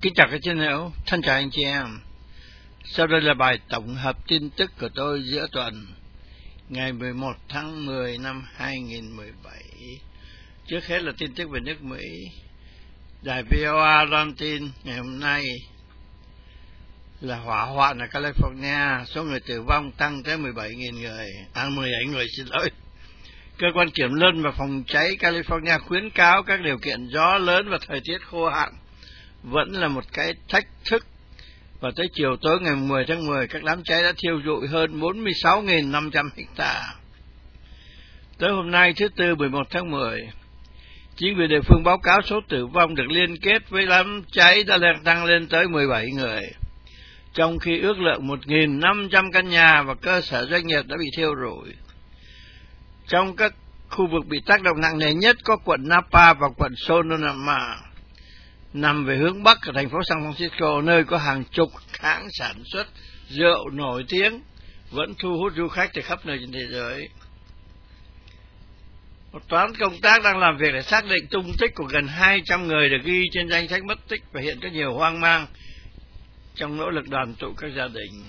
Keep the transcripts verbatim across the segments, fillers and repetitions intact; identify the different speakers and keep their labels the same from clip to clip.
Speaker 1: Kính chào các chiến hữu, thân chào anh chị em. Sau đây là bài tổng hợp tin tức của tôi giữa tuần, ngày mười một tháng mười năm hai nghìn mười bảy. Trước hết là tin tức về nước Mỹ. Đài vê o a loan tin ngày hôm nay là hỏa hoạn ở California, số người tử vong tăng tới mười bảy nghìn người, à mười bảy người xin lỗi. Cơ quan kiểm lâm và phòng cháy California khuyến cáo các điều kiện gió lớn và thời tiết khô hạn vẫn là một cái thách thức. Và tới chiều tối ngày mười tháng mười, các đám cháy đã thiêu rụi hơn bốn mươi sáu nghìn năm trăm hectare. Tới hôm nay thứ Tư mười một tháng mười, chính quyền địa phương báo cáo số tử vong được liên kết với đám cháy đã tăng lên tới mười bảy người, trong khi ước lượng một nghìn năm trăm căn nhà và cơ sở doanh nghiệp đã bị thiêu rụi. Trong các khu vực bị tác động nặng nề nhất có quận Napa và quận Sonoma, nằm về hướng Bắc của thành phố San Francisco, nơi có hàng chục hãng sản xuất rượu nổi tiếng, vẫn thu hút du khách từ khắp nơi trên thế giới. Một toán công tác đang làm việc để xác định tung tích của gần hai trăm người được ghi trên danh sách mất tích, và hiện có nhiều hoang mang trong nỗ lực đoàn tụ các gia đình.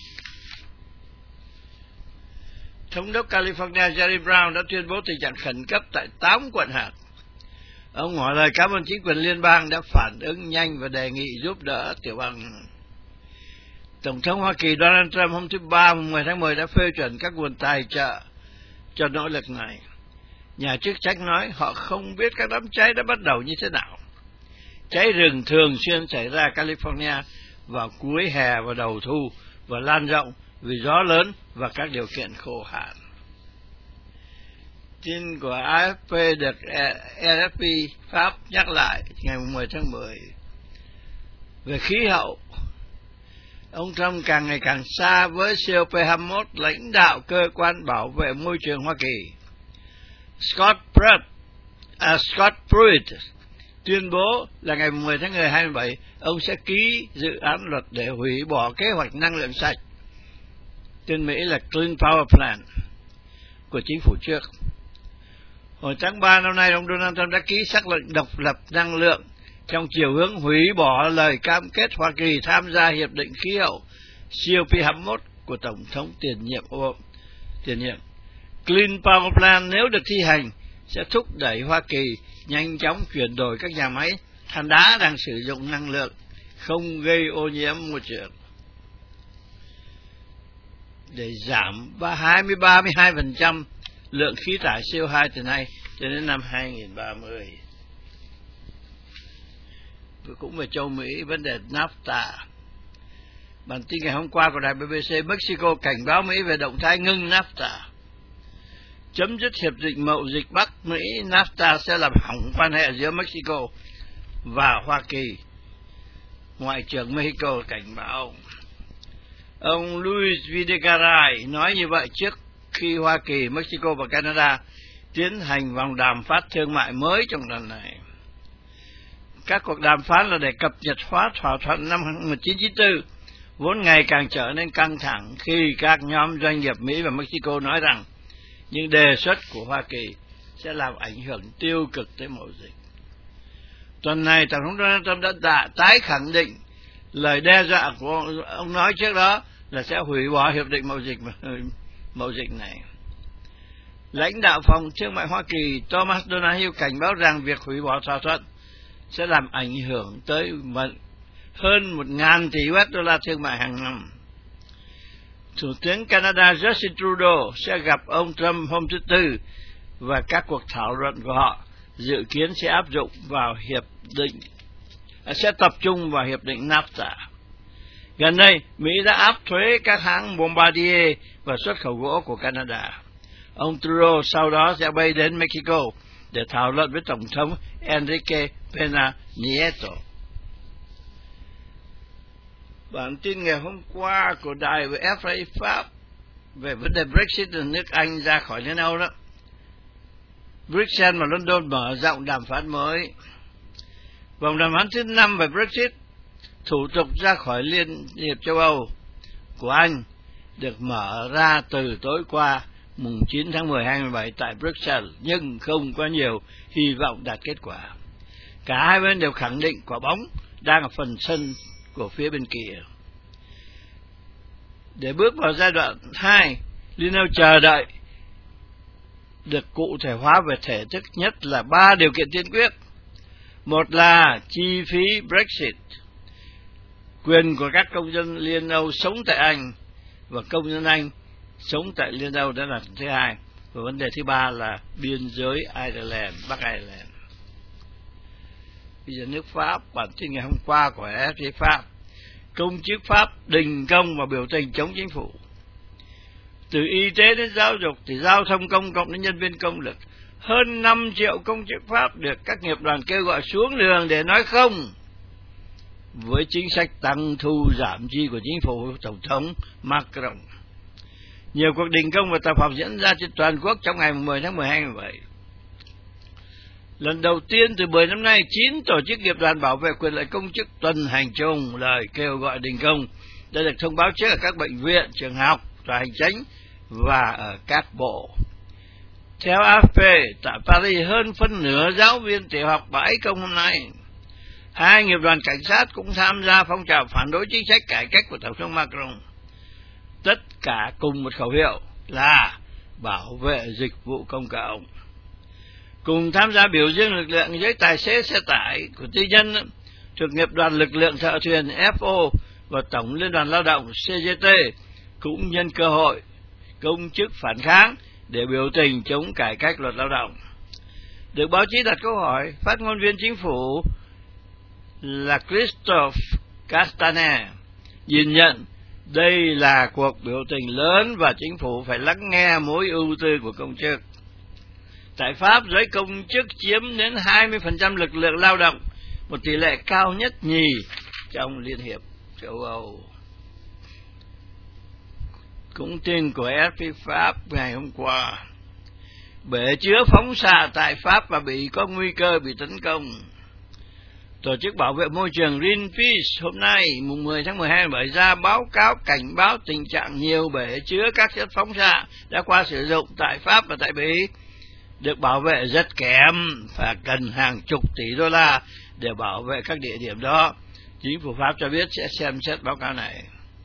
Speaker 1: Thống đốc California Jerry Brown đã tuyên bố tình trạng khẩn cấp tại tám quận hạt. Ông ngỏ lời cảm ơn chính quyền liên bang đã phản ứng nhanh và đề nghị giúp đỡ tiểu bang. Tổng thống Hoa Kỳ Donald Trump hôm thứ Ba mười tháng mười đã phê chuẩn các nguồn tài trợ cho nỗ lực này. Nhà chức trách nói họ không biết các đám cháy đã bắt đầu như thế nào. Cháy rừng thường xuyên xảy ra California vào cuối hè và đầu thu và lan rộng vì gió lớn và các điều kiện khô hạn. Tin của a ép pê được e ép pê Pháp nhắc lại ngày mười tháng mười. Về khí hậu, ông Trump càng ngày càng xa với xê o pê hai mươi mốt, lãnh đạo cơ quan bảo vệ môi trường Hoa Kỳ. Scott Pruitt, à, Scott Pruitt tuyên bố là ngày mười tháng hai mươi bảy, ông sẽ ký dự án luật để hủy bỏ kế hoạch năng lượng sạch, tên Mỹ là Clean Power Plan, của chính phủ trước. Hồi tháng ba năm nay, ông Donald Trump đã ký sắc lệnh độc lập năng lượng trong chiều hướng hủy bỏ lời cam kết Hoa Kỳ tham gia hiệp định khí hậu xê o pê hai mươi mốt của Tổng thống tiền nhiệm tiền nhiệm. Clean Power Plan nếu được thi hành sẽ thúc đẩy Hoa Kỳ nhanh chóng chuyển đổi các nhà máy than đá đang sử dụng năng lượng không gây ô nhiễm môi trường để giảm hai mươi ba mươi hai phần trăm lượng khí thải xê o hai từ nay cho đến năm hai nghìn ba mươi. Và cũng về châu Mỹ, vấn đề NAFTA. Bản tin ngày hôm qua của đài bê bê xê, Mexico cảnh báo Mỹ về động thái ngưng NAFTA. Chấm dứt hiệp định mậu dịch Bắc Mỹ, NAFTA sẽ làm hỏng quan hệ giữa Mexico và Hoa Kỳ. Ngoại trưởng Mexico cảnh báo. Ông Luis Videgaray nói như vậy trước khi Hoa Kỳ, Mexico và Canada tiến hành vòng đàm phán thương mại mới trong lần này. Các cuộc đàm phán là để cập nhật hóa thỏa thuận năm một nghìn chín trăm chín mươi tư, vốn ngày càng trở nên căng thẳng khi các nhóm doanh nghiệp Mỹ và Mexico nói rằng những đề xuất của Hoa Kỳ sẽ làm ảnh hưởng tiêu cực tới mậu dịch. Tuần này, Tổng thống Donald Trump đã, đã tái khẳng định lời đe dọa của ông, ông nói trước đó là sẽ hủy bỏ hiệp định mậu dịch mậu dịch này. Lãnh đạo phòng thương mại Hoa Kỳ Thomas Donahue cảnh báo rằng việc hủy bỏ thỏa thuận sẽ làm ảnh hưởng tới hơn một ngàn tỷ đô la thương mại hàng năm. Thủ tướng Canada Justin Trudeau sẽ gặp ông Trump hôm thứ Tư và các cuộc thảo luận của họ dự kiến sẽ áp dụng vào hiệp định sẽ tập trung vào hiệp định NAFTA. Gần đây, Mỹ đã áp thuế các hãng Bombardier và xuất khẩu gỗ của Canada. Ông Trudeau sau đó sẽ bay đến Mexico để thảo luận với Tổng thống Enrique Pena Nieto. Bản tin ngày hôm qua của đài ép a Pháp về vấn đề Brexit từ nước Anh ra khỏi Liên Âu đó. Bruxelles và London mở rộng đàm phán mới. Vòng đàm phán thứ năm về Brexit, thủ tục ra khỏi Liên hiệp châu Âu của Anh, được mở ra từ tối qua mùng chín tháng mười hai mươi bảy tại Bruxelles, nhưng không có nhiều hy vọng đạt kết quả. Cả hai bên đều khẳng định quả bóng đang ở phần sân của phía bên kia. Để bước vào giai đoạn hai, Liên Âu chờ đợi được cụ thể hóa về thể thức nhất là ba điều kiện tiên quyết. Một là chi phí Brexit, quyền của các công dân Liên Âu sống tại Anh và công dân Anh sống tại Liên Âu, đó là thứ hai. Và vấn đề thứ ba là biên giới Ireland, Bắc Ireland. Bây giờ nước Pháp, bản tin ngày hôm qua của ép pê Pháp, công chức Pháp đình công và biểu tình chống chính phủ. Từ y tế đến giáo dục, từ giao thông công cộng đến nhân viên công lực, hơn năm triệu công chức Pháp được các nghiệp đoàn kêu gọi xuống đường để nói không với chính sách tăng thu giảm chi của chính phủ Tổng thống Macron. Nhiều cuộc đình công và tập hợp diễn ra trên toàn quốc trong ngày mười tháng mười hai năm bảy. Lần đầu tiên từ mười năm nay, chín tổ chức nghiệp đoàn bảo vệ quyền lợi công chức tuần hành chung lời kêu gọi đình công đã được thông báo trước ở các bệnh viện, trường học, tòa hành chánh và ở các bộ. Theo a ép pê, tại Paris hơn phân nửa giáo viên tiểu học bãi công hôm nay. Hai nghiệp đoàn cảnh sát cũng tham gia phong trào phản đối chính sách cải cách của Tổng thống Macron. Tất cả cùng một khẩu hiệu là bảo vệ dịch vụ công cộng. Cùng tham gia biểu dương lực lượng giới tài xế xe tải của tư nhân thuộc nghiệp đoàn lực lượng thợ thuyền ép o và Tổng Liên đoàn Lao động xê giê tê cũng nhân cơ hội công chức phản kháng để biểu tình chống cải cách luật lao động. Được báo chí đặt câu hỏi, phát ngôn viên chính phủ là Christophe Castaner nhìn nhận đây là cuộc biểu tình lớn và chính phủ phải lắng nghe mối ưu tư của công chức. Tại Pháp, giới công chức chiếm đến hai mươi phần trăm lực lượng lao động, một tỷ lệ cao nhất nhì trong Liên hiệp châu Âu. Cũng tin của ép pê Pháp ngày hôm qua, bể chứa phóng xạ tại Pháp và bị có nguy cơ bị tấn công. Tổ chức bảo vệ môi trường Greenpeace hôm nay, mùng mười tháng mười hai năm bảy ra báo cáo cảnh báo tình trạng nhiều bể chứa các chất phóng xạ đã qua sử dụng tại Pháp và tại Bỉ được bảo vệ rất kém và cần hàng chục tỷ đô la để bảo vệ các địa điểm đó. Chính phủ Pháp cho biết sẽ xem xét báo cáo này.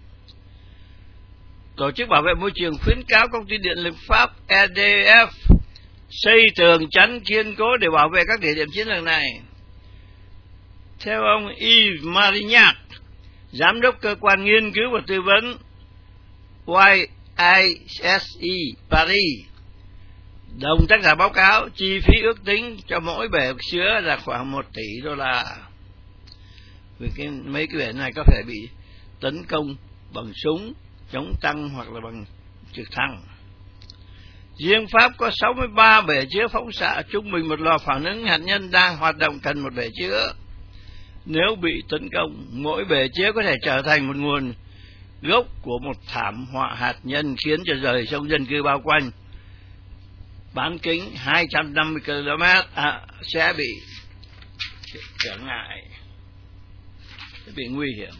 Speaker 1: Tổ chức bảo vệ môi trường khuyến cáo công ty điện lực Pháp e đê ép xây tường chắn kiên cố để bảo vệ các địa điểm chiến lược này. Theo ông Yves Marignac, giám đốc cơ quan nghiên cứu và tư vấn Y I S E Paris, đồng tác giả báo cáo chi phí ước tính cho mỗi bể chứa là khoảng một tỷ đô la. Vì cái, mấy cái bể này có thể bị tấn công bằng súng, chống tăng hoặc là bằng trực thăng. Riêng Pháp có sáu mươi ba bể chứa phóng xạ, trung bình một lò phản ứng hạt nhân đang hoạt động cần một bể chứa. Nếu bị tấn công, mỗi bể chứa có thể trở thành một nguồn gốc của một thảm họa hạt nhân khiến cho đời sống dân cư bao quanh bán kính hai trăm năm mươi ki lô mét à, sẽ bị trở ngại, sẽ bị nguy hiểm.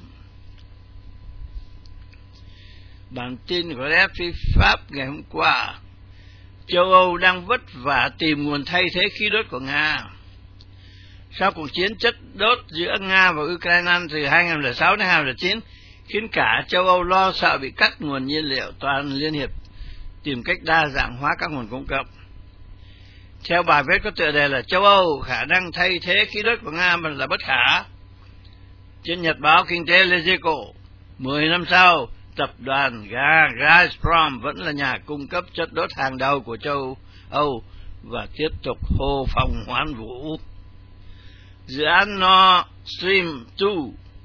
Speaker 1: Bản tin của ép pê Pháp ngày hôm qua, châu Âu đang vất vả tìm nguồn thay thế khí đốt của Nga. Sau cuộc chiến chất đốt giữa Nga và Ukraine từ hai nghìn không trăm lẻ sáu đến hai nghìn không trăm lẻ chín, khiến cả châu Âu lo sợ bị cắt nguồn nhiên liệu, toàn Liên hiệp tìm cách đa dạng hóa các nguồn cung cấp. Theo bài viết có tựa đề là châu Âu khả năng thay thế khí đốt của Nga là bất khả. Trên nhật báo kinh tế Lezico, mười năm sau, tập đoàn ga Gazprom vẫn là nhà cung cấp chất đốt hàng đầu của châu Âu và tiếp tục hô phong hoán vũ. Dự án Nord Stream hai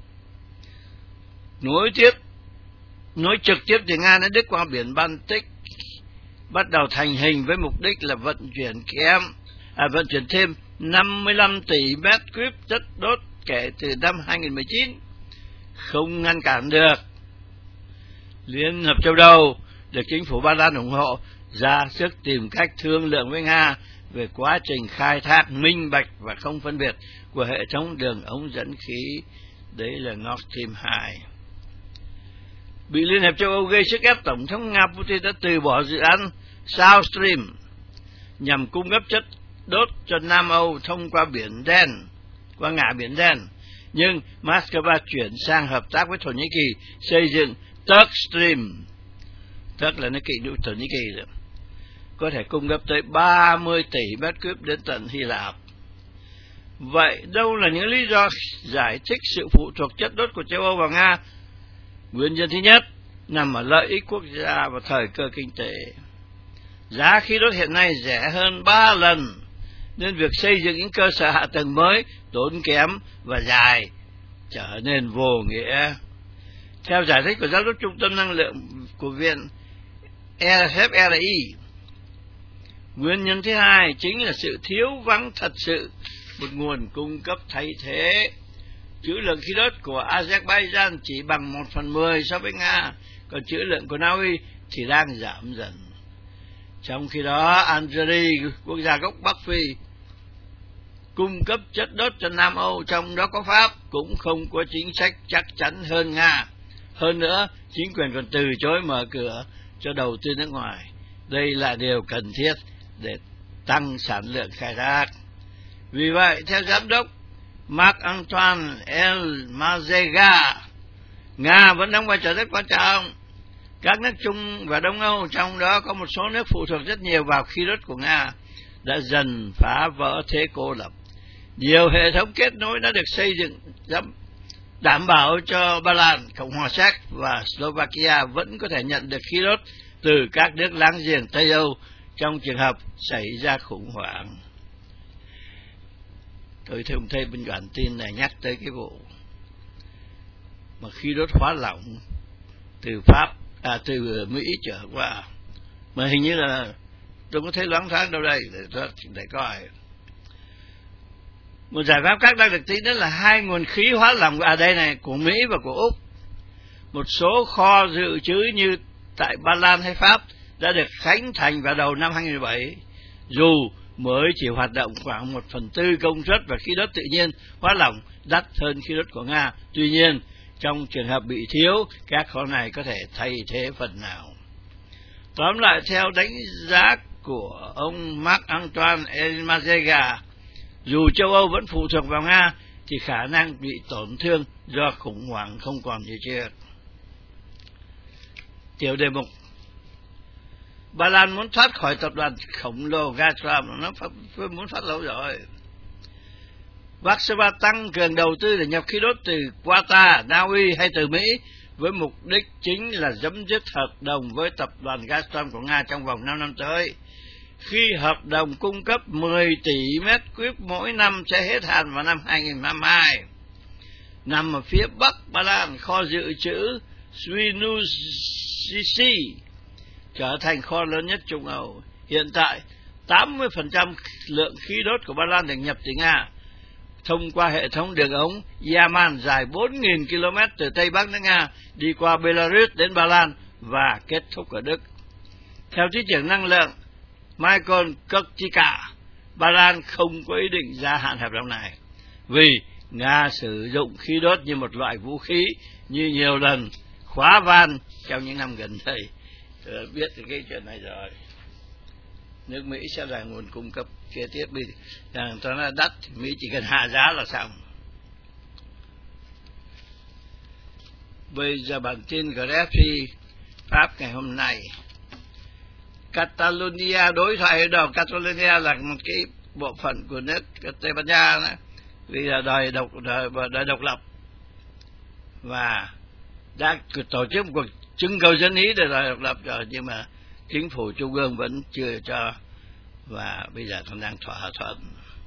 Speaker 1: nối tiếp nối trực tiếp từ Nga đến Đức qua biển Baltic bắt đầu thành hình với mục đích là vận chuyển kém à, vận chuyển thêm năm mươi lăm tỷ mét khối chất đốt kể từ năm hai nghìn không trăm mười chín, không ngăn cản được. Liên hợp châu Âu được chính phủ Ba Lan ủng hộ ra sức tìm cách thương lượng với Nga về quá trình khai thác minh bạch và không phân biệt của hệ thống đường ống dẫn khí, đấy là Nord Stream hai. Bị Liên hiệp châu Âu gây sức ép, Tổng thống Nga Putin đã từ bỏ dự án South Stream nhằm cung cấp chất đốt cho Nam Âu thông qua biển Đen, qua ngã biển Đen. nhưng Moscow chuyển sang hợp tác với Thổ Nhĩ Kỳ xây dựng Turk Stream, tức là nó kỳ đủ Thổ Nhĩ Kỳ rồi, có thể cung cấp tới ba mươi tỷ mét cúp đến tận Hy Lạp. Vậy đâu là những lý do giải thích sự phụ thuộc chất đốt của châu Âu vào Nga? Nguyên nhân thứ nhất nằm ở lợi ích quốc gia và thời cơ kinh tế. Giá khí đốt hiện nay rẻ hơn ba lần, nên việc xây dựng những cơ sở hạ tầng mới tốn kém và dài, trở nên vô nghĩa. Theo giải thích của Giám đốc Trung tâm Năng lượng của Viện ép rờ i, nguyên nhân thứ hai chính là sự thiếu vắng thật sự một nguồn cung cấp thay thế. Trữ lượng khí đốt của Azerbaijan chỉ bằng một phần mười so với Nga, còn trữ lượng của Na Uy thì đang giảm dần. Trong khi đó, Algeria, quốc gia gốc Bắc Phi, cung cấp chất đốt cho Nam Âu, trong đó có Pháp, cũng không có chính sách chắc chắn hơn Nga. Hơn nữa, chính quyền còn từ chối mở cửa cho đầu tư nước ngoài. Đây là điều cần thiết để tăng sản lượng khai thác. Vì vậy, theo giám đốc Marc-Antoine Elmazega, Nga vẫn đóng vai trò rất quan trọng. Các nước Trung và Đông Âu, trong đó có một số nước phụ thuộc rất nhiều vào khí đốt của Nga, đã dần phá vỡ thế cô lập. Nhiều hệ thống kết nối đã được xây dựng đảm bảo cho Ba Lan, Cộng hòa Séc và Slovakia vẫn có thể nhận được khí đốt từ các nước láng giềng Tây Âu trong trường hợp xảy ra khủng hoảng. Tôi không thấy bên bản tin này nhắc tới cái vụ mà khí đốt hóa lỏng từ Pháp, à, từ Mỹ trở qua, mà hình như là tôi có thấy loáng thoáng đâu đây để, để coi. Một giải pháp khác đang được tính đến là hai nguồn khí hóa lỏng ở đây này của Mỹ và của Úc. Một số kho dự trữ như tại Ba Lan hay Pháp đã được khánh thành vào đầu năm hai nghìn không trăm mười bảy, dù mới chỉ hoạt động khoảng một phần tư công suất và khí đốt tự nhiên hóa lỏng đắt hơn khí đốt của Nga. Tuy nhiên, trong trường hợp bị thiếu, các kho này có thể thay thế phần nào. Tóm lại, theo đánh giá của ông Marc-Antoine Elmazega, dù châu Âu vẫn phụ thuộc vào Nga, thì khả năng bị tổn thương do khủng hoảng không còn như trước. Tiểu đề mục: Ba Lan muốn thoát khỏi tập đoàn khổng lồ Gazprom, nó muốn thoát lâu rồi. Warsaw tăng cường đầu tư để nhập khí đốt từ Qatar, Na Uy hay từ Mỹ, với mục đích chính là chấm dứt hợp đồng với tập đoàn Gazprom của Nga trong vòng năm năm tới. Khi hợp đồng cung cấp mười tỷ mét cúp mỗi năm sẽ hết hạn vào năm hai nghìn không trăm năm mươi hai. Nằm ở phía bắc Ba Lan, kho dự trữ Świnoujście trở thành kho lớn nhất Trung Âu. Hiện tại, tám mươi phần trăm lượng khí đốt của Ba Lan được nhập từ Nga thông qua hệ thống đường ống Yaman dài bốn nghìn ki lô mét từ Tây Bắc nước Nga đi qua Belarus đến Ba Lan và kết thúc ở Đức. Theo Thứ trưởng Năng lượng Michael Kurtyka, Ba Lan không có ý định gia hạn hợp đồng này vì Nga sử dụng khí đốt như một loại vũ khí như nhiều lần khóa van trong những năm gần đây. Tôi biết cái chuyện này rồi. Nước Mỹ sẽ là nguồn cung cấp kế tiếp, vì rằng cho nó đắt thì Mỹ chỉ cần hạ giá là xong. Bây giờ bản tin của rờ ép pê Pháp ngày hôm nay. Catalonia, đối thoại ở đầu Catalonia là một cái bộ phận của nước Tây Ban Nha đó, vì là đòi độc đòi, đòi độc lập và đã tổ chức một cuộc trưng cầu dân ý để đòi độc lập rồi, nhưng mà chính phủ trung ương vẫn chưa cho, và bây giờ còn đang thỏa thuận.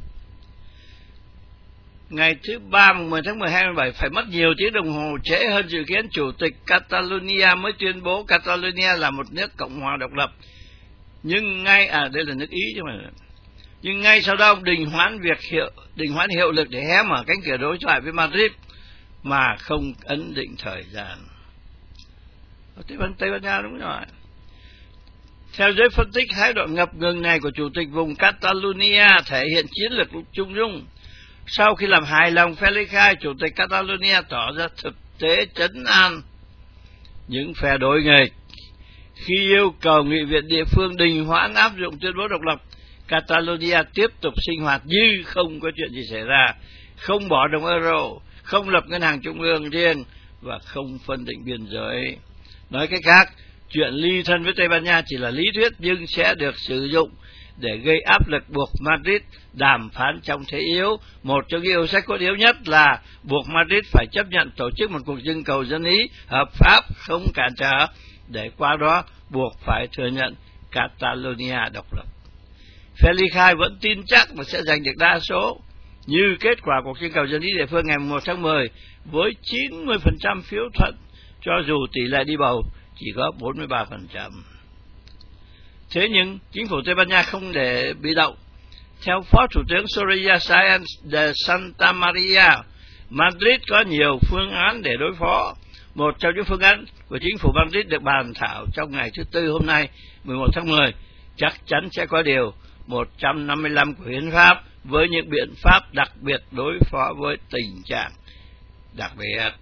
Speaker 1: Ngày thứ ba mười tháng mười hai năm bảy, phải mất nhiều tiếng đồng hồ trễ hơn dự kiến, Chủ tịch Catalonia mới tuyên bố Catalonia là một nước cộng hòa độc lập. Nhưng ngay à đây là nước Ý chứ mà. Nhưng ngay sau đó ông đình hoãn việc hiệu đình hoãn hiệu lực để hé mở cánh cửa đối thoại với Madrid mà không ấn định thời gian. Tây Ban Tây Ban Nha đúng rồi. Theo giới phân tích, thái độ ngập ngừng này của Chủ tịch vùng Catalonia thể hiện chiến lược trung dung. Sau khi làm hài lòng phe ly khai, Chủ tịch Catalonia tỏ ra thực tế trấn an những phe đối nghịch. Khi yêu cầu nghị viện địa phương đình hoãn áp dụng tuyên bố độc lập, Catalonia tiếp tục sinh hoạt như không có chuyện gì xảy ra, không bỏ đồng euro, không lập ngân hàng trung ương riêng và không phân định biên giới. Nói cách khác, chuyện ly thân với Tây Ban Nha chỉ là lý thuyết nhưng sẽ được sử dụng để gây áp lực buộc Madrid đàm phán trong thế yếu. Một trong những yêu sách cốt yếu nhất là buộc Madrid phải chấp nhận tổ chức một cuộc trưng cầu dân Ý hợp pháp, không cản trở, để qua đó buộc phải thừa nhận Catalonia độc lập. Félix hai vẫn tin chắc mà sẽ giành được đa số, như kết quả cuộc trưng cầu dân Ý địa phương ngày một tháng mười với chín mươi phần trăm phiếu thuận, cho dù tỷ lệ đi bầu chỉ có bốn mươi ba phần trăm. Thế nhưng, chính phủ Tây Ban Nha không để bị động. Theo Phó Thủ tướng Soraya Sáenz de Santa Maria, Madrid có nhiều phương án để đối phó. Một trong những phương án của chính phủ Madrid được bàn thảo trong ngày thứ Tư hôm nay, mười một tháng mười, chắc chắn sẽ có điều một trăm năm mươi lăm của hiến pháp với những biện pháp đặc biệt đối phó với tình trạng đặc biệt.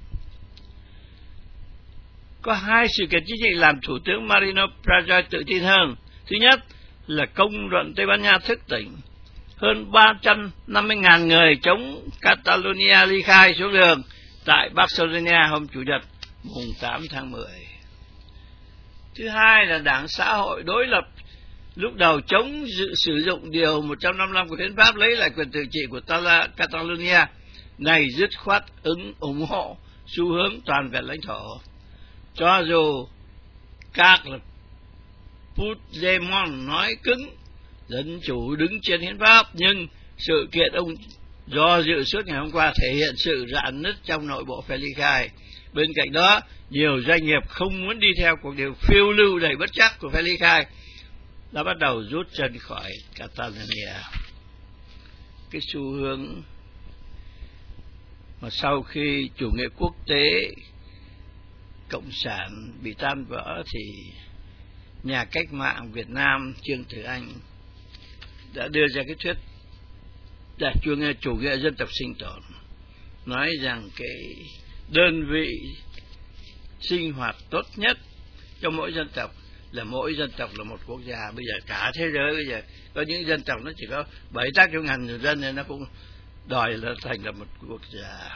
Speaker 1: Có hai sự kiện chính trị làm Thủ tướng Mariano Rajoy tự tin hơn. Thứ nhất là công luận Tây Ban Nha thức tỉnh. Hơn ba trăm năm mươi nghìn người chống Catalonia ly khai xuống đường tại Barcelona hôm Chủ nhật, mùng tám tháng mười. Thứ hai là Đảng Xã hội đối lập lúc đầu chống dự, sử dụng điều một trăm năm mươi lăm của hiến pháp lấy lại quyền tự trị của Catalonia, này dứt khoát ứng ủng hộ xu hướng toàn vẹn lãnh thổ. Cho dù các Puigdemont nói cứng dân chủ đứng trên hiến pháp, nhưng sự kiện ông do dự suốt ngày hôm qua thể hiện sự rạn nứt trong nội bộ Félix hai. Bên cạnh đó, nhiều doanh nghiệp không muốn đi theo cuộc điều phiêu lưu đầy bất chắc của Félix hai đã bắt đầu rút chân khỏi Catalonia. Cái xu hướng mà sau khi chủ nghĩa quốc tế cộng sản bị tan vỡ thì nhà cách mạng Việt Nam Trương Tử Anh đã đưa ra cái thuyết là chủ nghĩa, chủ nghĩa dân tộc sinh tồn, nói rằng cái đơn vị sinh hoạt tốt nhất cho mỗi dân tộc là mỗi dân tộc là một quốc gia. Bây giờ cả thế giới bây giờ có những dân tộc nó chỉ có bảy tác cho ngàn người dân nên nó cũng đòi là thành lập một quốc gia.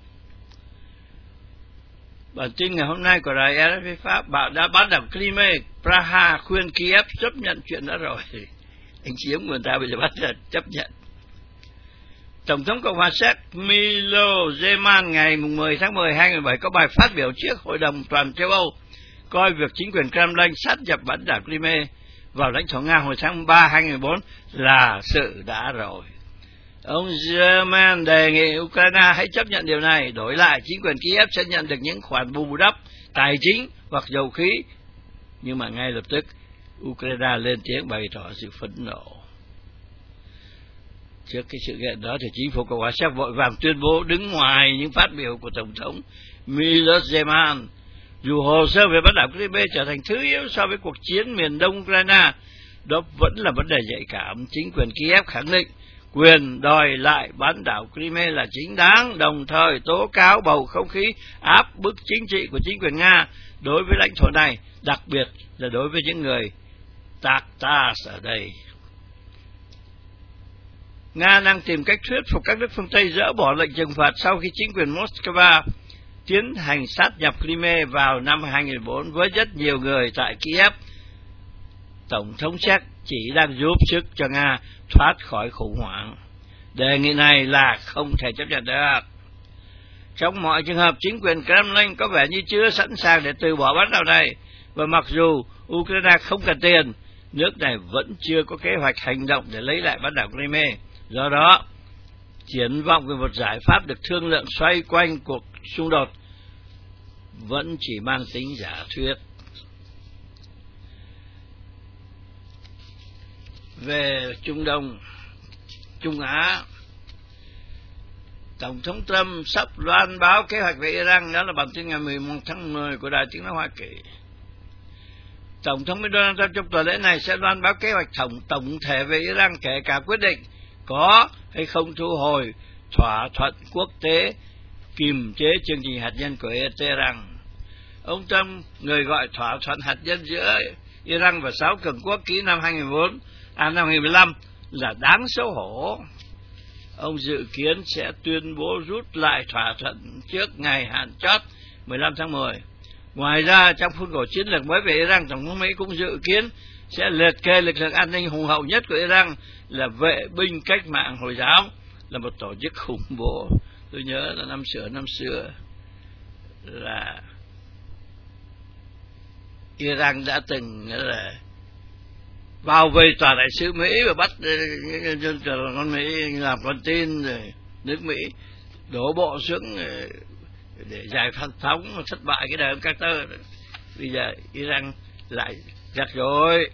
Speaker 1: Bản tin ngày hôm nay của đài rờ ép pê Pháp bảo đã bán đảo Crimea, Praha khuyên Kiev chấp nhận chuyện đó rồi. Anh chiếm người ta bây giờ bắt đầu chấp nhận. Tổng thống Cộng hòa Séc Milo Zeman ngày mười tháng mười hai nghìn không trăm mười bảy có bài phát biểu trước Hội đồng Toàn châu Âu coi việc chính quyền Kremlin sát nhập bán đảo Crimea vào lãnh thổ Nga hồi tháng ba hai nghìn không trăm mười bốn là sự đã rồi. Ông Zeman đề nghị Ukraine hãy chấp nhận điều này, đổi lại chính quyền Kiev sẽ nhận được những khoản bù đắp tài chính hoặc dầu khí. Nhưng mà ngay lập tức Ukraine lên tiếng bày tỏ sự phẫn nộ. Trước cái sự kiện đó thì chính phủ Cộng hòa Séc vội vàng tuyên bố đứng ngoài những phát biểu của Tổng thống Miloš Zeman. Dù hồ sơ về bán đảo Crimea trở thành thứ yếu so với cuộc chiến miền đông Ukraine, đó vẫn là vấn đề nhạy cảm. Chính quyền Kiev khẳng định quyền đòi lại bán đảo Crimea là chính đáng, đồng thời tố cáo bầu không khí áp bức chính trị của chính quyền Nga đối với lãnh thổ này, đặc biệt là đối với những người Tatars ở đây. Nga đang tìm cách thuyết phục các nước phương Tây dỡ bỏ lệnh trừng phạt sau khi chính quyền Moscow tiến hành sát nhập Crimea vào năm hai nghìn không trăm lẻ bốn với rất nhiều người tại Kiev. Tổng thống Séc chỉ đang giúp sức cho Nga thoát khỏi khủng hoảng. Đề nghị này là không thể chấp nhận được. Trong mọi trường hợp, chính quyền Kremlin có vẻ như chưa sẵn sàng để từ bỏ bán đảo này, và mặc dù Ukraine không cần tiền, nước này vẫn chưa có kế hoạch hành động để lấy lại bán đảo Crimea. Do đó, triển vọng về một giải pháp được thương lượng xoay quanh cuộc xung đột vẫn chỉ mang tính giả thuyết. Về Trung Đông, Trung Á, Tổng thống Trump sắp loan báo kế hoạch về Iran. Đó là bản tin ngày mười một tháng mười của Đài Tiếng nói Hoa Kỳ. Tổng thống Donald Trump trong tuần lễ này sẽ loan báo kế hoạch tổng tổng thể về Iran, kể cả quyết định có hay không thu hồi thỏa thuận quốc tế kiềm chế chương trình hạt nhân của Tehran. Ông Trump, người gọi thỏa thuận hạt nhân giữa Iran và sáu cường quốc ký năm hai nghìn không trăm mười bốn, à năm hai nghìn không trăm mười lăm là đáng xấu hổ. ông dự kiến sẽ tuyên bố rút lại thỏa thuận trước ngày hạn chót mười lăm tháng mười. Ngoài ra, trong khuôn khổ chiến lược mới về Iran, Tổng thống Mỹ cũng dự kiến sẽ liệt kê lực lượng an ninh hùng hậu nhất của Iran là vệ binh cách mạng Hồi giáo, là một tổ chức khủng bố. Tôi nhớ là năm xưa năm xưa là Iran đã từng là vào vây tòa đại sứ Mỹ và bắt con Mỹ làm con tin, rồi nước Mỹ đổ bộ xuống để giải phóng thất bại cái đời ông Carter. Bây giờ Iran lại giặc rồi.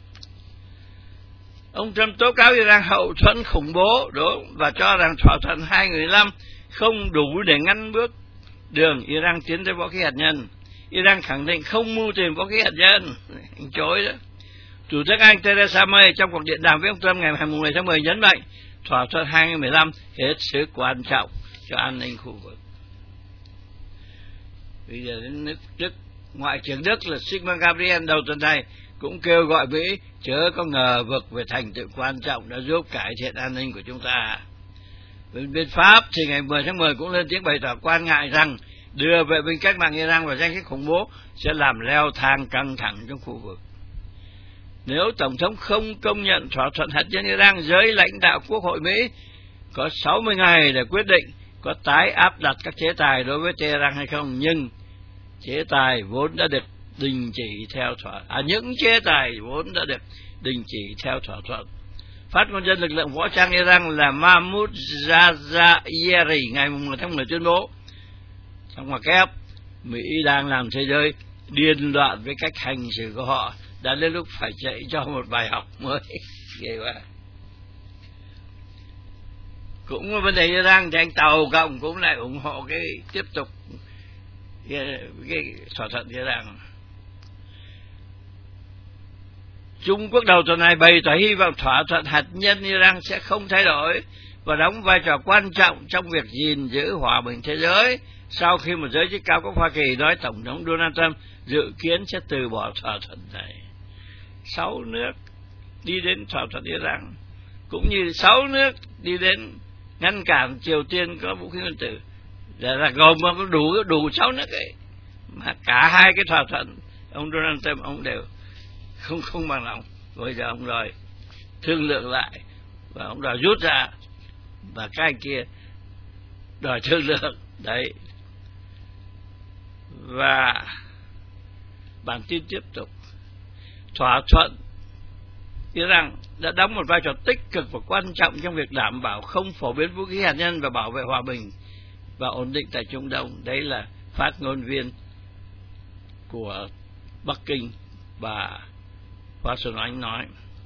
Speaker 1: Ông Trump tố cáo Iran hậu thuẫn khủng bố đúng, và cho rằng thỏa thuận hai nghìn mười lăm không đủ để ngăn bước đường Iran tiến tới vũ khí hạt nhân. Iran khẳng định không mưu tìm vũ khí hạt nhân. Anh chối đó. Chủ tịch Anh Theresa May trong cuộc điện đàm với ông Trump ngày hai mươi tháng mười nhấn mạnh thỏa thuận hai nghìn mười lăm hết sức quan trọng cho an ninh khu vực. Bây giờ đến nước Đức, Ngoại trưởng Đức là Sigmund Gabriel đầu tuần này cũng kêu gọi Mỹ chớ có ngờ vực về thành tựu quan trọng đã giúp cải thiện an ninh của chúng ta. Bên, bên Pháp thì ngày mười tháng mười cũng lên tiếng bày tỏ quan ngại rằng đưa vệ binh cách mạng Iran vào danh sách khủng bố sẽ làm leo thang căng thẳng trong khu vực. Nếu Tổng thống không công nhận thỏa thuận hạt nhân Iran, giới lãnh đạo Quốc hội Mỹ có sáu mươi ngày để quyết định có tái áp đặt các chế tài đối với Tehran hay không, nhưng chế tài vốn đã được đình chỉ theo thỏa à những chế tài vốn đã được đình chỉ theo thỏa thuận. Phát ngôn nhân lực lượng võ trang Iran là Mahmoud Jazayeri ngày mười tháng mười tuyên bố trong ngoặc kép Mỹ đang làm thế giới điên loạn với cách hành xử của họ, đã đến lúc phải dạy cho một bài học mới. Ghê quá. Cũng vấn đề Iran thì anh Tàu Cộng cũng lại ủng hộ cái tiếp tục cái, cái thỏa thuận Iran. Trung Quốc đầu tuần này bày tỏ hy vọng thỏa thuận hạt nhân Iran sẽ không thay đổi và đóng vai trò quan trọng trong việc gìn giữ hòa bình thế giới, sau khi một giới chức cao cấp Hoa Kỳ nói Tổng thống Donald Trump dự kiến sẽ từ bỏ thỏa thuận này. Sáu nước đi đến thỏa thuận Iran, cũng như sáu nước đi đến ngăn cản Triều Tiên có vũ khí nguyên tử, là, là gồm có đủ đủ sáu nước ấy, mà cả hai cái thỏa thuận ông Donald Trump ông đều không không bằng lòng. Bây giờ ông đòi thương lượng lại và ông đòi rút ra, và cái kia đòi thương lượng đấy. Và bản tin tiếp tục, thỏa thuận Iran đã đóng một vai trò tích cực và quan trọng trong việc đảm bảo không phổ biến vũ khí hạt nhân và bảo vệ hòa bình và ổn định tại Trung Đông. Đấy là phát ngôn viên của Bắc Kinh bà Hoa Xuân Oánh nói.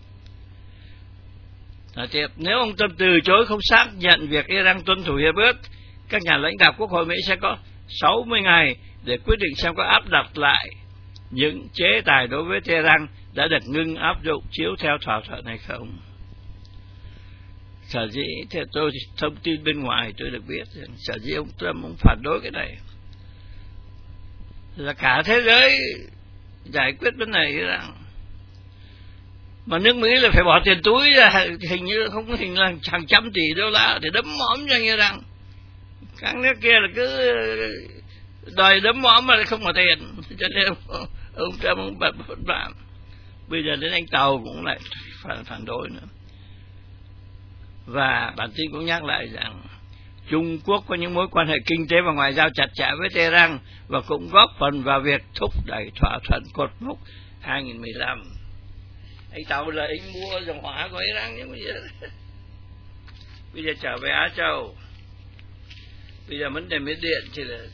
Speaker 1: Nói tiếp, nếu ông Trump từ chối không xác nhận việc Iran tuân thủ hiệp ước, các nhà lãnh đạo Quốc hội Mỹ sẽ có sáu mươi ngày để quyết định xem có áp đặt lại những chế tài đối với Tehran đã được ngưng áp dụng chiếu theo thỏa thuận hay không. Sở dĩ theo tôi thông tin bên ngoài tôi được biết, sở dĩ ông Trump ông phản đối cái này là cả thế giới giải quyết vấn đề Iran, mà nước Mỹ là phải bỏ tiền túi ra, hình như không có hình là hàng trăm tỷ đô la để đấm mõm cho Iran. Các nước kia là cứ đòi đấm mõm mà không có tiền, cho nên ông, ông Trump ông bật bật bạn. Bây giờ đến anh Tàu cũng lại phản, phản đối nữa. Và bản tin cũng nhắc lại rằng Trung Quốc có những mối quan hệ kinh tế và ngoại giao chặt chẽ với Tehran và cũng góp phần vào việc thúc đẩy thỏa thuận cột mốc hai nghìn mười lăm. Anh Tàu là anh mua dòng hỏa của Iran nhưng bây giờ bây giờ trở về Á Châu. Bây giờ vấn đề Miến Điện thì là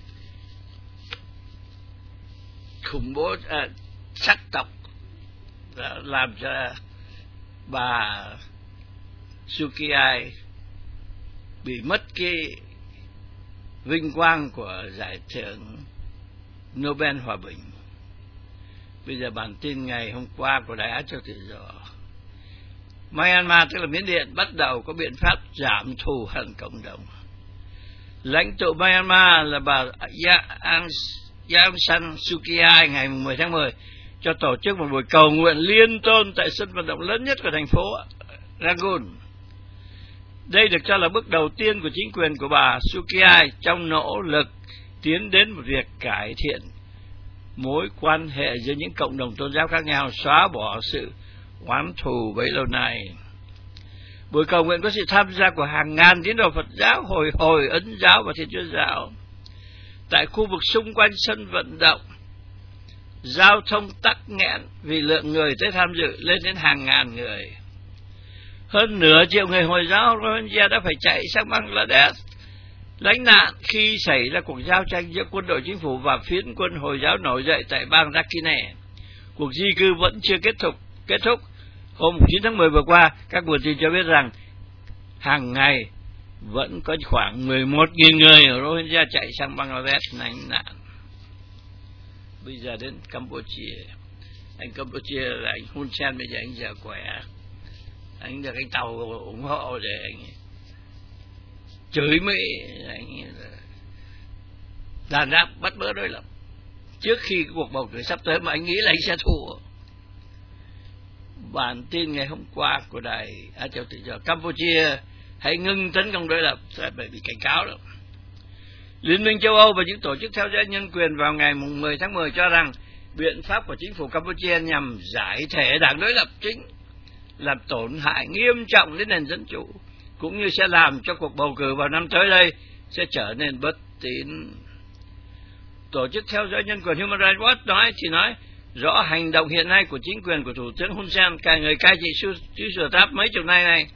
Speaker 1: khủng bố à, sắc tộc đã làm cho bà Sukiyai bị mất cái vinh quang của giải thưởng Nobel Hòa Bình. Bây giờ bản tin ngày hôm qua của Đài Á Châu Tự Do, Myanmar tức là Miến Điện bắt đầu có biện pháp giảm thù hận cộng đồng. Lãnh tụ Myanmar là bà Aung San Suu Kyi ngày mười tháng mười cho tổ chức một buổi cầu nguyện liên tôn tại sân vận động lớn nhất của thành phố Rangoon. Đây được cho là bước đầu tiên của chính quyền của bà Sukhia trong nỗ lực tiến đến một việc cải thiện mối quan hệ giữa những cộng đồng tôn giáo khác nhau, xóa bỏ sự oán thù bấy lâu nay. Buổi cầu nguyện có sự tham gia của hàng ngàn tín đồ Phật giáo, Hồi Hồi, Ấn giáo và Thiên Chúa giáo. Tại khu vực xung quanh sân vận động, giao thông tắc nghẽn vì lượng người tới tham dự lên đến hàng ngàn người. Hơn nửa triệu người Hồi giáo Rohingya đã phải chạy sang Bangladesh lánh nạn khi xảy ra cuộc giao tranh giữa quân đội chính phủ và phiến quân Hồi giáo nổi dậy tại bang Rakhine. Cuộc di cư vẫn chưa kết thúc. Kết thúc. Hôm chín tháng mười vừa qua, các nguồn tin cho biết rằng hàng ngày vẫn có khoảng mười một nghìn người ở Rohingya chạy sang Bangladesh lánh nạn. Bây giờ đến Campuchia. Anh Campuchia là anh Hun Sen, bây giờ anh giờ khỏe. Anh được anh Tàu ủng hộ để anh chửi Mỹ, anh đàn áp bắt bớ đối lập. Trước khi cuộc bầu cử sắp tới mà anh nghĩ là anh sẽ thua. Bản tin ngày hôm qua của đài Á Châu Tự Do: Campuchia hãy ngưng tấn công đối lập, sẽ bị cảnh cáo đó. Liên minh châu Âu và những tổ chức theo dõi nhân quyền vào ngày mười tháng mười cho rằng biện pháp của chính phủ Campuchia nhằm giải thể đảng đối lập chính làm tổn hại nghiêm trọng đến nền dân chủ, cũng như sẽ làm cho cuộc bầu cử vào năm tới đây sẽ trở nên bất tín. Tổ chức theo dõi nhân quyền Human Rights Watch nói thì nói rõ hành động hiện nay của chính quyền của Thủ tướng Hun Sen, cả người cai trị xứ Sở Tháp mấy chục năm nay,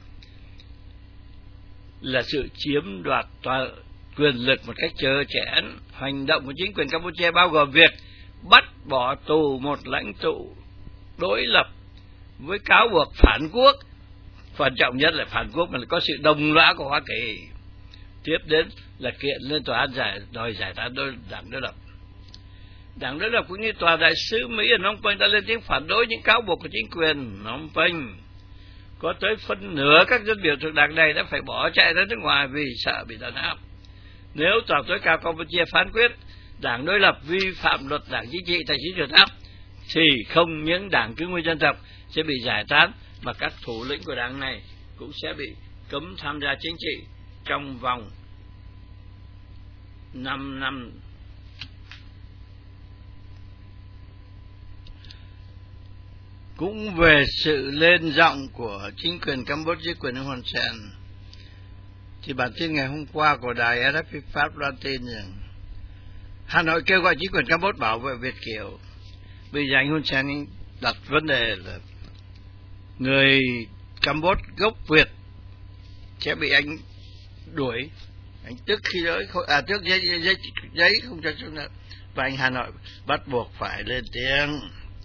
Speaker 1: là sự chiếm đoạt tòa quyền lực một cách trơ trẽn. Hành động của chính quyền Campuchia bao gồm việc bắt bỏ tù một lãnh tụ đối lập với cáo buộc phản quốc, quan trọng nhất là phản quốc mà có sự đồng lõa của Hoa Kỳ. Tiếp đến là kiện lên tòa án giải đòi giải tán đối đảng đối lập. Đảng đối lập cũng như tòa đại sứ Mỹ ở Phnom Penh đã lên tiếng phản đối những cáo buộc của chính quyền Phnom Penh. Có tới phân nửa các dân biểu thuộc đảng này đã phải bỏ chạy ra nước ngoài vì sợ bị đàn áp. Nếu tòa tối cao Campuchia phán quyết đảng đối lập vi phạm luật đảng chính trị tại xứ Sở Tháp, thì không những đảng Cứu Nguy Dân Tộc sẽ bị giải tán, mà các thủ lĩnh của đảng này cũng sẽ bị cấm tham gia chính trị trong vòng năm năm. Cũng về sự lên giọng của chính quyền Campuchia dưới quyền ông Hun Sen, thì bản tin ngày hôm qua của đài rờ ép pê Pháp loan tin rằng Hà Nội kêu gọi chính quyền Campuchia bảo vệ Việt kiều. Bây giờ anh Hun Sen đặt vấn đề là người Campuchia gốc Việt sẽ bị anh đuổi, anh tức khi đó à trước giấy, giấy, giấy không cho chúng ta, và anh Hà Nội bắt buộc phải lên tiếng.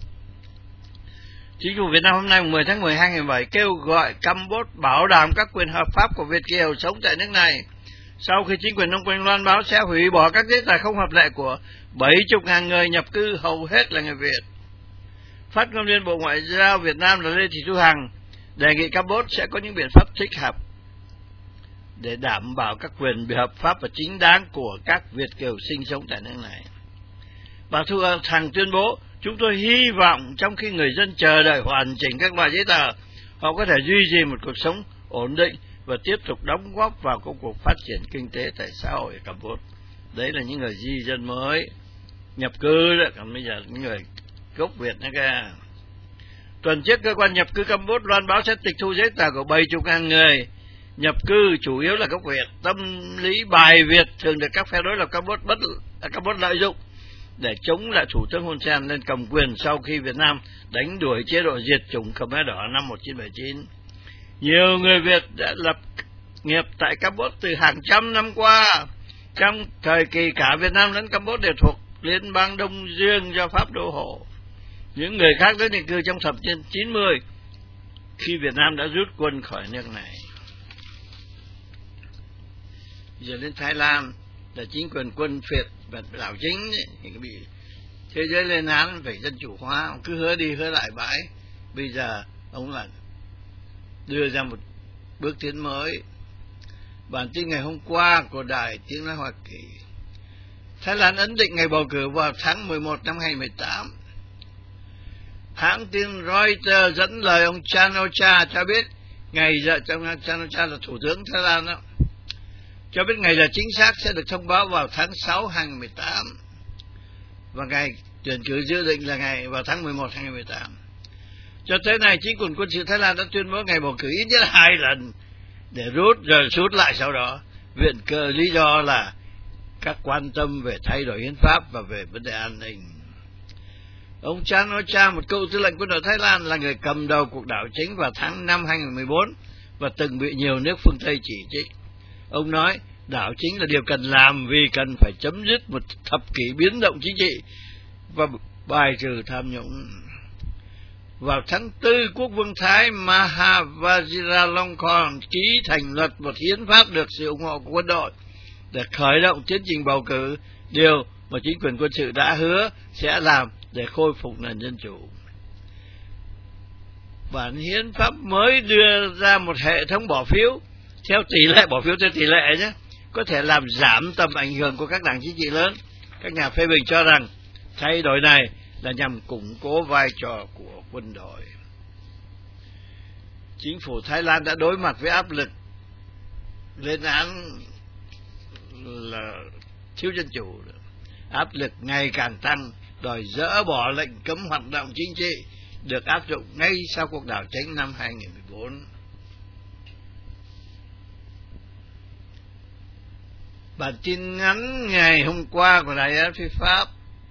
Speaker 1: Chính phủ Việt Nam hôm nay mười tháng mười hai ngày bảy kêu gọi Campuchia bảo đảm các quyền hợp pháp của Việt kiều sống tại nước này, sau khi chính quyền Phnom Penh loan báo sẽ hủy bỏ các giấy tờ không hợp lệ của bảy mươi nghìn người nhập cư, hầu hết là người Việt. Phát ngôn viên Bộ Ngoại giao Việt Nam là Lê Thị Thu Hằng đề nghị Campuchia sẽ có những biện pháp thích hợp để đảm bảo các quyền hợp pháp và chính đáng của các Việt kiều sinh sống tại nước này. Bà Thu Hằng tuyên bố: chúng tôi hy vọng trong khi người dân chờ đợi hoàn chỉnh các loại giấy tờ, họ có thể duy trì một cuộc sống ổn định và tiếp tục đóng góp vào công cuộc phát triển kinh tế tại xã hội ở Campuchia. Đấy là những người di dân mới nhập cư đó, còn bây giờ những người gốc Việt nữa kìa. Tuần trước, cơ quan nhập cư Campuchia loan báo sẽ tịch thu giấy tờ của bảy mươi nghìn người nhập cư, chủ yếu là gốc Việt. Tâm lý bài Việt thường được các phe đối lập Campuchia bất Campuchia lợi dụng để chống lại Thủ tướng Hun Sen lên cầm quyền sau khi Việt Nam đánh đuổi chế độ diệt chủng Khmer Đỏ năm một nghìn chín trăm bảy mươi chín. Nhiều người Việt đã lập nghiệp tại Campuchia từ hàng trăm năm qua. Trong thời kỳ cả Việt Nam lẫn Campuchia đều thuộc Liên bang Đông Dương do Pháp đô hộ. Những người khác đến định cư trong thập niên chín mươi khi Việt Nam đã rút quân khỏi nước này. Giờ đến Thái Lan là chính quyền quân Việt và đảo chính ấy, thì bị thế giới lên án phải dân chủ hóa, ông cứ hứa đi hứa lại bãi. Bây giờ ông là đưa ra một bước tiến mới. Bản tin ngày hôm qua của Đài Tiếng Nói Hoa Kỳ: Thái Lan ấn định ngày bầu cử vào tháng mười một năm hai nghìn không trăm mười tám. Hãng tin Reuters dẫn lời ông Chan Ocha cho biết ngày giờ trong cha là thủ tướng Thái Lan đó, cho biết ngày giờ chính xác sẽ được thông báo vào tháng sáu hai nghìn không trăm mười tám, và ngày tuyển cử dự định là ngày vào tháng mười một hai nghìn không trăm mười tám. Cho tới nay, chính quyền quân sự Thái Lan đã tuyên bố ngày bầu cử ít nhất hai lần để rút rồi rút lại sau đó, viện cớ lý do là các quan tâm về thay đổi hiến pháp và về vấn đề an ninh. Ông Chan Ocha, một cựu tư lệnh quân đội Thái Lan, là người cầm đầu cuộc đảo chính vào tháng năm hai nghìn không trăm mười bốn và từng bị nhiều nước phương Tây chỉ trích. Ông nói đảo chính là điều cần làm vì cần phải chấm dứt một thập kỷ biến động chính trị và bài trừ tham nhũng. Vào tháng tư, quốc vương Thái Maha Vajiralongkorn ký thành luật một hiến pháp được sự ủng hộ của quân đội để khởi động tiến trình bầu cử, điều mà chính quyền quân sự đã hứa sẽ làm để khôi phục nền dân chủ. Bản hiến pháp mới đưa ra một hệ thống bỏ phiếu theo tỷ lệ, bỏ phiếu theo tỷ lệ nhé, có thể làm giảm tầm ảnh hưởng của các đảng chính trị lớn. Các nhà phê bình cho rằng thay đổi này là nhằm củng cố vai trò của quân đội. Chính phủ Thái Lan đã đối mặt với áp lực lên án là thiếu dân chủ, áp lực ngày càng tăng, đòi dỡ bỏ lệnh cấm hoạt động chính trị được áp dụng ngay sau cuộc đảo chính năm hai nghìn không trăm mười bốn. Bản tin ngắn ngày hôm qua của đài ép pê Pháp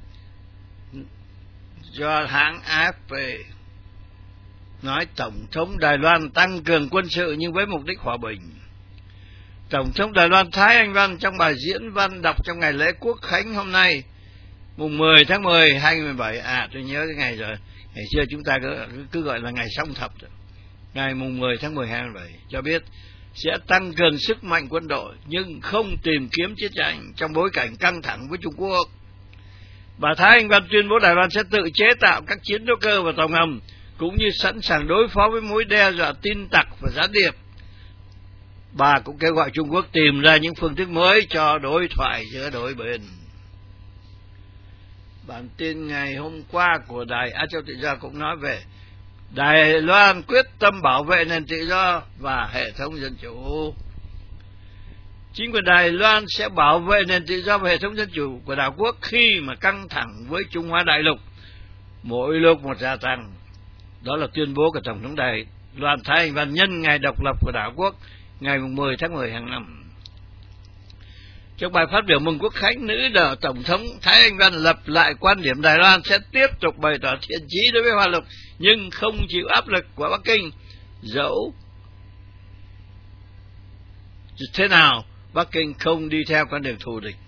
Speaker 1: do hãng a ép pê nói Tổng thống Đài Loan tăng cường quân sự nhưng với mục đích hòa bình. Tổng thống Đài Loan Thái Anh Văn trong bài diễn văn đọc trong ngày lễ Quốc khánh hôm nay, mùng mười tháng mười hai nghìn không trăm mười bảy, à tôi nhớ cái ngày rồi, ngày xưa chúng ta cứ, cứ gọi là ngày Song Thập, ngày mùng mười tháng mười hai nghìn không trăm mười bảy, cho biết sẽ tăng cường sức mạnh quân đội nhưng không tìm kiếm chiến tranh trong bối cảnh căng thẳng với Trung Quốc. Bà Thái Anh Văn tuyên bố Đài Loan sẽ tự chế tạo các chiến đấu cơ và tàu ngầm, cũng như sẵn sàng đối phó với mối đe dọa tin tặc và gián điệp. Bà cũng kêu gọi Trung Quốc tìm ra những phương thức mới cho đối thoại giữa đôi bên. Bản tin ngày hôm qua của Đài Á Châu Tự Do cũng nói về Đài Loan quyết tâm bảo vệ nền tự do và hệ thống dân chủ. Chính quyền Đài Loan sẽ bảo vệ nền tự do và hệ thống dân chủ của đảo quốc khi mà căng thẳng với Trung Hoa đại lục mỗi lúc một gia tăng. Đó là tuyên bố của Tổng thống Đài Loan Thái Anh Văn nhân ngày độc lập của đảo quốc ngày mười tháng mười hàng năm. Trong bài phát biểu mừng Quốc khánh, nữ đỡ Tổng thống Thái Anh Văn lập lại quan điểm Đài Loan sẽ tiếp tục bày tỏ thiện chí đối với Hoa Lục nhưng không chịu áp lực của Bắc Kinh. Dẫu thế nào, Bắc Kinh không đi theo con đường thù địch.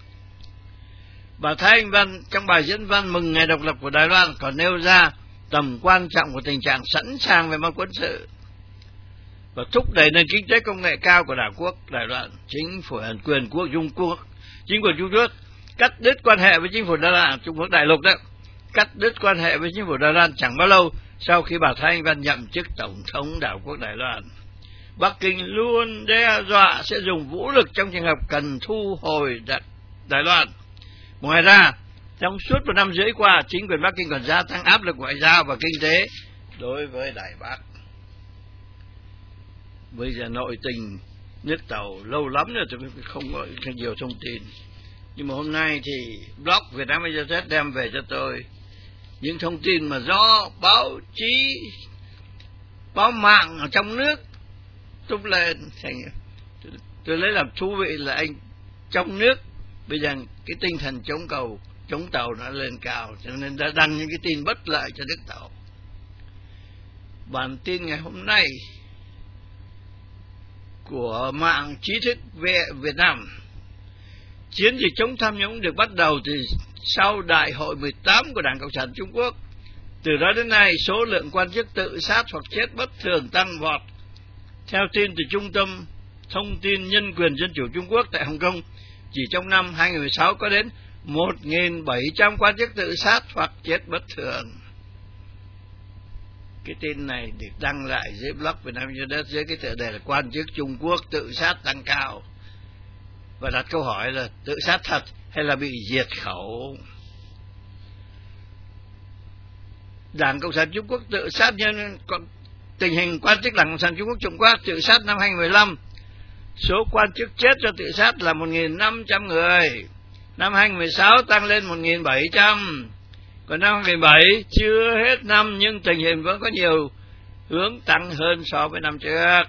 Speaker 1: Bà Thái Anh Văn trong bài diễn văn mừng ngày độc lập của Đài Loan còn nêu ra tầm quan trọng của tình trạng sẵn sàng về mặt quân sự và thúc đẩy nền kinh tế công nghệ cao của đảo quốc Đài Loan. Chính phủ Hàn quyền quốc Trung Quốc, chính quyền Trung Quốc cắt đứt quan hệ với chính phủ Đài Loan, Trung Quốc đại lục đó, cắt đứt quan hệ với chính phủ Đài Loan chẳng bao lâu sau khi bà Thái Anh Văn nhậm chức tổng thống đảo quốc Đài Loan. Bắc Kinh luôn đe dọa sẽ dùng vũ lực trong trường hợp cần thu hồi Đài Loan. Ngoài ra, trong suốt một năm rưỡi qua, chính quyền Bắc Kinh còn gia tăng áp lực ngoại giao và kinh tế đối với Đài Bắc. Bây giờ nội tình nước Tàu lâu lắm rồi tôi không có nhiều thông tin, nhưng mà hôm nay thì blog Việt Nam Bây Giờ đem về cho tôi những thông tin mà do báo chí, báo mạng ở trong nước tung lên. Tôi lấy làm thú vị là anh trong nước bây giờ cái tinh thần chống cầu, chống Tàu nó lên cao, cho nên đã đăng những cái tin bất lợi cho nước Tàu. Bản tin ngày hôm nay của mạng trí thức về Việt Nam: chiến dịch chống tham nhũng được bắt đầu từ sau Đại hội mười tám của Đảng Cộng sản Trung Quốc. Từ đó đến nay, số lượng quan chức tự sát hoặc chết bất thường tăng vọt. Theo tin từ Trung tâm Thông tin Nhân quyền Dân chủ Trung Quốc tại Hồng Kông, chỉ trong năm hai nghìn không trăm mười sáu có đến một nghìn bảy trăm quan chức tự sát hoặc chết bất thường. Cái tin này được đăng lại dưới blog Việt Nam Yêu Đất dưới cái tựa đề là quan chức Trung Quốc tự sát tăng cao, và đặt câu hỏi là tự sát thật hay là bị diệt khẩu. Đảng Cộng sản Trung Quốc tự sát nhân còn tình hình quan chức Đảng Cộng sản Trung Quốc Trung Quốc tự sát năm hai nghìn không trăm mười lăm, số quan chức chết do tự sát là một nghìn năm trăm người. Năm hai nghìn không trăm mười sáu tăng lên một nghìn bảy trăm. Còn năm hai nghìn không trăm mười bảy chưa hết năm nhưng tình hình vẫn có nhiều hướng tăng hơn so với năm trước.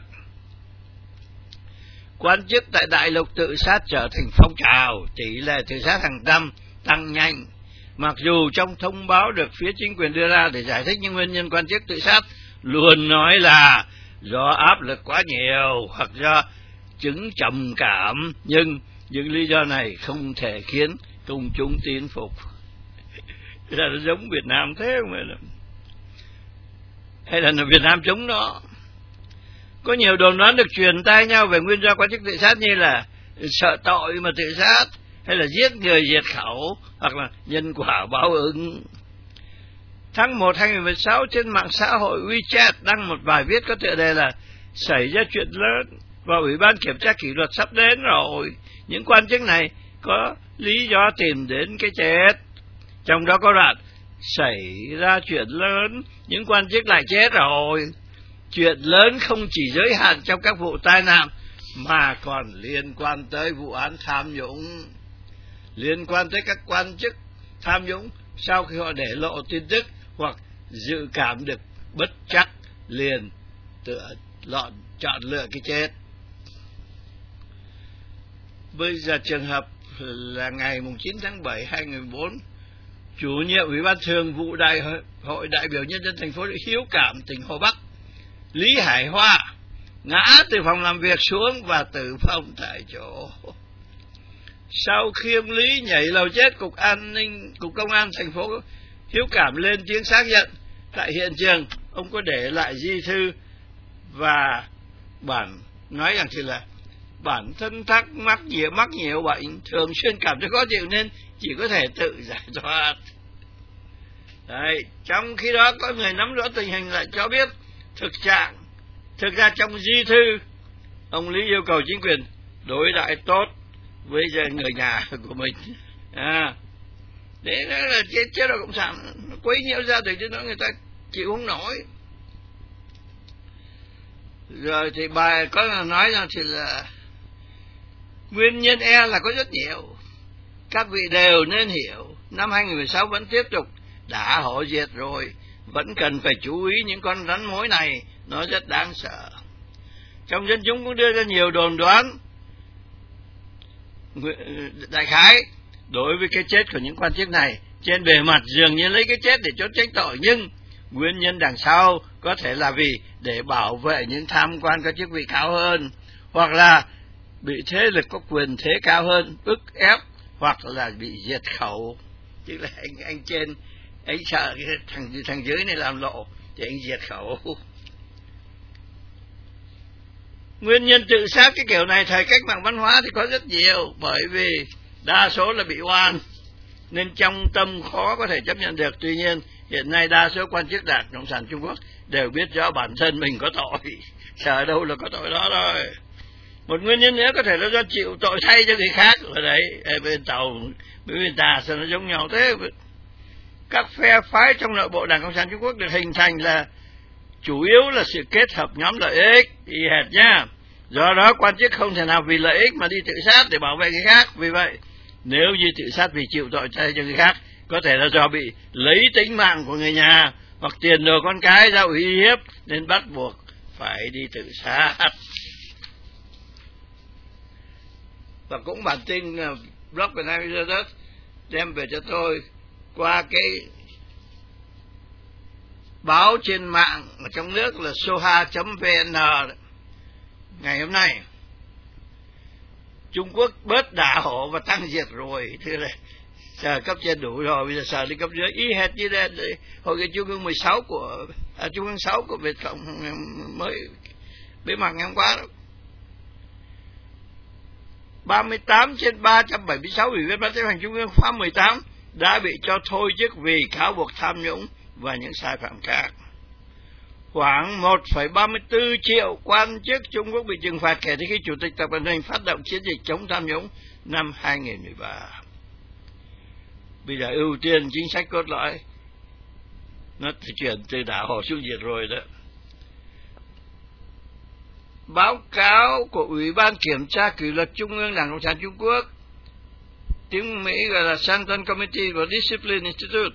Speaker 1: Quan chức tại đại lục tự sát trở thành phong trào, tỷ lệ tự sát hàng năm tăng nhanh. Mặc dù trong thông báo được phía chính quyền đưa ra để giải thích những nguyên nhân quan chức tự sát luôn nói là do áp lực quá nhiều hoặc do chứng trầm cảm, nhưng những lý do này không thể khiến công chúng tin phục. Là nó giống Việt Nam thế không phải là? Hay là Việt Nam chống nó? Có nhiều đồn đoán được truyền tai nhau về nguyên do quan chức tự sát như là sợ tội mà tự sát, hay là giết người diệt khẩu, hoặc là nhân quả báo ứng. Tháng một năm hai nghìn không trăm mười sáu, trên mạng xã hội WeChat đăng một bài viết có tựa đề là xảy ra chuyện lớn và Ủy ban Kiểm tra Kỷ luật sắp đến rồi. Những quan chức này có lý do tìm đến cái chết. Trong đó có đoạn xảy ra chuyện lớn, những quan chức lại chết rồi. Chuyện lớn không chỉ giới hạn trong các vụ tai nạn mà còn liên quan tới vụ án tham nhũng, liên quan tới các quan chức tham nhũng sau khi họ để lộ tin tức hoặc dự cảm được bất trắc liền tựa lọn chọn lựa cái chết. Bây giờ trường hợp là ngày chín tháng bảy năm hai nghìn không trăm mười bốn, chủ nhiệm Ủy ban Thường vụ Đại hội đại biểu nhân dân thành phố Hiếu Cảm, tỉnh Hồ Bắc, Lý Hải Hoa ngã từ phòng làm việc xuống và tử vong tại chỗ. Sau khi ông Lý nhảy lầu chết, cục an ninh, cục công an thành phố Hiếu Cảm lên tiếng xác nhận tại hiện trường ông có để lại di thư và bản nói rằng thì là bản thân thắc mắc nhiều mắc nhiều bệnh, thường xuyên cảm thấy khó chịu nên chỉ có thể tự giải thoát. Đấy, trong khi đó có người nắm rõ tình hình lại cho biết thực trạng, thực ra trong di thư ông Lý yêu cầu chính quyền đối đãi tốt với người nhà của mình. À, đấy là chế, chế độ cộng sản quấy nhiễu gia đình cho nó người ta chịu không nổi. Rồi thì bài có nói rằng thì là nguyên nhân e là có rất nhiều, các vị đều nên hiểu. Năm hai nghìn không trăm mười sáu vẫn tiếp tục, đã hổ diệt rồi, vẫn cần phải chú ý những con rắn mối này, nó rất đáng sợ. Trong dân chúng cũng đưa ra nhiều đồn đoán đại khái đối với cái chết của những quan chức này. Trên bề mặt dường như lấy cái chết để trốn tránh tội, nhưng nguyên nhân đằng sau có thể là vì để bảo vệ những tham quan có chức vị cao hơn, hoặc là bị thế lực có quyền thế cao hơn ức ép, hoặc là bị diệt khẩu. Tức là anh anh trên anh sợ cái thằng thằng dưới này làm lộ thì anh diệt khẩu. Nguyên nhân tự sát cái kiểu này thời cách mạng văn hóa thì có rất nhiều, bởi vì đa số là bị oan nên trong tâm khó có thể chấp nhận được. Tuy nhiên hiện nay đa số quan chức Đảng Cộng sản Trung Quốc đều biết rõ bản thân mình có tội, sợ đâu là có tội đó rồi. Một nguyên nhân nữa có thể là do chịu tội thay cho người khác. Ở đấy bên Tàu bên Tà sao nó giống nhau thế. Các phe phái trong nội bộ Đảng Cộng sản Trung Quốc được hình thành là chủ yếu là sự kết hợp nhóm lợi ích y hệt nhá. Do đó quan chức không thể nào vì lợi ích mà đi tự sát để bảo vệ người khác. Vì vậy nếu như tự sát vì chịu tội thay cho người khác, có thể là do bị lấy tính mạng của người nhà hoặc tiền đồ con cái ra uy hiếp nên bắt buộc phải đi tự sát. Và cũng bản tin uh, blog Việt Nam Internet đem về cho tôi qua cái báo trên mạng ở trong nước là soha chấm vn ngày hôm nay. Trung Quốc bớt đả hổ và tăng diệt rồi, thế là chờ cấp trên đủ rồi, bây giờ sợ đi cấp dưới. Y hệt như là hội nghị Trung ương mười sáu của à, Trung ương sáu của Việt Cộng mới bế mạc ngày hôm qua đó. ba mươi tám trên ba trăm bảy mươi sáu ủy viên Ban chấp hành Trung ương khóa mười tám đã bị cho thôi chức vì cáo buộc tham nhũng và những sai phạm khác. Khoảng một phẩy ba mươi tư triệu quan chức Trung Quốc bị trừng phạt kể từ khi Chủ tịch Tập Cận Bình phát động chiến dịch chống tham nhũng năm hai nghìn không trăm mười ba. Bây giờ ưu tiên chính sách cốt lõi nó chuyển từ đảo hổ xuống diệt rồi đó. báo cáo của Ủy ban Kiểm tra Kỷ luật Trung ương Đảng Cộng sản Trung Quốc, tiếng Mỹ gọi là Central Committee for Discipline Institute,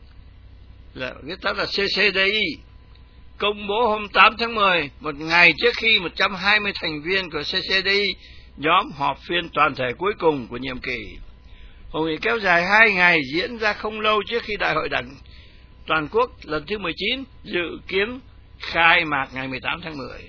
Speaker 1: là viết tắt là C C D I, công bố hôm tám tháng mười, một ngày trước khi một trăm hai mươi thành viên của C C D I nhóm họp phiên toàn thể cuối cùng của nhiệm kỳ. Hội nghị kéo dài hai ngày, diễn ra không lâu trước khi Đại hội Đảng Toàn quốc lần thứ mười chín dự kiến khai mạc ngày mười tám tháng mười.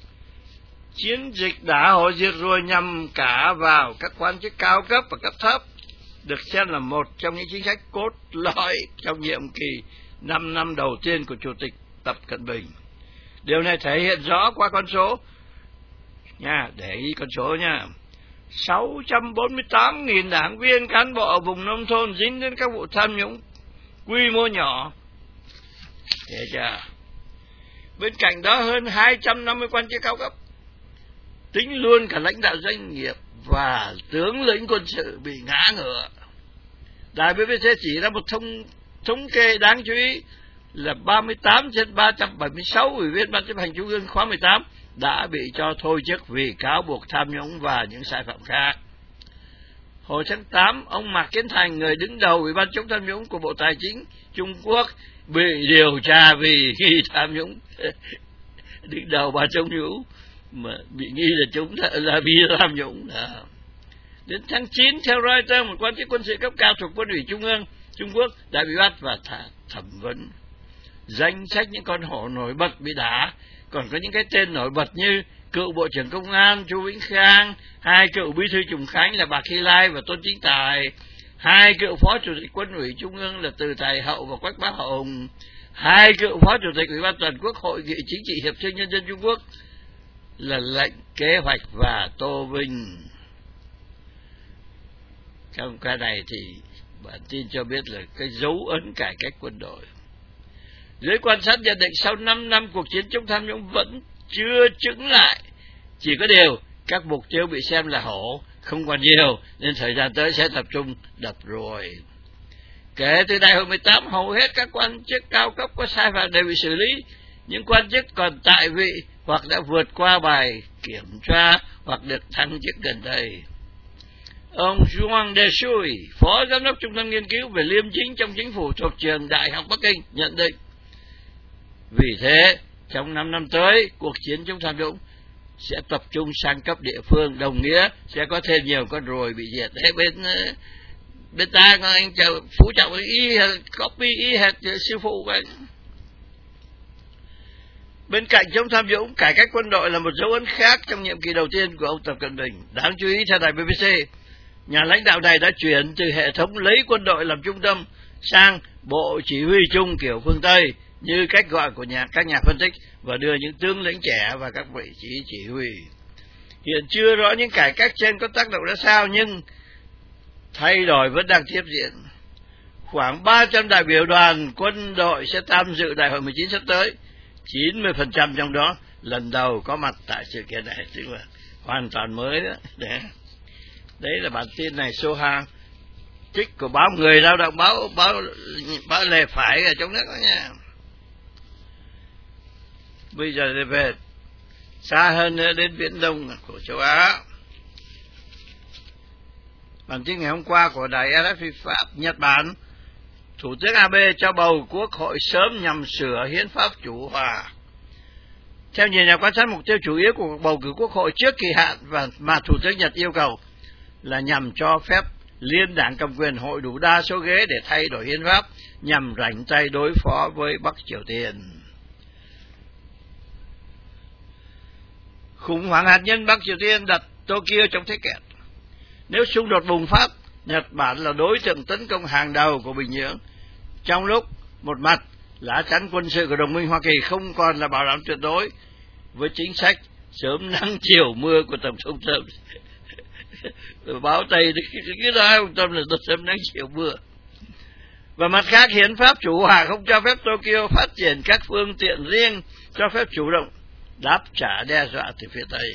Speaker 1: Chiến dịch đã hội diệt rồi nhằm cả vào các quan chức cao cấp và cấp thấp, được xem là một trong những chính sách cốt lõi trong nhiệm kỳ năm năm đầu tiên của Chủ tịch Tập Cận Bình. Điều này thể hiện rõ qua con số nha, để ý con số nha. sáu trăm bốn mươi tám nghìn đảng viên cán bộ ở vùng nông thôn dính đến các vụ tham nhũng quy mô nhỏ. Thế chưa? Bên cạnh đó hơn hai trăm năm mươi quan chức cao cấp, tính luôn cả lãnh đạo doanh nghiệp và tướng lĩnh quân sự bị ngã ngựa. Đài B B C chỉ ra một thông thống kê đáng chú ý là ba mươi tám trên ba trăm bảy mươi sáu ủy viên Ban chấp hành Trung ương khóa mười tám đã bị cho thôi chức vì cáo buộc tham nhũng và những sai phạm khác. Hồi tháng tám, ông Mạc Kiến Thành, người đứng đầu Ủy ban chống tham nhũng của Bộ Tài chính Trung Quốc, bị điều tra vì nghi tham nhũng. Đứng đầu ban chống nhũng mà bị nghi là chúng là vì tham nhũng. Đến tháng chín, theo Reuters, một quan chức quân sự cấp cao thuộc Quân ủy Trung ương Trung Quốc đã bị bắt và thả thẩm vấn. Danh sách những con hổ nổi bật bị đá còn có những cái tên nổi bật như cựu Bộ trưởng Công an Chu Vĩnh Khang, hai cựu Bí thư Trùng Khánh là Bà Khi Lai và Tôn Chính Tài, hai cựu Phó Chủ tịch Quân ủy Trung ương là Từ Tài Hậu và Quách Bá Hồng, hai cựu Phó Chủ tịch Ủy ban Toàn quốc Hội nghị Chính trị Hiệp thương Nhân dân Trung Quốc là Lệnh Kế hoạch và Tô Vinh. Trong cái này thì bản tin cho biết là cái dấu ấn cải cách quân đội. Giới quan sát nhận định sau năm năm cuộc chiến chống tham nhũng vẫn chưa chững lại, chỉ có điều các mục tiêu bị xem là hổ không còn nhiều nên thời gian tới sẽ tập trung đập rồi. Kể từ đại hội mười tám, hầu hết các quan chức cao cấp có sai phạm đều bị xử lý. Những quan chức còn tại vị hoặc đã vượt qua bài kiểm tra hoặc được thăng chức gần đây. Ông Zhuang Deshui, Phó Giám đốc Trung tâm Nghiên cứu về Liêm chính trong chính phủ thuộc trường Đại học Bắc Kinh, nhận định vì thế trong năm năm tới, cuộc chiến chống tham nhũng sẽ tập trung sang cấp địa phương, đồng nghĩa sẽ có thêm nhiều con ruồi bị diệt. Thế bên bên ta anh chờ Phú Trọng y copy y hệt sư phụ vậy. Bên cạnh chống tham nhũng, cải cách quân đội là một dấu ấn khác trong nhiệm kỳ đầu tiên của ông Tập Cận Bình. Đáng chú ý, theo đài B B C, nhà lãnh đạo này đã chuyển từ hệ thống lấy quân đội làm trung tâm sang bộ chỉ huy chung kiểu phương Tây, như cách gọi của nhà, các nhà phân tích, và đưa những tướng lĩnh trẻ vào các vị trí chỉ huy. Hiện chưa rõ những cải cách trên có tác động ra sao, nhưng thay đổi vẫn đang tiếp diễn. Khoảng ba trăm đại biểu đoàn quân đội sẽ tham dự đại hội mười chín sắp tới, chín mươi phần trăm trong đó lần đầu có mặt tại sự kiện này, tức là hoàn toàn mới đó. Đấy, đấy là bản tin này số hai trích của báo Người Lao động, báo báo báo lề phải ở trong nước đó nha. Bây giờ thì về xa hơn nữa đến Viễn Đông của châu Á. Bản tin ngày hôm qua của đài R F I Pháp, Nhật Bản, Thủ tướng Abe cho bầu quốc hội sớm nhằm sửa hiến pháp chủ hòa. Theo nhiều nhà quan sát, mục tiêu chủ yếu của bầu cử quốc hội trước kỳ hạn và mà Thủ tướng Nhật yêu cầu là nhằm cho phép liên đảng cầm quyền hội đủ đa số ghế để thay đổi hiến pháp nhằm rảnh tay đối phó với Bắc Triều Tiên. Khủng hoảng hạt nhân Bắc Triều Tiên đặt Tokyo trong thế kẹt. Nếu xung đột bùng phát, Nhật Bản là đối tượng tấn công hàng đầu của Bình Nhưỡng. Trong lúc một mặt, lá chắn quân sự của đồng minh Hoa Kỳ không còn là bảo đảm tuyệt đối với chính sách sớm nắng chiều mưa của Tổng thống Trump. Báo Tây cứ nói ông Trump là sớm nắng chiều mưa. Và mặt khác, hiến pháp chủ hòa không cho phép Tokyo phát triển các phương tiện riêng, cho phép chủ động đáp trả đe dọa từ phía Tây.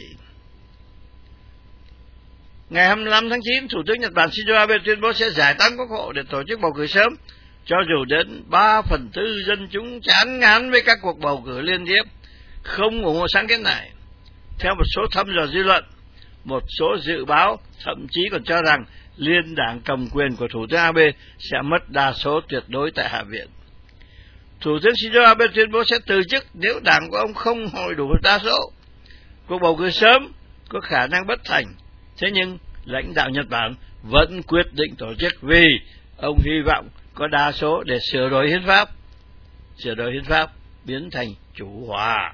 Speaker 1: Ngày hai mươi lăm tháng chín, Thủ tướng Nhật Bản Shinzo Abe tuyên bố sẽ giải tán quốc hội để tổ chức bầu cử sớm, cho dù đến ba phần tư dân chúng chán ngán với các cuộc bầu cử liên tiếp, không ủng hộ sáng kiến này. Theo một số thăm dò dư luận, một số dự báo thậm chí còn cho rằng liên đảng cầm quyền của Thủ tướng Abe sẽ mất đa số tuyệt đối tại Hạ viện. Thủ tướng Shinzo Abe tuyên bố sẽ từ chức nếu đảng của ông không hội đủ đa số. Cuộc bầu cử sớm có khả năng bất thành, thế nhưng lãnh đạo Nhật Bản vẫn quyết định tổ chức vì ông hy vọng có đa số để sửa đổi hiến pháp, sửa đổi hiến pháp biến thành chủ hòa.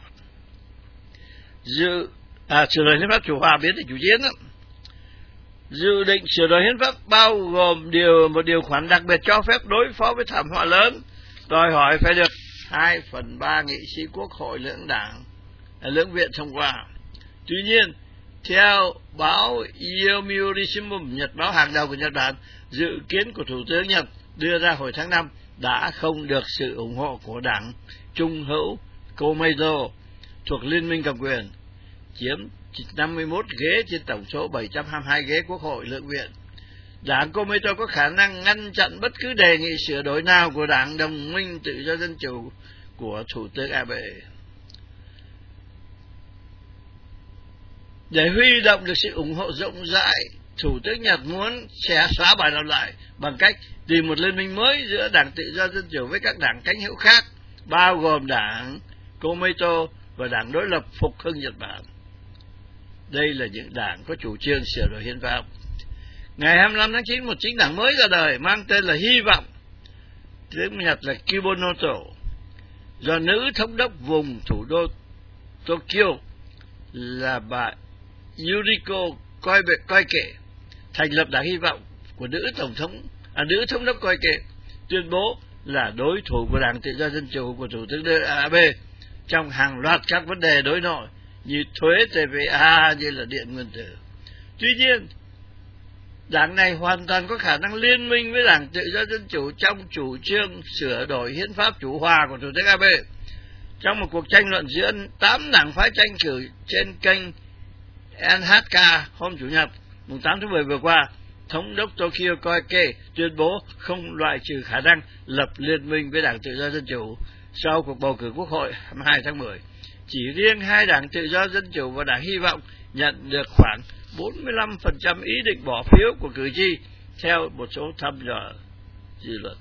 Speaker 1: Dự à, sửa đổi hiến pháp chủ hòa biến thành chủ chiến đó. Dự định sửa đổi hiến pháp bao gồm điều một điều khoản đặc biệt cho phép đối phó với thảm họa lớn, đòi hỏi phải được hai phần ba nghị sĩ quốc hội lưỡng đảng, lưỡng viện thông qua. Tuy nhiên, theo báo Yomiuri Shimbun, nhật báo hàng đầu của Nhật Bản, dự kiến của Thủ tướng Nhật đưa ra hồi tháng năm đã không được sự ủng hộ của đảng Trung hữu Komeito thuộc Liên minh cầm quyền, chiếm năm mươi mốt ghế trên tổng số bảy trăm hai mươi hai ghế quốc hội lưỡng viện. Đảng Komeito có khả năng ngăn chặn bất cứ đề nghị sửa đổi nào của đảng đồng minh tự do dân chủ của Thủ tướng Abe. Để huy động được sự ủng hộ rộng rãi, Thủ tướng Nhật muốn sẽ xóa bài làm lại bằng cách tìm một liên minh mới giữa đảng tự do dân chủ với các đảng cánh hữu khác, bao gồm đảng Komeito và đảng đối lập Phục hưng Nhật Bản. Đây là những đảng có chủ trương sửa đổi hiến pháp. Ngày hai mươi lăm tháng chín, một chính đảng mới ra đời mang tên là Hy vọng, tiếng Nhật là Kibonoto, do nữ thống đốc vùng thủ đô Tokyo là bà Yuriko Koike thành lập đảng Hy vọng của nữ tổng thống à, nữ thống đốc Koike, tuyên bố là đối thủ của đảng tự do dân chủ của Thủ tướng Abe trong hàng loạt các vấn đề đối nội như thuế, tê vê a, như là điện nguyên tử. Tuy nhiên, đảng này hoàn toàn có khả năng liên minh với đảng tự do dân chủ trong chủ trương sửa đổi hiến pháp chủ hòa của Thủ tướng Abe. Trong một cuộc tranh luận giữa tám đảng phái tranh cử trên kênh en hát ca hôm Chủ nhật, mùng tám tháng mười vừa qua, Thống đốc Tokyo Koike tuyên bố không loại trừ khả năng lập liên minh với đảng tự do dân chủ sau cuộc bầu cử quốc hội hai mươi hai tháng mười. Chỉ riêng hai đảng tự do dân chủ và đảng Hy vọng nhận được khoảng bốn mươi lăm phần trăm ý định bỏ phiếu của cử tri theo một số thăm dò dư luận.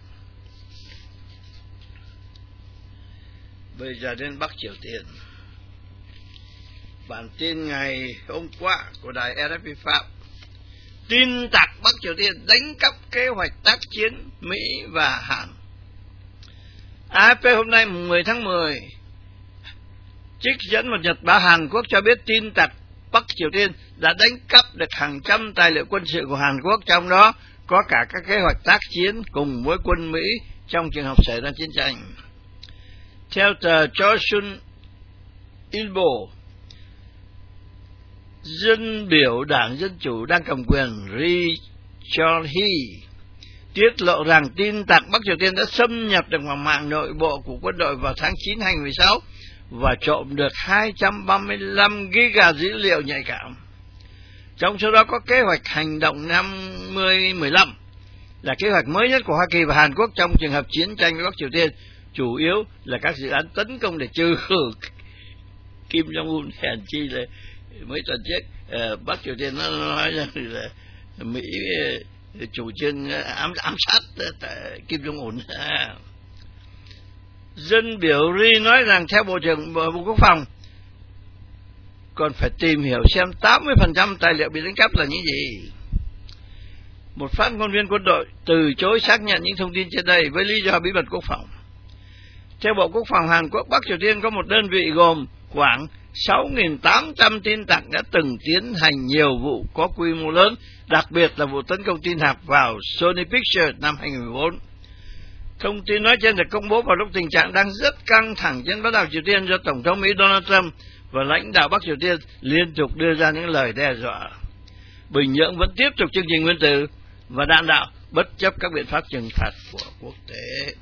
Speaker 1: Bây giờ đến Bắc Triều Tiên. Bản tin ngày hôm qua của đài rờ ép pê Pháp: tin tặc Bắc Triều Tiên đánh cắp kế hoạch tác chiến Mỹ và Hàn. a ép pê hôm nay mười tháng mười trích dẫn một nhật báo Hàn Quốc cho biết tin tặc Bắc Triều Tiên đã đánh cắp được hàng trăm tài liệu quân sự của Hàn Quốc, trong đó có cả các kế hoạch tác chiến cùng với quân Mỹ trong trường hợp xảy ra chiến tranh. Theo tờ Chosun Ilbo, dân biểu Đảng Dân Chủ đang cầm quyền Ri Chol-hee tiết lộ rằng tin tặc Bắc Triều Tiên đã xâm nhập được vào mạng nội bộ của quân đội vào tháng chín năm hai nghìn không trăm mười sáu và trộm được hai trăm ba mươi lăm giga dữ liệu nhạy cảm. Trong số đó có kế hoạch hành động năm mươi mười lăm, là kế hoạch mới nhất của Hoa Kỳ và Hàn Quốc trong trường hợp chiến tranh với Bắc Triều Tiên, chủ yếu là các dự án tấn công để trừ khử Kim Jong-un. Hèn chi là mấy tuần trước uh, Bắc Triều Tiên nó nói rằng là Mỹ uh, chủ trương ám, ám sát uh, Kim Jong-un. À. Dân biểu Ri nói rằng theo Bộ trưởng Bộ Quốc phòng còn phải tìm hiểu xem tám mươi phần trăm tài liệu bị đánh cắp là những gì. Một phát ngôn viên quân đội từ chối xác nhận những thông tin trên đây với lý do bí mật quốc phòng. Theo Bộ Quốc phòng Hàn Quốc, Bắc Triều Tiên có một đơn vị gồm khoảng sáu nghìn tám trăm tin tặc đã từng tiến hành nhiều vụ có quy mô lớn, đặc biệt là vụ tấn công tin hạt vào Sony Pictures năm hai nghìn không trăm mười bốn. Thông tin nói trên được công bố vào lúc tình trạng đang rất căng thẳng trên bán đảo Triều Tiên do Tổng thống Mỹ Donald Trump và lãnh đạo Bắc Triều Tiên liên tục đưa ra những lời đe dọa. Bình Nhưỡng vẫn tiếp tục chương trình nguyên tử và đạn đạo bất chấp các biện pháp trừng phạt của quốc tế.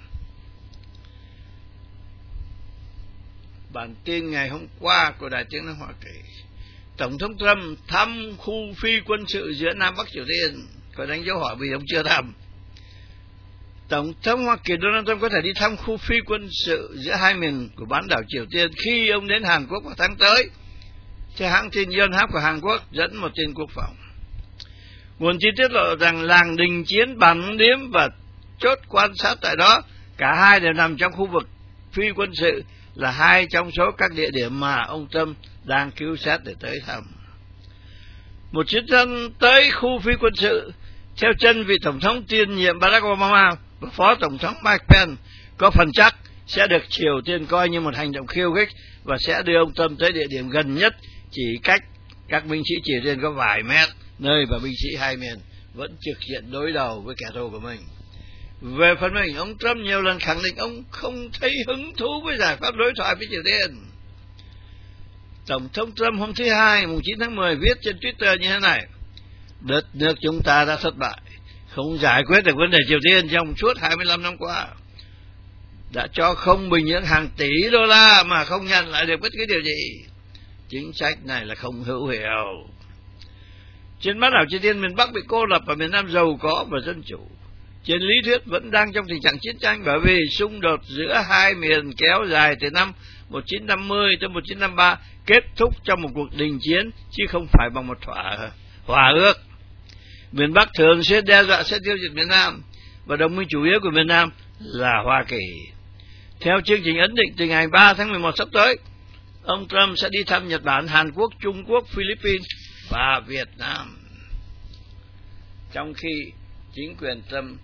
Speaker 1: Bản tin ngày hôm qua của Đài Tiếng nói Hoa Kỳ: Tổng thống Trump thăm khu phi quân sự giữa Nam Bắc Triều Tiên. Có đánh dấu hỏi vì ông chưa thăm. Tổng thống Hoa Kỳ Donald Trump có thể đi thăm khu phi quân sự giữa hai miền của bán đảo Triều Tiên khi ông đến Hàn Quốc vào tháng tới, theo hãng tin Yonhap của Hàn Quốc dẫn một tin quốc phòng. Nguồn tin tiết lộ rằng làng đình chiến, bàn điếm và chốt quan sát tại đó, cả hai đều nằm trong khu vực phi quân sự, là hai trong số các địa điểm mà ông Trump đang cứu xét để tới thăm. Một chuyến thăm tới khu phi quân sự theo chân vị Tổng thống tiền nhiệm Barack Obama và Phó Tổng thống Mike Pence có phần chắc sẽ được Triều Tiên coi như một hành động khiêu khích và sẽ đưa ông Trump tới địa điểm gần nhất, chỉ cách các binh sĩ Triều Tiên có vài mét, nơi mà binh sĩ hai miền vẫn trực diện đối đầu với kẻ thù của mình. Về phần mình, ông Trump nhiều lần khẳng định ông không thấy hứng thú với giải pháp đối thoại với Triều Tiên. Tổng thống Trump hôm thứ Hai, mùng chín tháng mười, viết trên Twitter như thế này: đất nước chúng ta đã thất bại, không giải quyết được vấn đề Triều Tiên trong suốt hai mươi lăm năm qua, đã cho không Bình Nhưỡng hàng tỷ đô la mà không nhận lại được bất cứ điều gì. Chính sách này là không hữu hiệu. Trên bán đảo Triều Tiên, miền Bắc bị cô lập và miền Nam giàu có và dân chủ, trên lý thuyết vẫn đang trong tình trạng chiến tranh, bởi vì xung đột giữa hai miền kéo dài từ năm một nghìn chín trăm năm mươi tới một nghìn chín trăm năm mươi ba, kết thúc trong một cuộc đình chiến chứ không phải bằng một thỏa hòa ước. Miền Bắc thường xuyên đe dọa sẽ tiêu diệt miền Nam, và đồng minh chủ yếu của miền Nam là Hoa Kỳ. Theo chương trình ấn định, từ ngày ba tháng mười một sắp tới, ông Trump sẽ đi thăm Nhật Bản, Hàn Quốc, Trung Quốc, Philippines và Việt Nam. Trong khi chính quyền Trump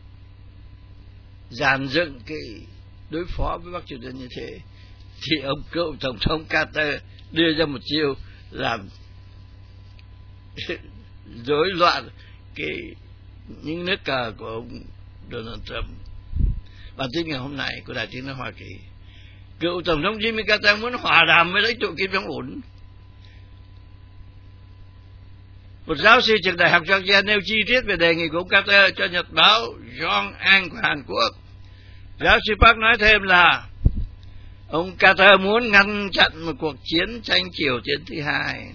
Speaker 1: dàn dựng cái đối phó với Bắc Triều Tiên như thế, thì ông cựu Tổng thống Carter đưa ra một chiêu làm rối loạn cái những nước cờ của ông Donald Trump. Bản tin ngày hôm nay của Đài Tiếng nói Hoa Kỳ: cựu Tổng thống Jimmy Carter muốn hòa đàm với lãnh tụ Kim Jong Un. Một giáo sư trường đại học Georgia nêu chi tiết về đề nghị của ông Carter cho nhật báo John Anh của Hàn Quốc. Giáo sư Park nói thêm là ông Carter muốn ngăn chặn một cuộc chiến tranh Triều Tiên thứ hai.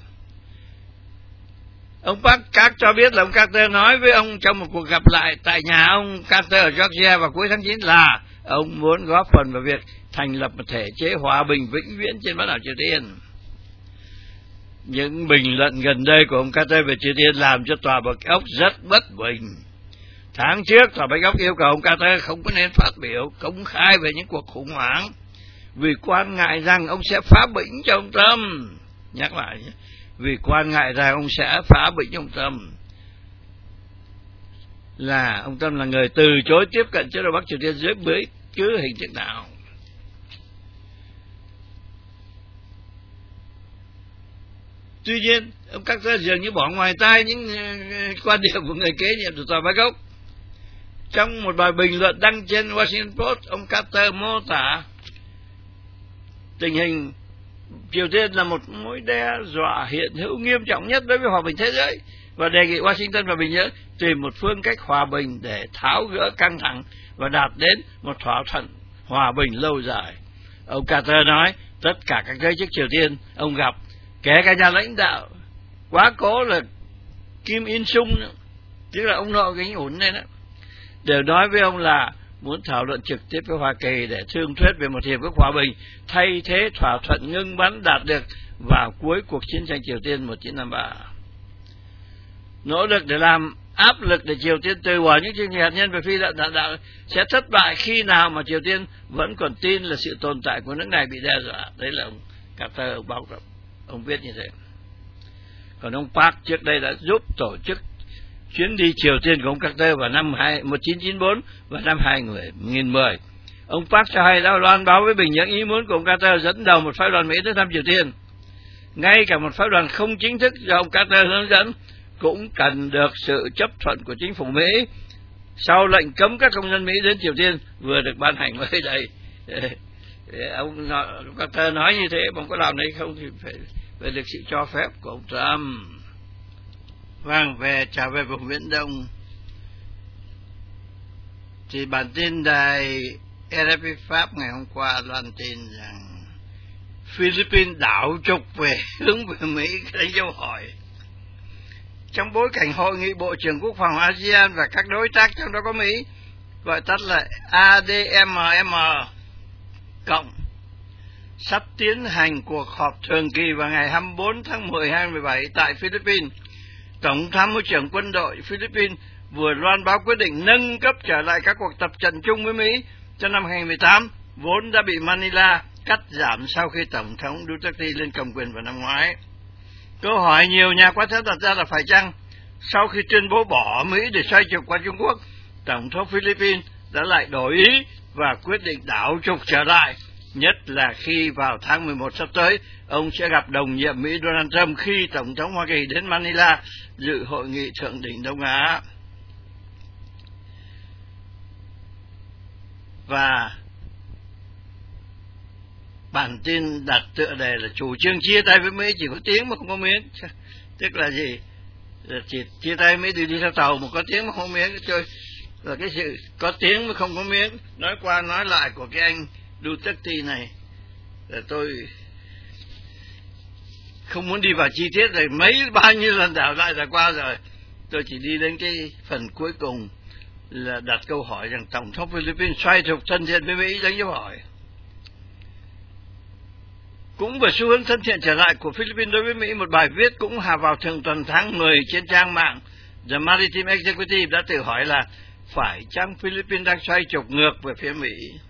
Speaker 1: Ông Park Park cho biết là ông Carter nói với ông trong một cuộc gặp lại tại nhà ông Carter ở Georgia vào cuối tháng chín là ông muốn góp phần vào việc thành lập một thể chế hòa bình vĩnh viễn trên bán đảo Triều Tiên. Những bình luận gần đây của ông Carter về Triều Tiên làm cho Tòa Bạch Ốc rất bất bình. Tháng trước, Tòa Bạch Ốc yêu cầu ông Carter không có nên phát biểu công khai về những cuộc khủng hoảng, vì quan ngại rằng ông sẽ phá bĩnh cho ông Trump. Nhắc lại nhé, vì quan ngại rằng ông sẽ phá bĩnh ông Trump, là ông Trump là người từ chối tiếp cận chế độ Bắc Triều Tiên dưới bất cứ hình thức nào. Tuy nhiên, ông Carter dường như bỏ ngoài tai những quan điểm của người kế nhiệm của Tòa Bạch Ốc. Trong một bài bình luận đăng trên Washington Post, ông Carter mô tả tình hình Triều Tiên là một mối đe dọa hiện hữu nghiêm trọng nhất đối với hòa bình thế giới, và đề nghị Washington và Bình Nhưỡng tìm một phương cách hòa bình để tháo gỡ căng thẳng và đạt đến một thỏa thuận hòa bình lâu dài. Ông Carter nói tất cả các giới chức Triều Tiên ông gặp, kể cả nhà lãnh đạo quá cố là Kim Il Sung, tức là ông nội cái ổn này đó, đều nói với ông là muốn thảo luận trực tiếp với Hoa Kỳ để thương thuyết về một hiệp ước hòa bình thay thế thỏa thuận ngưng bắn đạt được vào cuối cuộc chiến tranh Triều Tiên một nghìn chín trăm năm mươi ba. Nỗ lực để làm áp lực để Triều Tiên từ bỏ những chương trình hạt nhân và phi đạn đạo sẽ thất bại khi nào mà Triều Tiên vẫn còn tin là sự tồn tại của nước này bị đe dọa. Đấy là ông Carter ông báo cáo, ông viết như thế. Còn ông Park trước đây đã giúp tổ chức chuyến đi Triều Tiên của ông Carter vào năm một nghìn chín trăm chín mươi tư và năm hai nghìn mười. Ông Park cho hay đã loan báo với Bình Nhưỡng ý muốn của ông Carter dẫn đầu một phái đoàn Mỹ tới thăm Triều Tiên. Ngay cả một phái đoàn không chính thức do ông Carter hướng dẫn cũng cần được sự chấp thuận của chính phủ Mỹ sau lệnh cấm các công dân Mỹ đến Triều Tiên vừa được ban hành mới đây. Ông Carter nói như thế, ông có làm đấy không thì phải, phải được sự cho phép của ông Trump. Vâng, về trở về vùng Viễn Đông thì bản tin đài rờ ép pê Pháp ngày hôm qua loan tin rằng Philippines đảo trục về hướng về Mỹ, đánh dấu hỏi. Trong bối cảnh hội nghị Bộ trưởng Quốc phòng a sê an và các đối tác trong đó có Mỹ, gọi tắt là a đê em em cộng, sắp tiến hành cuộc họp thường kỳ vào ngày hai mươi bốn tháng mười hai mươi bảy tại Philippines. Tổng tham mưu trưởng quân đội Philippines vừa loan báo quyết định nâng cấp trở lại các cuộc tập trận chung với Mỹ cho năm hai nghìn không trăm mười tám, vốn đã bị Manila cắt giảm sau khi Tổng thống Duterte lên cầm quyền vào năm ngoái. Câu hỏi nhiều nhà quan sát đặt ra là phải chăng sau khi tuyên bố bỏ Mỹ để xoay trục qua Trung Quốc, Tổng thống Philippines đã lại đổi ý và quyết định đảo trục trở lại, nhất là khi vào tháng mười một sắp tới, ông sẽ gặp đồng nhiệm Mỹ Donald Trump khi Tổng thống Hoa Kỳ đến Manila dự hội nghị thượng đỉnh Đông Á. Và bản tin đặt tựa đề là chủ trương chia tay với Mỹ chỉ có tiếng mà không có miếng. Tức là gì? Là chỉ chia tay Mỹ thì đi theo tàu mà có tiếng mà không có miếng chơi. Là cái sự có tiếng mà không có miếng. Nói qua nói lại của cái anh Duterte này là tôi không muốn đi vào chi tiết rồi, mấy bao nhiêu lần đảo lại là qua rồi. Tôi chỉ đi đến cái phần cuối cùng là đặt câu hỏi rằng Tổng thống Philippines xoay trục thân thiện với Mỹ, dấu hỏi. Cũng về xu hướng thân thiện trở lại của Philippines đối với Mỹ, một bài viết cũng hạ vào thượng tuần tháng mười trên trang mạng The Maritime Executive đã tự hỏi là phải chăng Philippines đang xoay trục ngược về phía Mỹ?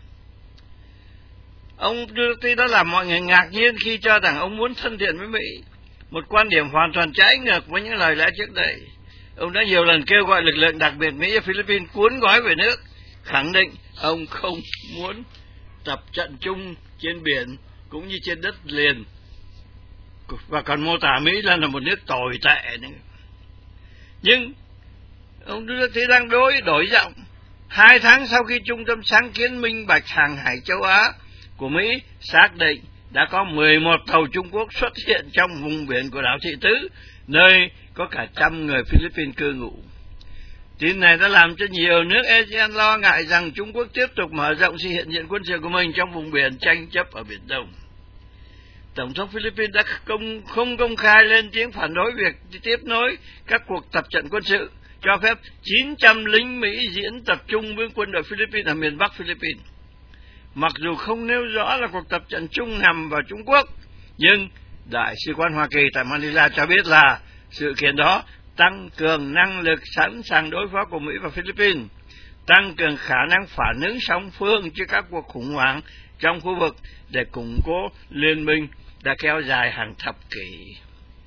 Speaker 1: Ông Duterte đã làm mọi người ngạc nhiên khi cho rằng ông muốn thân thiện với Mỹ, một quan điểm hoàn toàn trái ngược với những lời lẽ trước đây. Ông đã nhiều lần kêu gọi lực lượng đặc biệt Mỹ ở Philippines cuốn gói về nước, khẳng định ông không muốn tập trận chung trên biển cũng như trên đất liền, và còn mô tả Mỹ là một nước tồi tệ nữa. Nhưng ông Duterte đang đối đổi giọng. Hai tháng sau khi Trung tâm sáng kiến minh bạch hàng hải châu Á của Mỹ xác định đã có mười một tàu Trung Quốc xuất hiện trong vùng biển của đảo Thị Tứ, nơi có cả trăm người Philippines cư ngụ. Tin này đã làm cho nhiều nước a sê an lo ngại rằng Trung Quốc tiếp tục mở rộng sự hiện diện quân sự của mình trong vùng biển tranh chấp ở Biển Đông. Tổng thống Philippines đã công, không công khai lên tiếng phản đối việc tiếp nối các cuộc tập trận quân sự, cho phép chín trăm lính Mỹ diễn tập trung với quân đội Philippines ở miền Bắc Philippines. Mặc dù không nêu rõ là cuộc tập trận chung nằm vào Trung Quốc, nhưng Đại sứ quán Hoa Kỳ tại Manila cho biết là sự kiện đó tăng cường năng lực sẵn sàng đối phó của Mỹ và Philippines, tăng cường khả năng phản ứng song phương trước các cuộc khủng hoảng trong khu vực để củng cố liên minh đã kéo dài hàng thập kỷ.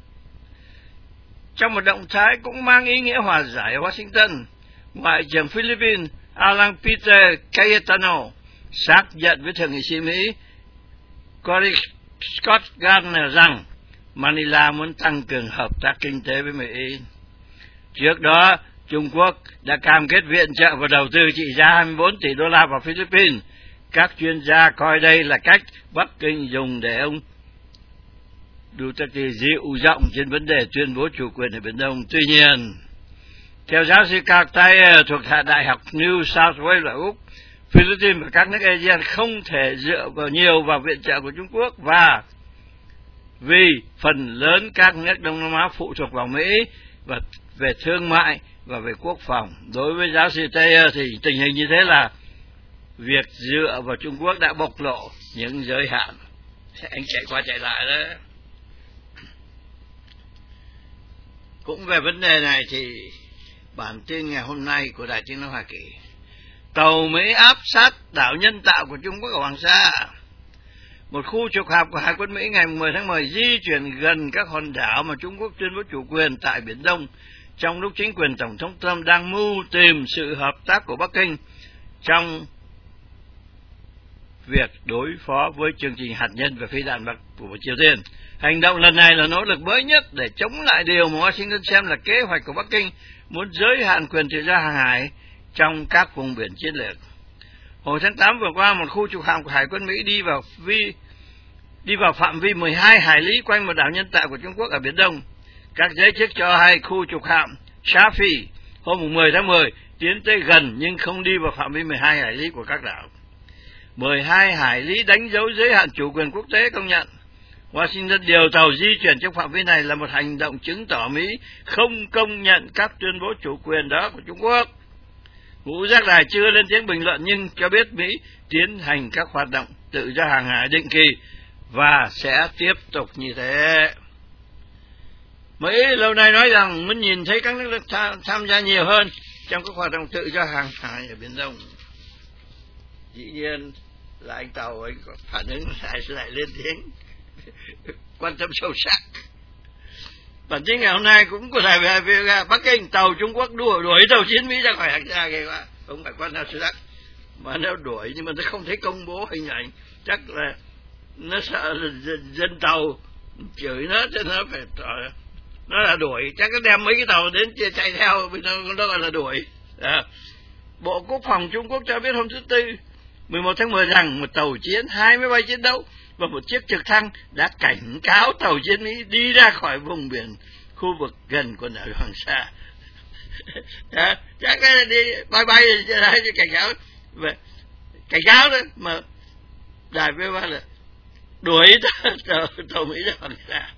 Speaker 1: Trong một động thái cũng mang ý nghĩa hòa giải ở Washington, Ngoại trưởng Philippines Alan Peter Cayetano xác nhận với Thượng nghị sĩ Mỹ Cory Scott Gardner rằng Manila muốn tăng cường hợp tác kinh tế với Mỹ. Trước đó, Trung Quốc đã cam kết viện trợ và đầu tư trị giá hai mươi bốn tỷ đô la vào Philippines. Các chuyên gia coi đây là cách Bắc Kinh dùng để ông Duterte dịu giọng trên vấn đề tuyên bố chủ quyền ở Biển Đông. Tuy nhiên, theo giáo sư Carl Thayer thuộc Đại học New South Wales ở Úc, Philippines và các nước a sê an không thể dựa vào nhiều vào viện trợ của Trung Quốc, và vì phần lớn các nước Đông Nam Á phụ thuộc vào Mỹ và về thương mại và về quốc phòng. Đối với giáo sư Thayer thì tình hình như thế là việc dựa vào Trung Quốc đã bộc lộ những giới hạn. Anh chạy qua chạy lại đó. Cũng về vấn đề này thì bản tin ngày hôm nay của Đài Tiếng nói Hoa Kỳ: tàu Mỹ áp sát đảo nhân tạo của Trung Quốc ở Hoàng Sa. Một khu trục hạm của Hải quân Mỹ ngày mười tháng mười di chuyển gần các hòn đảo mà Trung Quốc tuyên bố chủ quyền tại Biển Đông, trong lúc chính quyền Tổng thống Trump đang mưu tìm sự hợp tác của Bắc Kinh trong việc đối phó với chương trình hạt nhân và phi đạn của Triều Tiên. Hành động lần này là nỗ lực mới nhất để chống lại điều mà Washington xem là kế hoạch của Bắc Kinh muốn giới hạn quyền tự do hàng hải trong các vùng biển chiến lược. Hồi tháng tám vừa qua, một khu trục hạm của Hải quân Mỹ đi vào vi đi vào phạm vi mười hai hải lý quanh một đảo nhân tạo của Trung Quốc ở Biển Đông. Các giới chức cho hay khu trục hạm Shafi hôm mười tháng mười tiến tới gần nhưng không đi vào phạm vi mười hai hải lý của các đảo. mười hai hải lý đánh dấu giới hạn chủ quyền quốc tế công nhận. Washington điều tàu di chuyển trong phạm vi này là một hành động chứng tỏ Mỹ không công nhận các tuyên bố chủ quyền đó của Trung Quốc. Ngũ Giác Đài chưa lên tiếng bình luận nhưng cho biết Mỹ tiến hành các hoạt động tự do hàng hải định kỳ và sẽ tiếp tục như thế. Mỹ lâu nay nói rằng muốn nhìn thấy các nước tham, tham gia nhiều hơn trong các hoạt động tự do hàng hải ở Biển Đông. Dĩ nhiên là anh Tàu anh có phản ứng lại, lại lên tiếng quan tâm sâu sắc. Bản tin ngày hôm nay cũng có đài về Bắc Kinh, tàu Trung Quốc đuổi, đuổi tàu chiến Mỹ ra khỏi hàng xa ghê quá. Không phải quan tâm sâu sắc, mà nó đuổi nhưng mà nó không thấy công bố hình ảnh, chắc là nó sợ là dân, dân tàu chửi nó cho nó phải nó là đuổi, chắc nó đem mấy cái tàu đến chạy theo, nó gọi là đuổi. À. Bộ Quốc phòng Trung Quốc cho biết hôm thứ Tư mười một tháng mười rằng một tàu chiến, hai máy bay chiến đấu và một chiếc trực thăng đã cảnh cáo tàu chiến Mỹ đi ra khỏi vùng biển khu vực gần quần đảo Hoàng Sa. À, chắc cái đi bay bay hay cảnh cáo về cảnh cáo đó mà đài vê o a là đuổi tàu, tàu Mỹ ra Hoàng Sa.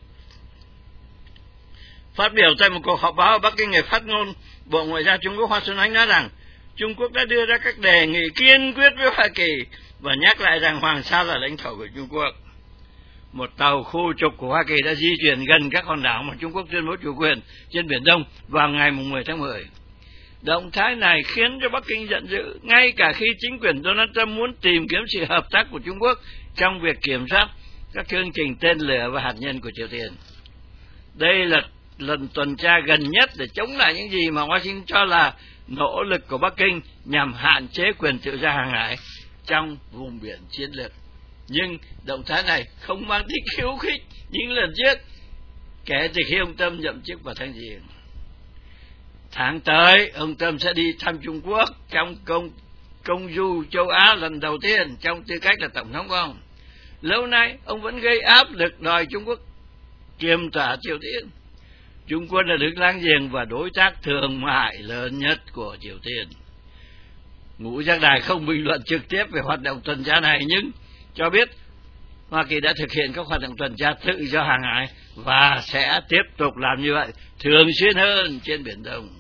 Speaker 1: Phát biểu tại một cuộc họp báo ở Bắc Kinh, người phát ngôn Bộ Ngoại giao Trung Quốc Hoa Xuân Oánh nói rằng Trung Quốc đã đưa ra các đề nghị kiên quyết với Hoa Kỳ và nhắc lại rằng Hoàng Sa là lãnh thổ của Trung Quốc. Một tàu khu trục của Hoa Kỳ đã di chuyển gần các hòn đảo mà Trung Quốc tuyên bố chủ quyền trên Biển Đông vào ngày mười tháng mười. Động thái này khiến cho Bắc Kinh giận dữ, ngay cả khi chính quyền Donald Trump muốn tìm kiếm sự hợp tác của Trung Quốc trong việc kiểm soát các chương trình tên lửa và hạt nhân của Triều Tiên. Đây là lần tuần tra gần nhất để chống lại những gì mà Washington cho là nỗ lực của Bắc Kinh nhằm hạn chế quyền tự do hàng hải trong vùng biển chiến lược. Nhưng động thái này không mang tính khiêu khích những lần trước kể từ khi ông Trump nhậm chức vào tháng Giêng. Tháng tới, ông Trump sẽ đi thăm Trung Quốc trong công, công du châu Á lần đầu tiên trong tư cách là Tổng thống của ông. Lâu nay, ông vẫn gây áp lực đòi Trung Quốc kiềm tỏa Triều Tiên. Trung Quốc là nước láng giềng và đối tác thương mại lớn nhất của Triều Tiên. Ngũ Giác Đài không bình luận trực tiếp về hoạt động tuần tra này, nhưng cho biết Hoa Kỳ đã thực hiện các hoạt động tuần tra tự do hàng hải và sẽ tiếp tục làm như vậy thường xuyên hơn trên Biển Đông.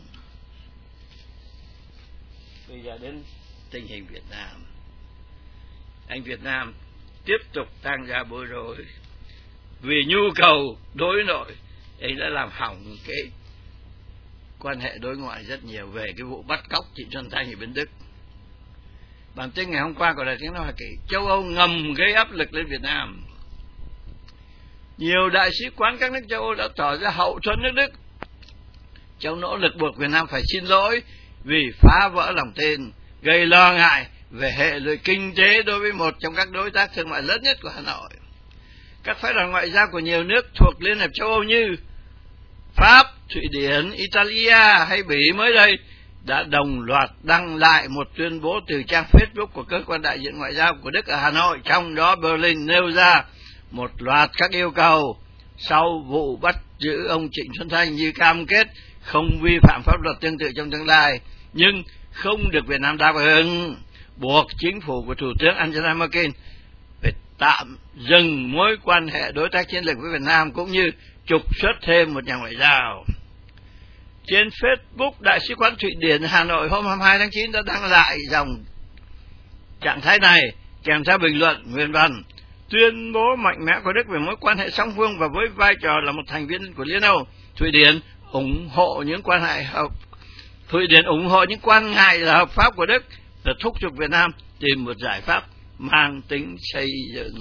Speaker 1: Bây giờ đến tình hình Việt Nam. Anh Việt Nam tiếp tục tăng ra bối rối vì nhu cầu đối nội. Anh đã làm hỏng cái quan hệ đối ngoại rất nhiều về cái vụ bắt cóc chị Xuân Thanh ở bên Đức. Bản tin ngày hôm qua của Đài Tiếng nói Hoa Kỳ, châu Âu ngầm gây áp lực lên Việt Nam. Nhiều đại sứ quán các nước châu Âu đã tỏ ra hậu thuẫn nước Đức trong nỗ lực buộc Việt Nam phải xin lỗi vì phá vỡ lòng tin, gây lo ngại về hệ lụy kinh tế đối với một trong các đối tác thương mại lớn nhất của Hà Nội. Các phái đoàn ngoại giao của nhiều nước thuộc Liên hiệp châu Âu như Pháp, Thụy Điển, Italia hay Bỉ mới đây đã đồng loạt đăng lại một tuyên bố từ trang Facebook của cơ quan đại diện ngoại giao của Đức ở Hà Nội, trong đó Berlin nêu ra một loạt các yêu cầu sau vụ bắt giữ ông Trịnh Xuân Thanh như cam kết không vi phạm pháp luật tương tự trong tương lai, nhưng không được Việt Nam đáp ứng, buộc chính phủ của Thủ tướng Angela Merkel phải tạm dừng mối quan hệ đối tác chiến lược với Việt Nam cũng như trục xuất thêm một nhà ngoại giao. Trên Facebook, Đại sứ quán Thụy Điển Hà Nội hôm hai mươi hai tháng chín đã đăng lại dòng trạng thái này kèm theo bình luận nguyên văn tuyên bố mạnh mẽ của Đức về mối quan hệ song phương và với vai trò là một thành viên của Liên Âu. Thụy Điển ủng hộ những quan hệ hợp Thụy Điển ủng hộ những quan ngại là hợp pháp của Đức và thúc giục Việt Nam tìm một giải pháp mang tính xây dựng.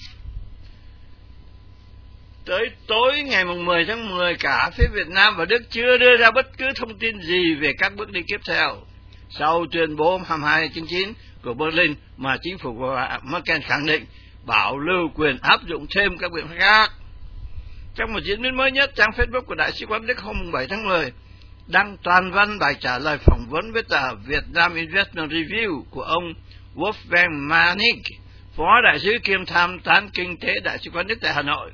Speaker 1: Tới tối ngày mười tháng mười, cả phía Việt Nam và Đức chưa đưa ra bất cứ thông tin gì về các bước đi tiếp theo. Sau tuyên bố hai mươi hai tháng chín của Berlin mà chính phủ của Merkel khẳng định bảo lưu quyền áp dụng thêm các biện pháp khác. Trong một diễn biến mới nhất, trang Facebook của Đại sứ quán Đức hôm bảy tháng mười đăng toàn văn bài trả lời phỏng vấn với tờ Vietnam Investment Review của ông Wolfgang Manik, phó đại sứ kiêm tham tán kinh tế Đại sứ quán Đức tại Hà Nội.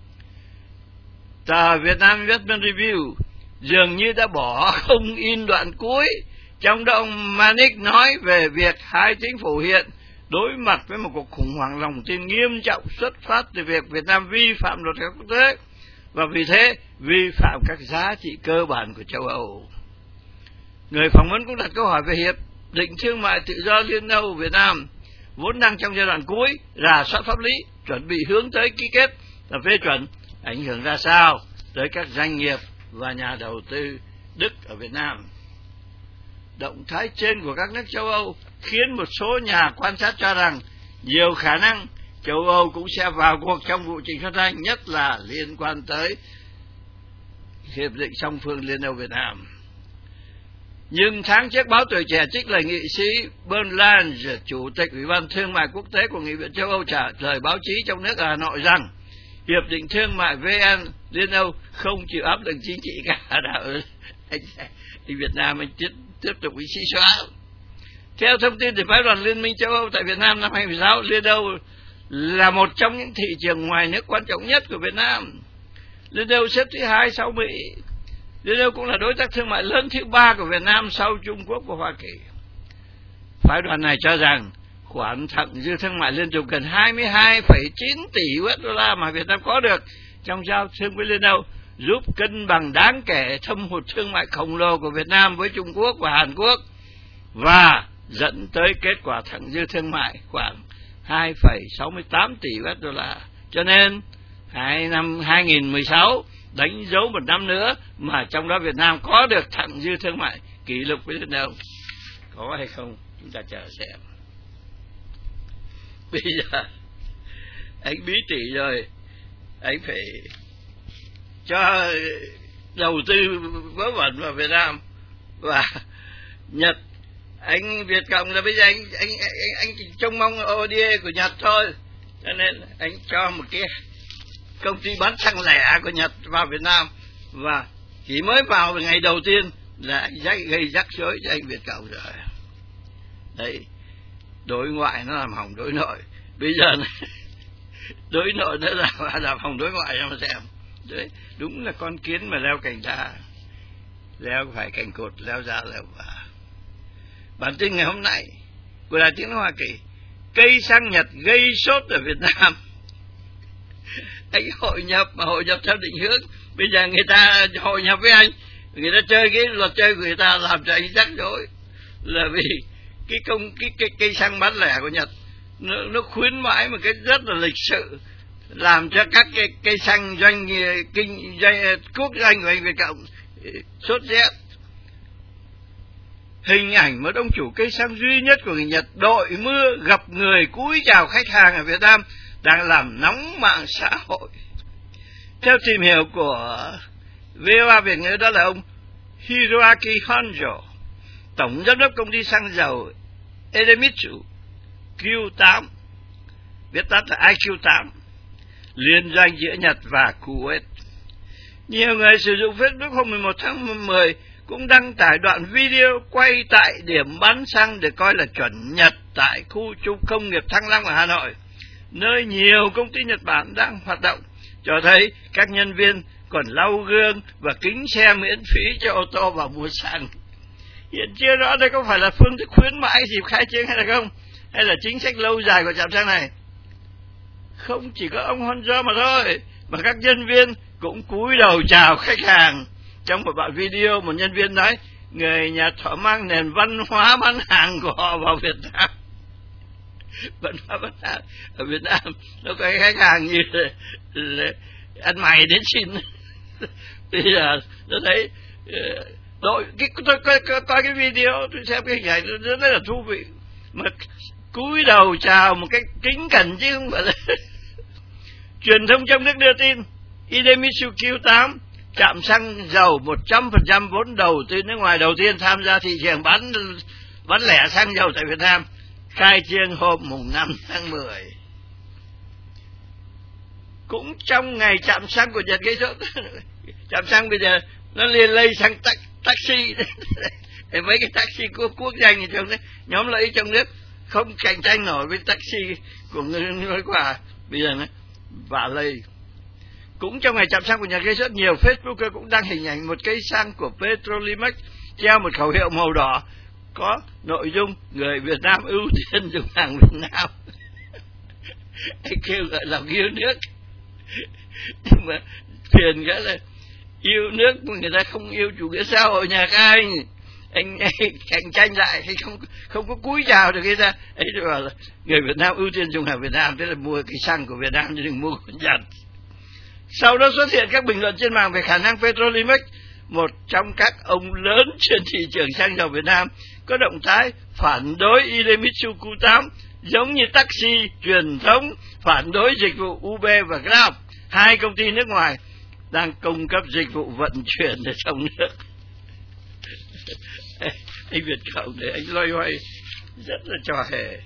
Speaker 1: Tờ Vietnam Investment Review dường như đã bỏ không in đoạn cuối, trong đó ông Manik nói về việc hai chính phủ hiện đối mặt với một cuộc khủng hoảng lòng tin nghiêm trọng xuất phát từ việc Việt Nam vi phạm luật pháp quốc tế và vì thế vi phạm các giá trị cơ bản của châu Âu. Người phỏng vấn cũng đặt câu hỏi về hiệp định thương mại tự do Liên Âu Việt Nam vốn đang trong giai đoạn cuối rà soát pháp lý chuẩn bị hướng tới ký kết và phê chuẩn, ảnh hưởng ra sao tới các doanh nghiệp và nhà đầu tư Đức ở Việt Nam. Động thái trên của các nước châu Âu khiến một số nhà quan sát cho rằng nhiều khả năng châu Âu cũng sẽ vào cuộc trong vụ Trịnh Xuân Thanh, nhất là liên quan tới hiệp định song phương Liên Âu Việt Nam. Nhưng tháng trước, báo Tuổi Trẻ trích lời nghị sĩ Bernd Lange, Chủ tịch Ủy ban Thương mại Quốc tế của Nghị viện châu Âu, trả lời báo chí trong nước ở Hà Nội rằng hiệp định thương mại vê en Liên Âu không chịu áp lực chính trị cả. Đạo anh, anh Việt Nam anh tiếp, tiếp tục bị xí xóa. Theo thông tin từ phái đoàn Liên minh châu Âu tại Việt Nam năm hai nghìn không trăm mười sáu, Liên Âu là một trong những thị trường ngoài nước quan trọng nhất của Việt Nam. Liên Âu xếp thứ hai sau Mỹ. Liên Âu cũng là đối tác thương mại lớn thứ ba của Việt Nam sau Trung Quốc và Hoa Kỳ. Phái đoàn này cho rằng khoản thặng dư thương mại liên tục gần hai mươi hai phẩy chín tỷ đô la mà Việt Nam có được trong giao thương với Liên Âu giúp cân bằng đáng kể thâm hụt thương mại khổng lồ của Việt Nam với Trung Quốc và Hàn Quốc, và dẫn tới kết quả thặng dư thương mại khoảng hai phẩy sáu mươi tám tỷ đô la. Cho nên năm hai nghìn không trăm mười sáu đánh dấu một năm nữa mà trong đó Việt Nam có được thặng dư thương mại kỷ lục với Liên Âu. Có hay không chúng ta chờ xem. Bây giờ anh bí tỷ rồi, anh phải cho đầu tư vớ vẩn vào Việt Nam và Nhật. Anh Việt Cộng là bây giờ anh anh anh, anh trông mong ô đê a của Nhật thôi, cho nên anh cho một cái công ty bán xăng lẻ của Nhật vào Việt Nam, và chỉ mới vào ngày đầu tiên là anh gây rắc rối cho anh Việt Cộng rồi. Đấy, đối ngoại nó làm hỏng đối nội. Bây giờ này, đối nội nó làm, làm hỏng đối ngoại cho mà xem. Đấy, đúng là con kiến mà leo cành đa, leo phải cành cột, leo ra leo vào. Bản tin ngày hôm nay của Đài Tiếng nói Hoa Kỳ: cây xăng Nhật gây sốt ở Việt Nam. Anh hội nhập mà hội nhập theo định hướng. Bây giờ người ta hội nhập với anh, người ta chơi cái luật chơi của người ta làm cho anh rắc rối, là vì cái công cái cái cây xăng bán lẻ của Nhật nó, nó khuyến mãi một cái rất là lịch sự, làm cho các cái cây xăng doanh kinh doanh quốc doanh của anh Việt Cộng sốt rét. Hình ảnh một ông chủ cây xăng duy nhất của người Nhật đội mưa gặp người cúi chào khách hàng ở Việt Nam đang làm nóng mạng xã hội. Theo tìm hiểu của vê o a Việt ngữ, đó là ông Hiroaki Honjo, tổng giám đốc công ty xăng dầu Edemitsu Q tám, viết tắt là I Q tám, liên doanh giữa Nhật và Kuwait. Nhiều người sử dụng Facebook hôm mười một tháng mười cũng đăng tải đoạn video quay tại điểm bán xăng được coi là chuẩn Nhật tại khu trung công nghiệp Thăng Long ở Hà Nội, nơi nhiều công ty Nhật Bản đang hoạt động, cho thấy các nhân viên còn lau gương và kính xe miễn phí cho ô tô vào mua xăng. Hiện chưa rõ đây có phải là phương thức khuyến mãi dịp khai trương hay là không, hay là chính sách lâu dài của trạm xăng này. Không chỉ có ông Honjo mà thôi, mà các nhân viên cũng cúi đầu chào khách hàng. Trong một đoạn video, một nhân viên nói người Nhật họ mang nền văn hóa bán hàng của họ vào Việt Nam. Văn hóa bán hàng ở Việt Nam nó có khách hàng như là, là ăn mày đến xin. Bây giờ tôi thấy đội cái tôi coi, coi, coi cái video, tôi xem cái hình ảnh nó rất là thú vị, mà cúi đầu chào một cái kính cẩn chứ không phải là. Truyền thông trong nước đưa tin Idemitsu Q tám, trạm xăng dầu một trăm phần trăm vốn đầu tư nước ngoài đầu tiên tham gia thị trường bán bán lẻ xăng dầu tại Việt Nam, khai trương hôm mùng năm tháng mười. Cũng trong ngày trạm xăng của Nhật gây sốt, trạm xăng bây giờ nó liền lây sang ta taxi. Mấy cái taxi của quốc doanh thì trong đấy, nhóm lợi ích trong nước không cạnh tranh nổi với taxi của người nước ngoài, bây giờ nó vả lây. Cũng trong ngày chạm xăng của Nhật gây sốt, nhiều Facebooker cũng đăng hình ảnh một cây xăng của Petrolimex treo một khẩu hiệu màu đỏ có nội dung người Việt Nam ưu tiên dùng hàng Việt Nam. Anh kêu gọi lòng yêu nước, nhưng mà phiền cái là yêu nước mà người ta không yêu chủ nghĩa xã hội nhà các anh. anh, anh cạnh tranh lại, hay không không có cúi chào được người ta. Ấy tôi bảo là người Việt Nam ưu tiên dùng hàng Việt Nam, tức là mua cái xăng của Việt Nam chứ đừng mua của Nhật. Sau đó xuất hiện các bình luận trên mạng về khả năng Petrolimex, một trong các ông lớn trên thị trường xăng dầu Việt Nam, có động thái phản đối Idemitsu Q tám, giống như taxi truyền thống phản đối dịch vụ Uber và Grab, hai công ty nước ngoài đang cung cấp dịch vụ vận chuyển ở trong nước. Anh Việt Cộng để anh loay hoay rất là trò hề.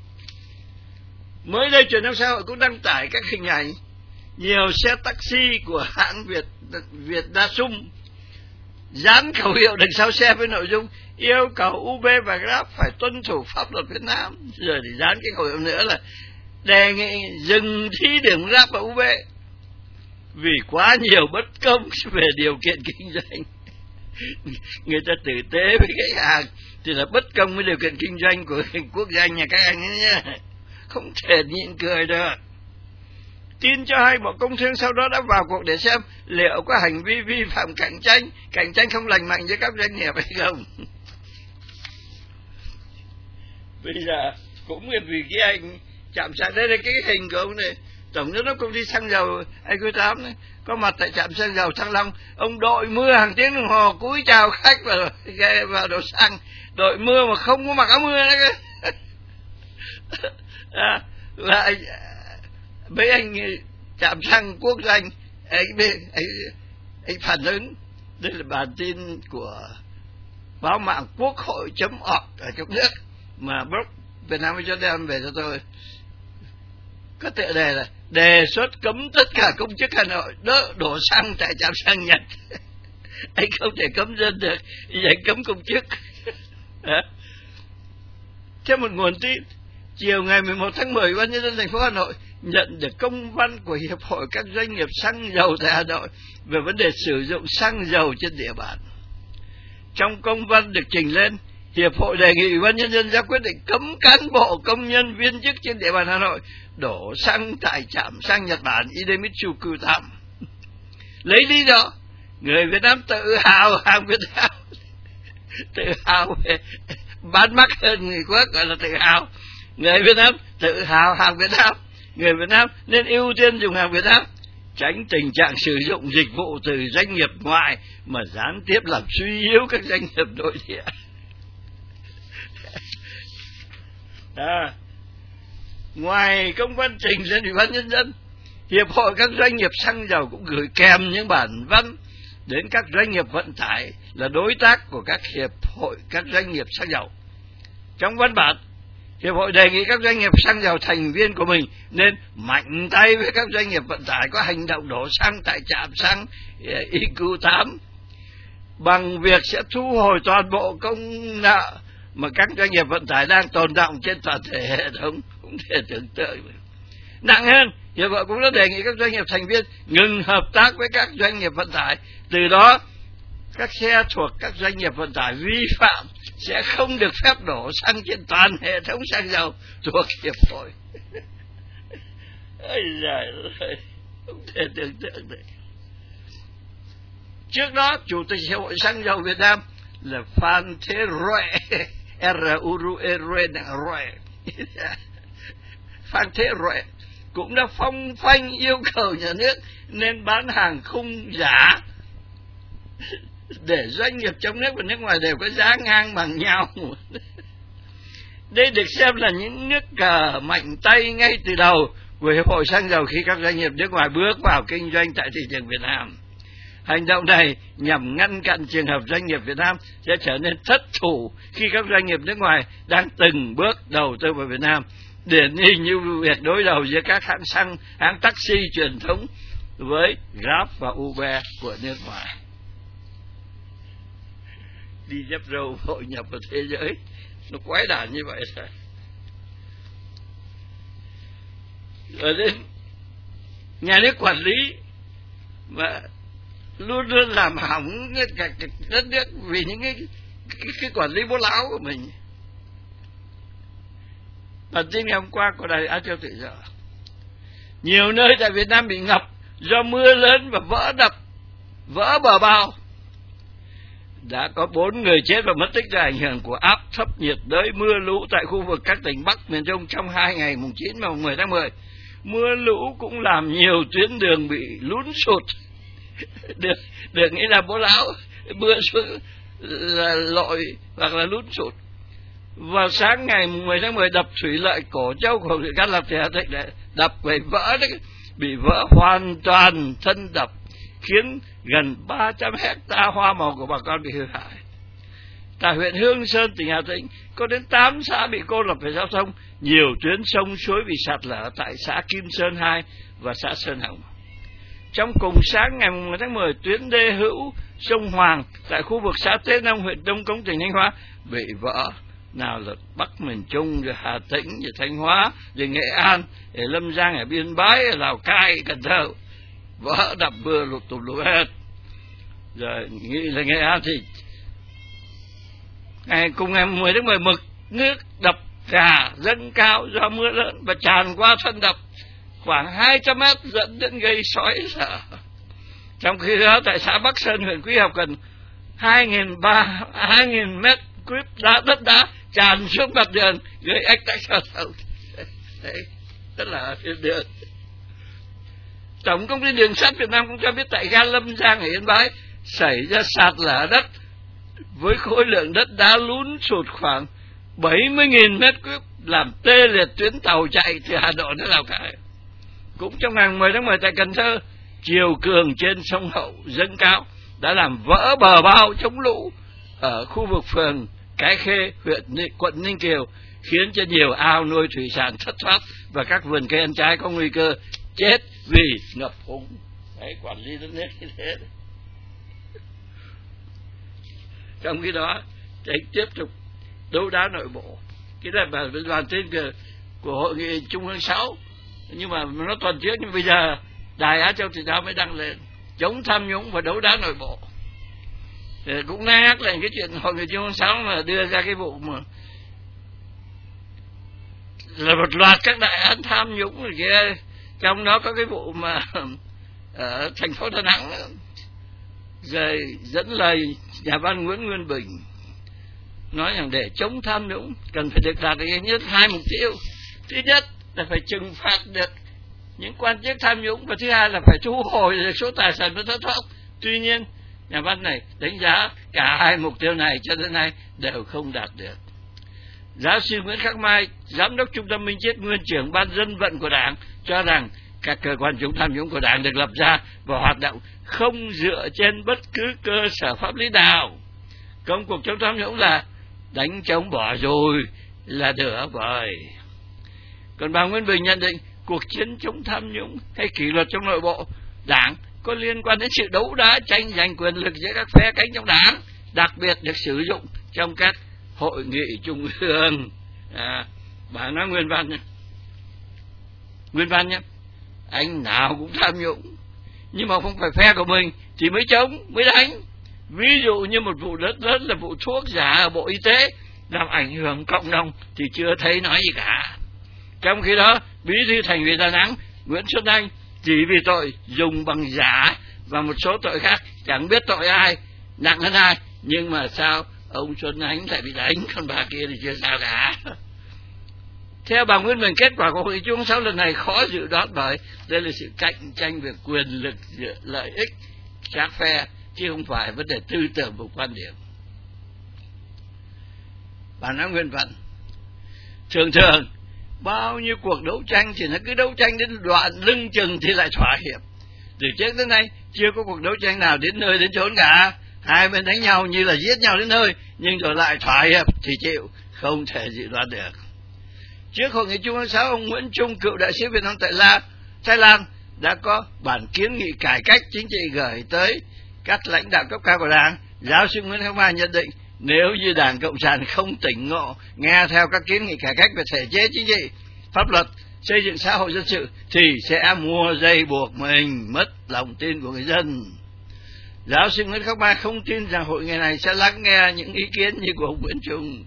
Speaker 1: Mới đây truyền thông xã hội cũng đăng tải các hình ảnh nhiều xe taxi của hãng Việt Việt Đa Sung dán khẩu hiệu đằng sau xe với nội dung yêu cầu Uber và Grab phải tuân thủ pháp luật Việt Nam, rồi thì dán cái khẩu hiệu nữa là đề nghị dừng thí điểm Grab và Uber vì quá nhiều bất công về điều kiện kinh doanh. Người ta tử tế với khách hàng thì là bất công với điều kiện kinh doanh của quốc doanh nhà các anh ấy nhé, không thể nhịn cười được. Tin cho hay Bộ Công Thương sau đó đã vào cuộc để xem liệu có hành vi vi phạm cạnh tranh, cạnh tranh không lành mạnh giữa các doanh nghiệp hay không. Bây giờ cũng vì cái anh trạm xăng, đây là cái hình của ông này, tổng giám đốc công ty xăng dầu i quy tám này, có mặt tại trạm xăng dầu Thăng Long. Ông đội mưa hàng tiếng đồng hồ cúi chào khách vào vào đổ xăng, đội mưa mà không có mặc áo mưa nữa cơ. À, và anh, mấy anh trạm xăng quốc doanh ấy ấy ấy phản ứng. Đây là bản tin của báo mạng quốc hội chấm org ở trong nước mà blog Việt Nam cho đem về cho tôi, có tựa đề là đề xuất cấm tất cả công chức Hà Nội đỡ đổ xăng tại trạm xăng Nhật. Anh không thể cấm dân được, vậy cấm công chức. Theo một nguồn tin, chiều ngày mười một tháng mười, Ủy ban nhân dân thành phố Hà Nội nhận được công văn của Hiệp hội các doanh nghiệp xăng dầu tại Hà Nội về vấn đề sử dụng xăng dầu trên địa bàn. Trong công văn được trình lên, Hiệp hội đề nghị Ủy ban nhân dân ra quyết định cấm cán bộ, công nhân, viên chức trên địa bàn Hà Nội đổ xăng tại trạm xăng Nhật Bản Idemitsu Q tám. Lấy lý do người Việt Nam tự hào hàng Việt Nam, tự hào về bán mắc hơn người quốc, gọi là tự hào. Người Việt Nam tự hào hàng Việt Nam, người Việt Nam nên ưu tiên dùng hàng Việt Nam, tránh tình trạng sử dụng dịch vụ từ doanh nghiệp ngoại mà gián tiếp làm suy yếu các doanh nghiệp nội địa. À, ngoài công văn trình lên Ủy ban nhân dân, Hiệp hội các doanh nghiệp xăng dầu cũng gửi kèm những bản văn đến các doanh nghiệp vận tải là đối tác của các hiệp hội các doanh nghiệp xăng dầu. Trong văn bản, Hiệp hội đề nghị các doanh nghiệp xăng dầu thành viên của mình nên mạnh tay với các doanh nghiệp vận tải có hành động đổ xăng tại trạm xăng i quy tám bằng việc sẽ thu hồi toàn bộ công nợ mà các doanh nghiệp vận tải đang tồn đọng trên toàn thể hệ thống. Không thể tưởng tượng. Nặng hơn, Hiệp hội cũng đã đề nghị các doanh nghiệp thành viên ngừng hợp tác với các doanh nghiệp vận tải. Từ đó, các xe thuộc các doanh nghiệp vận tải vi phạm sẽ không được phép đổ xăng trên toàn hệ thống xăng dầu thuộc Hiệp hội. Ôi giời ơi, không thể tưởng tượng được. Trước đó, Chủ tịch Hiệp hội xăng dầu Việt Nam là Phan Thế Roệ, R U R E Roệ, Phan Thế Roệ cũng đã phong phanh yêu cầu nhà nước nên bán hàng khung giá để doanh nghiệp trong nước và nước ngoài đều có giá ngang bằng nhau. Đây được xem là những nước cờ mạnh tay ngay từ đầu của Hiệp hội xăng dầu khi các doanh nghiệp nước ngoài bước vào kinh doanh tại thị trường Việt Nam. Hành động này nhằm ngăn chặn trường hợp doanh nghiệp Việt Nam sẽ trở nên thất thủ khi các doanh nghiệp nước ngoài đang từng bước đầu tư vào Việt Nam, điển hình như việc đối đầu giữa các hãng xăng, hãng taxi truyền thống với Grab và Uber của nước ngoài. Đi dép râu hội nhập vào thế giới, nó quái đản như vậy rồi. Ở đến nhà nước quản lý mà luôn luôn làm hỏng cả đất nước vì những cái, cái, cái quản lý bố láo của mình. Bản tin ngày hôm qua của Đài Á Châu Tự Do, nhiều nơi tại Việt Nam bị ngập do mưa lớn và vỡ đập, vỡ bờ bao. đã có bốn người chết và mất tích do ảnh hưởng của áp thấp nhiệt đới mưa lũ tại khu vực các tỉnh Bắc miền Trung trong hai ngày mùng chín và mùng mười tháng mười. Mưa lũ cũng làm nhiều tuyến đường bị lún sụt. Được, được nghĩ là bố lão mưa xuống là lội hoặc là lún sụt. Vào sáng ngày mười tháng mười, đập thủy lợi Cổ Châu của huyện Cát Lập thì Hà Tĩnh đập bị vỡ đấy, bị vỡ hoàn toàn thân đập, khiến gần ba trăm hecta hoa màu của bà con bị hư hại. Tại huyện Hương Sơn, tỉnh Hà Tĩnh, có đến tám xã bị cô lập về giao thông, nhiều tuyến sông suối bị sạt lở tại xã Kim Sơn hai và xã Sơn Hồng. Trong cùng sáng ngày mười tháng mười, tuyến đê hữu sông Hoàng tại khu vực xã Tế Nông, huyện Đông Cống, tỉnh Thanh Hóa bị vỡ. Nào là Bắc miền Trung, rồi Hà Tĩnh, rồi Thanh Hóa, rồi Nghệ An, rồi Lâm Giang, ở Biên Bái, ở Lào Cai, Cần Thơ, vỡ đập mưa lụt tụt lụt hết. Rồi nghĩ là Nghệ An thì ngày cùng ngày mười tháng mười, mực nước đập Gà dâng cao do mưa lớn và tràn qua thân đập khoảng hai trăm mét, dẫn đến gây sói sợ. Trong khi đó tại xã Bắc Sơn, huyện Quý Học, gần hai nghìn mét cúp đá đất đá tràn xuống mặt đường gây ách tắc giao thông. Đấy, rất là trên đường. Tổng công ty đường sắt Việt Nam cũng cho biết tại ga Lâm Giang ở Yên Bái xảy ra sạt lở đất với khối lượng đất đá lún sụt khoảng bảy mươi nghìn mét cúp, làm tê liệt tuyến tàu chạy từ Hà Nội đến Lào Cai. Cũng trong ngày mười tháng mười tại Cần Thơ, chiều cường trên sông Hậu dâng cao đã làm vỡ bờ bao chống lũ ở khu vực phường Cái Khê, huyện quận Ninh Kiều, khiến cho nhiều ao nuôi thủy sản thất thoát và các vườn cây ăn trái có nguy cơ chết vì ngập úng. Đấy, quản lý đất nước như thế đấy. Trong khi đó, anh tiếp tục đấu đá nội bộ. Cái này là đoàn tên của, của hội nghị Trung ương sáu, nhưng mà nó tuần trước, nhưng bây giờ Đài Á Châu Thể Thao mới đăng lên chống tham nhũng và đấu đá nội bộ. Thì cũng nhắc lại cái chuyện hội nghị Trung ương sáu mà đưa ra cái vụ mà là một loạt các đại án tham nhũng rồi kia, trong đó có cái vụ mà ở thành phố Đà Nẵng rồi dẫn lời nhà văn Nguyễn Nguyên Bình nói rằng để chống tham nhũng cần phải được đạt được nhất hai mục tiêu. Thứ nhất là phải trừng phạt được những quan chức tham nhũng, và thứ hai là phải thu hồi được số tài sản bị thất thoát. Tuy nhiên nhà văn này đánh giá cả hai mục tiêu này cho đến nay đều không đạt được. Giáo sư Nguyễn Khắc Mai, giám đốc Trung tâm Minh Triết, nguyên trưởng ban dân vận của Đảng, cho rằng các cơ quan chống tham nhũng của Đảng được lập ra và hoạt động không dựa trên bất cứ cơ sở pháp lý nào. Công cuộc chống tham nhũng là đánh chống bỏ rồi là đỡ vời. Còn bà Nguyễn Bình nhận định cuộc chiến chống tham nhũng hay kỷ luật trong nội bộ Đảng có liên quan đến sự đấu đá tranh giành quyền lực giữa các phe cánh trong Đảng, đặc biệt được sử dụng trong các hội nghị trung ương. À, bà nói nguyên văn nhé, nguyên văn nhé, anh nào cũng tham nhũng, nhưng mà không phải phe của mình thì mới chống, mới đánh. Ví dụ như một vụ rất lớn là vụ thuốc giả ở Bộ Y tế làm ảnh hưởng cộng đồng thì chưa thấy nói gì cả. Trong khi đó, Bí thư Thành ủy Đà Nẵng Nguyễn Xuân Anh chỉ vì tội dùng bằng giả và một số tội khác, chẳng biết tội ai nặng hơn ai, nhưng mà sao ông Xuân Anh lại bị đánh, còn bà kia thì chưa sao cả. Theo bà Nguyễn Bình, kết quả của hội nghị Trung ương sáu lần này khó dự đoán bởi đây là sự cạnh tranh về quyền lực giữa lợi ích các phe, chứ không phải vấn đề tư tưởng và quan điểm. Bà nói nguyên văn, thường thường bao nhiêu cuộc đấu tranh thì nó cứ đấu tranh đến đoạn lưng chừng thì lại thỏa hiệp. Từ trước đến nay chưa có cuộc đấu tranh nào đến nơi đến chốn cả. Hai bên đánh nhau như là giết nhau đến nơi, nhưng rồi lại thỏa hiệp thì chịu, không thể dự đoán được. Trước hội nghị Trung ương sáu, ông Nguyễn Trung, cựu đại sứ Việt Nam tại La, Thái Lan, đã có bản kiến nghị cải cách chính trị gửi tới các lãnh đạo cấp cao của Đảng. Giáo sư Nguyễn Khắc Mai nhận định nếu như Đảng Cộng sản không tỉnh ngộ nghe theo các kiến nghị cải cách về thể chế chính trị, pháp luật, xây dựng xã hội dân sự thì sẽ mua dây buộc mình, mất lòng tin của người dân. Giáo sư Nguyễn Khắc Mai không tin rằng hội nghị này sẽ lắng nghe những ý kiến như của ông Nguyễn Trung.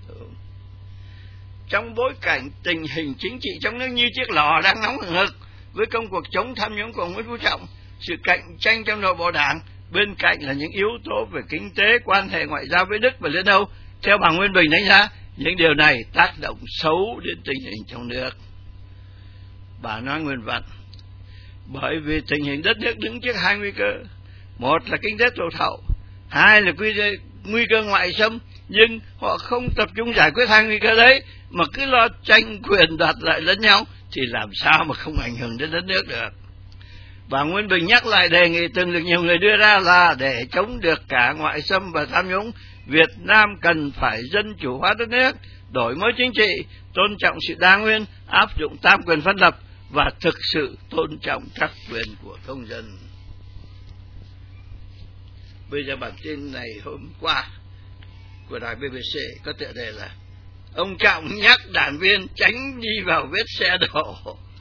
Speaker 1: Trong bối cảnh tình hình chính trị trong nước như chiếc lò đang nóng hừng hực, với công cuộc chống tham nhũng của ông Nguyễn Phú Trọng, sự cạnh tranh trong nội bộ Đảng bên cạnh là những yếu tố về kinh tế, quan hệ ngoại giao với Đức và Liên Âu. Theo bà Nguyên Bình đánh giá, những điều này tác động xấu đến tình hình trong nước. Bà nói nguyên văn, bởi vì tình hình đất nước đứng trước hai nguy cơ. Một là kinh tế tụt hậu, hai là nguy cơ ngoại xâm, nhưng họ không tập trung giải quyết hai nguy cơ đấy, mà cứ lo tranh quyền đoạt lợi lẫn nhau, thì làm sao mà không ảnh hưởng đến đất nước được. Bà Nguyên Bình nhắc lại đề nghị từng được nhiều người đưa ra là để chống được cả ngoại xâm và tham nhũng, Việt Nam cần phải dân chủ hóa đất nước, đổi mới chính trị, tôn trọng sự đa nguyên, áp dụng tam quyền phân lập và thực sự tôn trọng các quyền của công dân. Bây giờ bản tin này hôm qua của đài bê bê xê có tựa đề là ông Trọng nhắc đảng viên tránh đi vào vết xe đổ.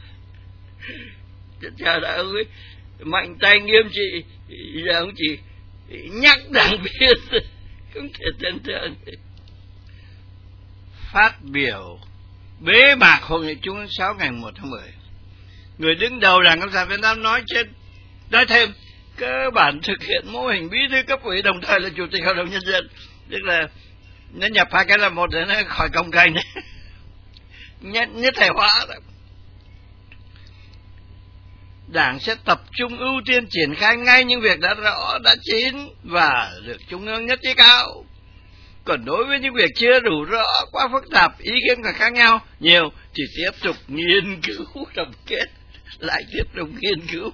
Speaker 1: Chờ đã ông ấy mạnh tay nghiêm trị, giờ ông chỉ nhắc đảng viên không thể tưởng tượng. Phát biểu bế mạc hội nghị Trung ương sáu ngày một tháng mười, người đứng đầu Đảng Cộng sản Việt Nam nói trên nói thêm cơ bản thực hiện mô hình bí thư cấp ủy đồng thời là chủ tịch hội đồng nhân dân, tức là nó nhập hai cái là một để nó khỏi công cành nhất nhất thể hóa. Đảng sẽ tập trung ưu tiên triển khai ngay những việc đã rõ, đã chín và được Trung ương nhất trí cao. Còn đối với những việc chưa đủ rõ, quá phức tạp, ý kiến còn khác nhau nhiều, thì tiếp tục nghiên cứu tổng kết, lại tiếp tục nghiên cứu.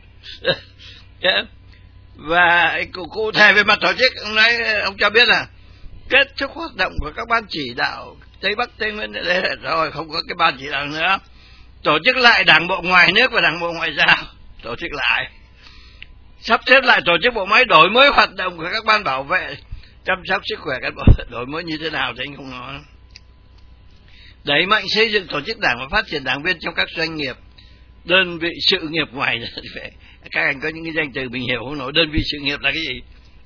Speaker 1: Và cụ, cụ thể về mặt tổ chức, ông nói, ông cho biết là kết thúc hoạt động của các ban chỉ đạo Tây Bắc, Tây Nguyên, rồi không có cái ban chỉ đạo nữa. Tổ chức lại Đảng bộ ngoài nước và Đảng bộ ngoại giao, tổ chức lại. Sắp xếp lại tổ chức bộ máy, đổi mới hoạt động của các ban bảo vệ, chăm sóc sức khỏe cán bộ, đổi mới như thế nào thì anh không nói. Đẩy mạnh xây dựng tổ chức đảng và phát triển đảng viên trong các doanh nghiệp, đơn vị sự nghiệp ngoài. Các anh có những cái danh từ mình hiểu không nổi, đơn vị sự nghiệp là cái gì?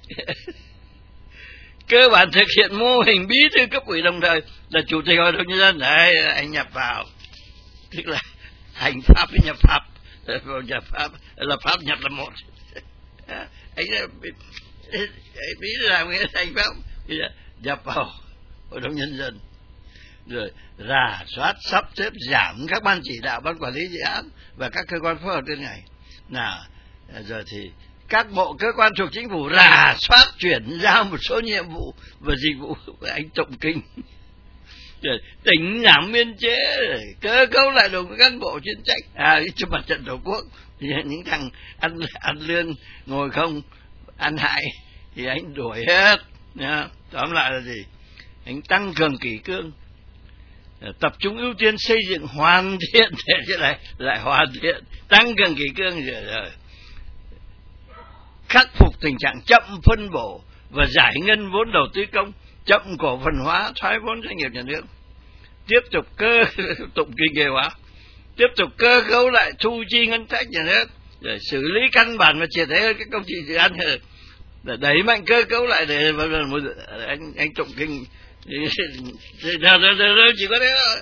Speaker 1: Cơ bản thực hiện mô hình bí thư cấp ủy đồng thời là chủ tịch hội đồng nhân dân. Đấy, anh nhập vào, tức là hành pháp với nhập pháp, nhập pháp là pháp nhập là một. Anh bí thư làm nghĩa hành pháp nhập vào hội đồng nhân dân, rồi rà soát sắp xếp giảm các ban chỉ đạo, ban quản lý dự án và các cơ quan phối hợp trên này. Nào, rồi thì các bộ cơ quan thuộc chính phủ rà soát chuyển giao một số nhiệm vụ và dịch vụ với anh tụng kinh. Rồi tỉnh giảm biên chế, rồi cơ cấu lại đội ngũ cán bộ chuyên trách, à cho mặt trận tổ quốc, những thằng ăn ăn lương ngồi không ăn hại thì anh đuổi hết. Nha. Tóm lại là gì? Anh tăng cường kỷ cương, tập trung ưu tiên xây dựng hoàn thiện, thế lại lại hoàn thiện, tăng cường kỷ cương, rồi, rồi khắc phục tình trạng chậm phân bổ và giải ngân vốn đầu tư công, chậm cổ phần hóa, thoái vốn doanh nghiệp nhà nước, tiếp tục cơ tụng kinh nghề hóa, tiếp tục cơ cấu lại thu chi ngân sách nhà nước, để xử lý căn bản và triệt để hơn các công trình dự án, để đẩy mạnh cơ cấu lại để anh anh tụng kinh chỉ có thế thôi.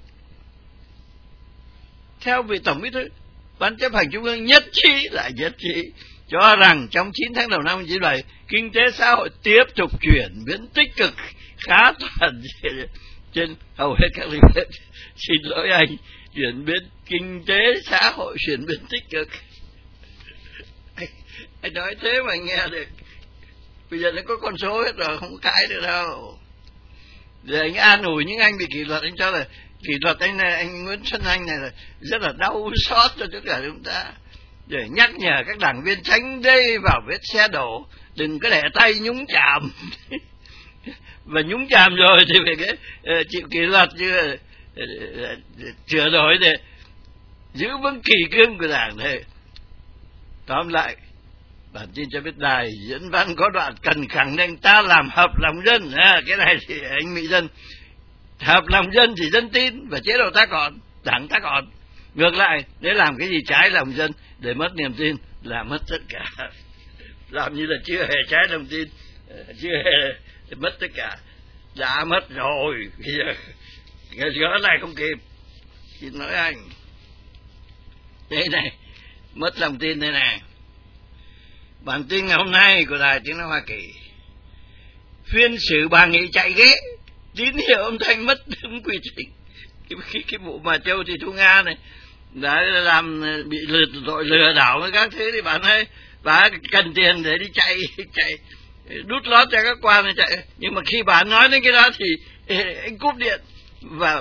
Speaker 1: Theo vị tổng bí thư, ban chấp hành trung ương nhất trí lại nhất trí cho rằng trong chín tháng đầu năm chín bảy, kinh tế xã hội tiếp tục chuyển biến tích cực khá toàn trên hầu hết các lĩnh vực. Xin lỗi anh, chuyển biến kinh tế xã hội chuyển biến tích cực. Anh, anh nói thế mà anh nghe được. Bây giờ nó có con số hết rồi, không có cãi được đâu. Rồi anh an ủi những anh bị kỷ luật, anh cho là kỷ luật anh này, anh Nguyễn Xuân Anh này là rất là đau xót cho tất cả chúng ta, để nhắc nhở các đảng viên tránh đi vào vết xe đổ, đừng có để tay nhúng chàm. Và nhúng chàm rồi thì phải cái uh, chịu kỷ luật, chứ uh, uh, sửa đổi để giữ vững kỷ cương của đảng này. Tóm lại, bản tin cho biết đài diễn văn có đoạn cần khẳng định ta làm hợp lòng dân. À, cái này thì anh Mỹ dân, hợp lòng dân thì dân tin và chế độ ta còn, đảng ta còn. Ngược lại, nếu làm cái gì trái lòng dân để mất niềm tin là mất tất cả. Làm như là chưa hề trái lòng tin, chưa hề mất tất cả, đã mất rồi. Bây giờ gỡ lại không kịp. Xin nói anh, đây này, mất lòng tin đây này. Bản tin ngày hôm nay của Đài Tiếng nói Hoa Kỳ: phiên xử bà Nghị chạy ghế, tín hiệu âm thanh mất đúng quy trình. Cái, cái, cái vụ mà Châu Thị Thu Nga này đã làm bị lừa tội lừa đảo với các thứ thì bạn ấy bà cần tiền để đi chạy chạy đút lót cho các quan này chạy, nhưng mà khi bà nói đến cái đó thì anh cúp điện. Và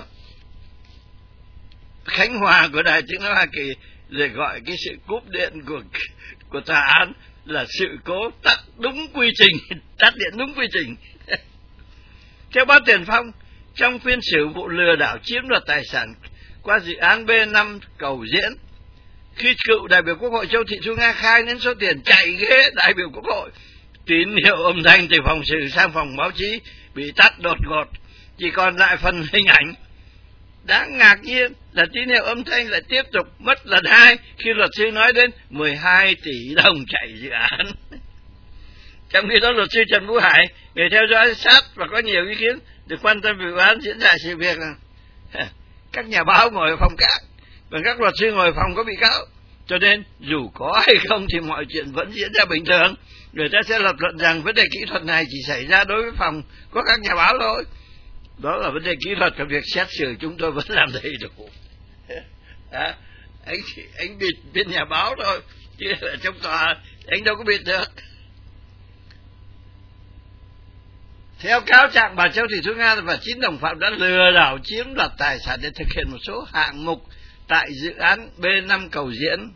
Speaker 1: Khánh Hòa của Đài Tiếng nói Hoa Kỳ để gọi cái sự cúp điện của của tòa án là sự cố tắt đúng quy trình, tắt điện đúng quy trình. Theo báo Tiền Phong, trong phiên xử vụ lừa đảo chiếm đoạt tài sản qua dự án B năm Cầu Diễn, khi cựu đại biểu Quốc hội Châu Thị Thu Nga khai đến số tiền chạy ghế đại biểu Quốc hội, tín hiệu âm thanh từ phòng xử sang phòng báo chí bị tắt đột ngột, chỉ còn lại phần hình ảnh. Đáng ngạc nhiên là tín hiệu âm thanh lại tiếp tục mất lần hai khi luật sư nói đến mười hai tỷ đồng chạy dự án. Trong khi đó, luật sư Trần Vũ Hải, người theo dõi sát và có nhiều ý kiến được quan tâm về vụ án diễn ra sự việc là các nhà báo ngồi ở phòng khác, và các luật sư ngồi ở phòng có bị cáo, cho nên dù có hay không thì mọi chuyện vẫn diễn ra bình thường. Người ta sẽ lập luận rằng vấn đề kỹ thuật này chỉ xảy ra đối với phòng có các nhà báo thôi. Đó là vấn đề kỹ thuật, và việc xét xử chúng tôi vẫn làm đầy đủ. À, anh anh bịt bên nhà báo thôi, chứ ở trong tòa anh đâu có bịt được. Theo cáo trạng, bà Châu Thị Thu Nga và chín đồng phạm đã lừa đảo chiếm đoạt tài sản để thực hiện một số hạng mục tại dự án B năm Cầu Diễn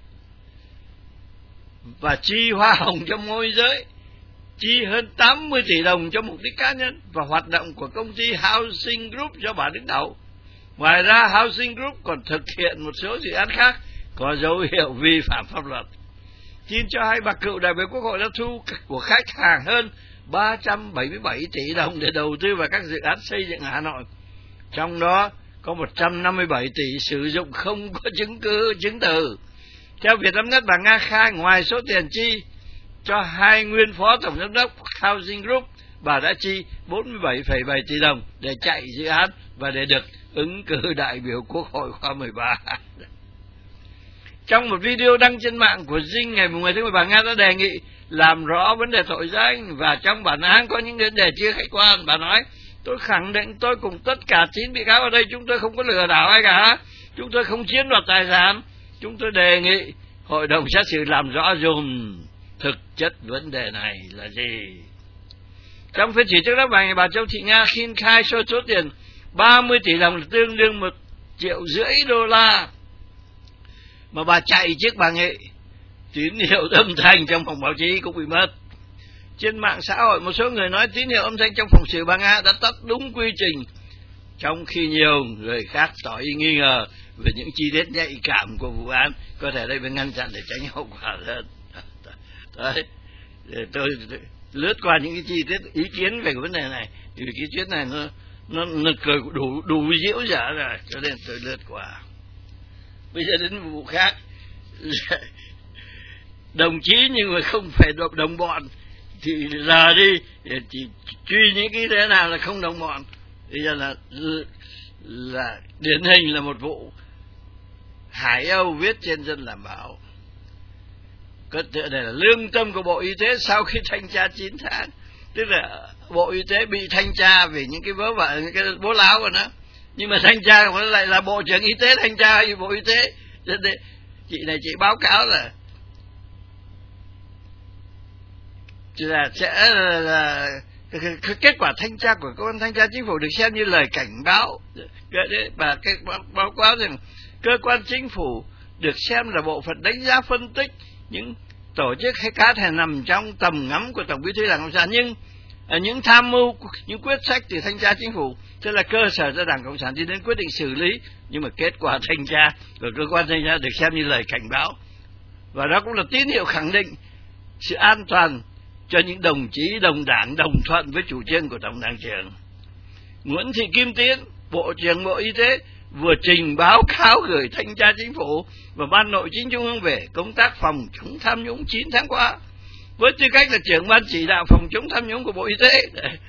Speaker 1: và chi hoa hồng cho môi giới, chi hơn tám mươi tỷ đồng cho mục đích cá nhân và hoạt động của công ty Housing Group do bà đứng đầu. Ngoài ra, Housing Group còn thực hiện một số dự án khác có dấu hiệu vi phạm pháp luật. Tin cho hay bà cựu đại biểu Quốc hội đã thu của khách hàng hơn ba trăm bảy mươi bảy tỷ đồng để đầu tư vào các dự án xây dựng ở Hà Nội. Trong đó có một trăm năm mươi bảy tỷ sử dụng không có chứng cứ, chứng từ. Theo Vietnamnet, bà Nga khai ngoài số tiền chi cho hai nguyên phó tổng giám đốc Housing Group, bà đã chi bốn mươi bảy phẩy bảy tỷ đồng để chạy dự án và để được ứng cử đại biểu Quốc hội khóa mười ba. Trong một video đăng trên mạng của Dinh ngày mười tháng mười, bà Nga đã đề nghị làm rõ vấn đề tội danh, và trong bản án có những vấn đề chưa khách quan. Bà nói: tôi khẳng định tôi cùng tất cả chín bị cáo ở đây, chúng tôi không có lừa đảo ai cả, chúng tôi không chiếm đoạt tài sản. Chúng tôi đề nghị hội đồng xét xử làm rõ dùm thực chất vấn đề này là gì. Trong phiên xử trước đó, bà, bà Châu Thị Nga xin khai số số tiền ba mươi tỷ đồng tương đương một triệu rưỡi đô la mà bà chạy trước bà Nghị. Tín hiệu âm thanh trong phòng báo chí cũng bị mất. Trên mạng xã hội, một số người nói tín hiệu âm thanh trong phòng xử bà Nga đã tắt đúng quy trình, trong khi nhiều người khác tỏ ý nghi ngờ về những chi tiết nhạy cảm của vụ án, có thể đây phải ngăn chặn để tránh hậu quả hơn. Đấy, để tôi, tôi lướt qua những cái chi tiết ý kiến về cái vấn đề này, vì cái chuyện này nó nó, nó đủ đủ diễu dã rồi, cho nên tôi lướt qua. Bây giờ đến vụ khác. Đồng chí nhưng mà không phải đồng bọn thì giờ đi chỉ truy những cái thế nào là không đồng bọn. Bây giờ là là điển hình là một vụ Hải Âu viết trên Dân Làm Báo. Cái tựa này là lương tâm của Bộ Y tế sau khi thanh tra chín tháng. Tức là Bộ Y tế bị thanh tra vì những cái vớ vẩn, những cái bố láo của nó, nhưng mà thanh tra của nó lại là Bộ trưởng Y tế thanh tra hay Bộ Y tế. Chị này chị báo cáo là là sẽ là, là kết quả thanh tra của cơ quan thanh tra chính phủ được xem như lời cảnh báo, và cái báo cáo rằng cơ quan chính phủ được xem là bộ phận đánh giá phân tích những tổ chức hay cá thể nằm trong tầm ngắm của Tổng Bí thư Đảng Cộng sản, nhưng những tham mưu, những quyết sách từ thanh tra chính phủ tức là cơ sở cho Đảng Cộng sản đi đến quyết định xử lý, nhưng mà kết quả thanh tra của cơ quan thanh tra được xem như lời cảnh báo, và đó cũng là tín hiệu khẳng định sự an toàn cho những đồng chí đồng đảng đồng thuận với chủ trương của Tổng Đảng trưởng. Nguyễn Thị Kim Tiến, Bộ trưởng Bộ Y tế, vừa trình báo cáo gửi thanh tra chính phủ và Ban Nội chính Trung ương về công tác phòng chống tham nhũng chín tháng qua, với tư cách là trưởng ban chỉ đạo phòng chống tham nhũng của Bộ Y tế.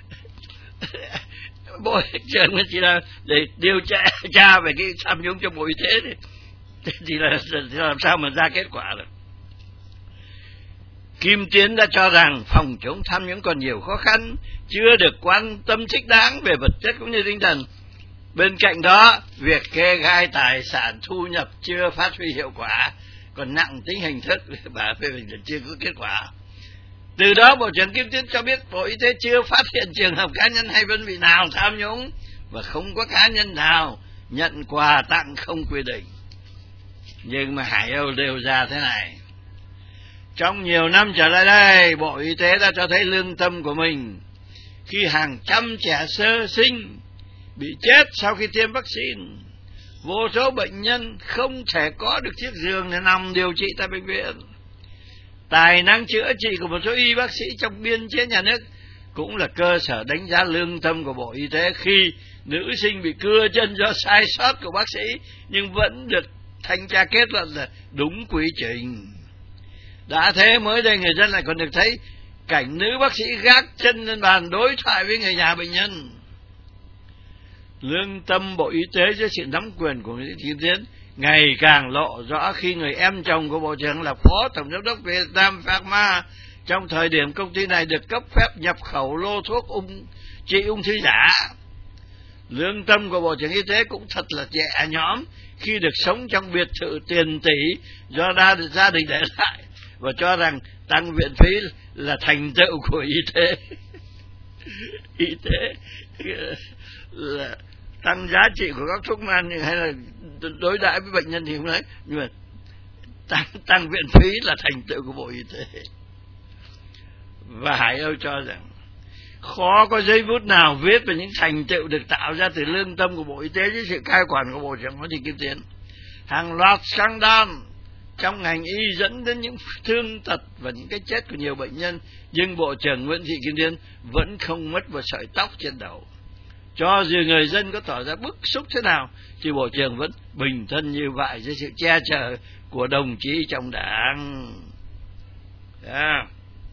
Speaker 1: Bộ trưởng chỉ là để điều tra, tra về cái tham nhũng trong Bộ Y tế thì, thì là, là làm sao mà ra kết quả được. Kim Tiến đã cho rằng phòng chống tham nhũng còn nhiều khó khăn, chưa được quan tâm thích đáng về vật chất cũng như tinh thần. Bên cạnh đó, việc kê khai tài sản thu nhập chưa phát huy hiệu quả, còn nặng tính hình thức và phê bình chưa có kết quả. Từ đó, Bộ trưởng Kim Tiến cho biết Bộ Y tế chưa phát hiện trường hợp cá nhân hay đơn vị nào tham nhũng và không có cá nhân nào nhận quà tặng không quy định. Nhưng mà Hải Âu đều ra thế này: trong nhiều năm trở lại đây, Bộ Y tế đã cho thấy lương tâm của mình khi hàng trăm trẻ sơ sinh bị chết sau khi tiêm vaccine. Vô số bệnh nhân không thể có được chiếc giường để nằm điều trị tại bệnh viện. Tài năng chữa trị của một số y bác sĩ trong biên chế nhà nước cũng là cơ sở đánh giá lương tâm của Bộ Y tế khi nữ sinh bị cưa chân do sai sót của bác sĩ nhưng vẫn được thanh tra kết luận là đúng quy trình. Đã thế mới đây người dân lại còn được thấy cảnh nữ bác sĩ gác chân lên bàn đối thoại với người nhà bệnh nhân. Lương tâm Bộ Y tế dưới sự nắm quyền của Nguyễn Kim Tiến ngày càng lộ rõ khi người em chồng của Bộ trưởng là Phó Tổng giám đốc Việt Nam Pharma trong thời điểm công ty này được cấp phép nhập khẩu lô thuốc ung trị ung thư giả. Lương tâm của Bộ trưởng Y tế cũng thật là nhẹ nhõm khi được sống trong biệt thự tiền tỷ do đa gia đình để lại và cho rằng tăng viện phí là thành tựu của y tế. Y tế là tăng giá trị của các thuốc men hay là đối đãi với bệnh nhân thì không đấy, nhưng mà tăng, tăng viện phí là thành tựu của Bộ Y tế. Và Hải Âu cho rằng khó có giấy bút nào viết về những thành tựu được tạo ra từ lương tâm của Bộ Y tế với sự cai quản của Bộ trưởng Nguyễn Thị Kim Tiến. Hàng loạt scandal trong ngành y dẫn đến những thương tật và những cái chết của nhiều bệnh nhân, nhưng Bộ trưởng Nguyễn Thị Kim Tiến vẫn không mất một sợi tóc trên đầu. Cho dù người dân có tỏ ra bức xúc thế nào, thì Bộ trưởng vẫn bình thân như vậy dưới sự che chở của đồng chí trong đảng. Yeah.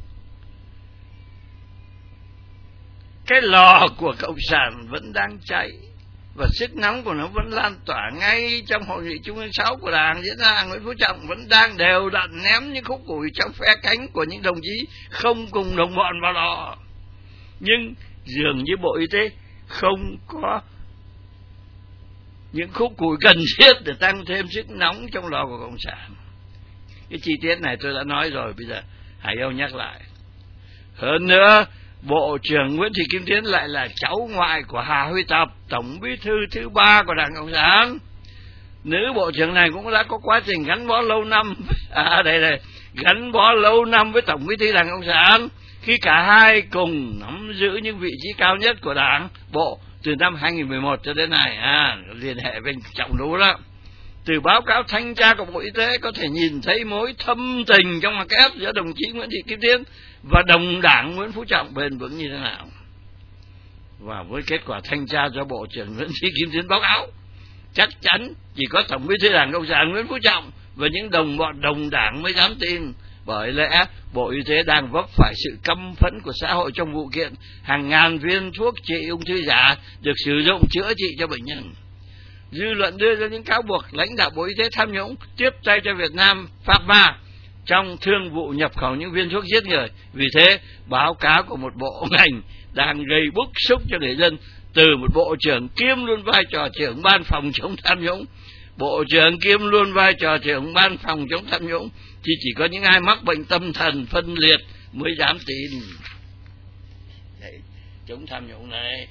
Speaker 1: Cái lò của Cộng sản vẫn đang cháy và sức nóng của nó vẫn lan tỏa ngay trong hội nghị Trung ương sáu của Đảng diễn ra. Nguyễn Phú Trọng vẫn đang đều đặn ném những khúc củi trong phe cánh của những đồng chí không cùng đồng bọn vào lò. Nhưng dường như Bộ Y tế không có những khúc củi cần thiết để tăng thêm sức nóng trong lò của Cộng sản. Cái chi tiết này tôi đã nói rồi, bây giờ Hải Âu nhắc lại. Hơn nữa, Bộ trưởng Nguyễn Thị Kim Tiến lại là cháu ngoại của Hà Huy Tập, Tổng Bí thư thứ ba của Đảng Cộng sản. Nữ Bộ trưởng này cũng đã có quá trình gắn bó lâu năm, à đây đây, gắn bó lâu năm với Tổng Bí thư Đảng Cộng sản, khi cả hai cùng nắm giữ những vị trí cao nhất của Đảng Bộ từ năm hai nghìn mười một cho đến nay. À, liên hệ với Trọng Đú đó. Từ báo cáo thanh tra của Bộ Y tế có thể nhìn thấy mối thâm tình trong mặt ép giữa đồng chí Nguyễn Thị Kim Tiến và đồng đảng Nguyễn Phú Trọng bền vững như thế nào. Và với kết quả thanh tra do Bộ trưởng Nguyễn Thị Kim Tiến báo cáo, chắc chắn chỉ có Tổng Bí thư Đảng Cộng sản Nguyễn Phú Trọng và những đồng bọn đồng đảng mới dám tin. Bởi lẽ Bộ Y tế đang vấp phải sự căm phẫn của xã hội trong vụ kiện hàng ngàn viên thuốc trị ung thư giả được sử dụng chữa trị cho bệnh nhân. Dư luận đưa ra những cáo buộc lãnh đạo Bộ Y tế tham nhũng tiếp tay cho Việt Nam Pharma trong thương vụ nhập khẩu những viên thuốc giết người. Vì thế, báo cáo của một bộ ngành đang gây bức xúc cho người dân từ một bộ trưởng kiêm luôn vai trò trưởng ban phòng chống tham nhũng. Bộ trưởng kiêm luôn vai trò trưởng ban phòng chống tham nhũng thì chỉ có những ai mắc bệnh tâm thần phân liệt mới dám tin. Đấy, chống tham nhũng này.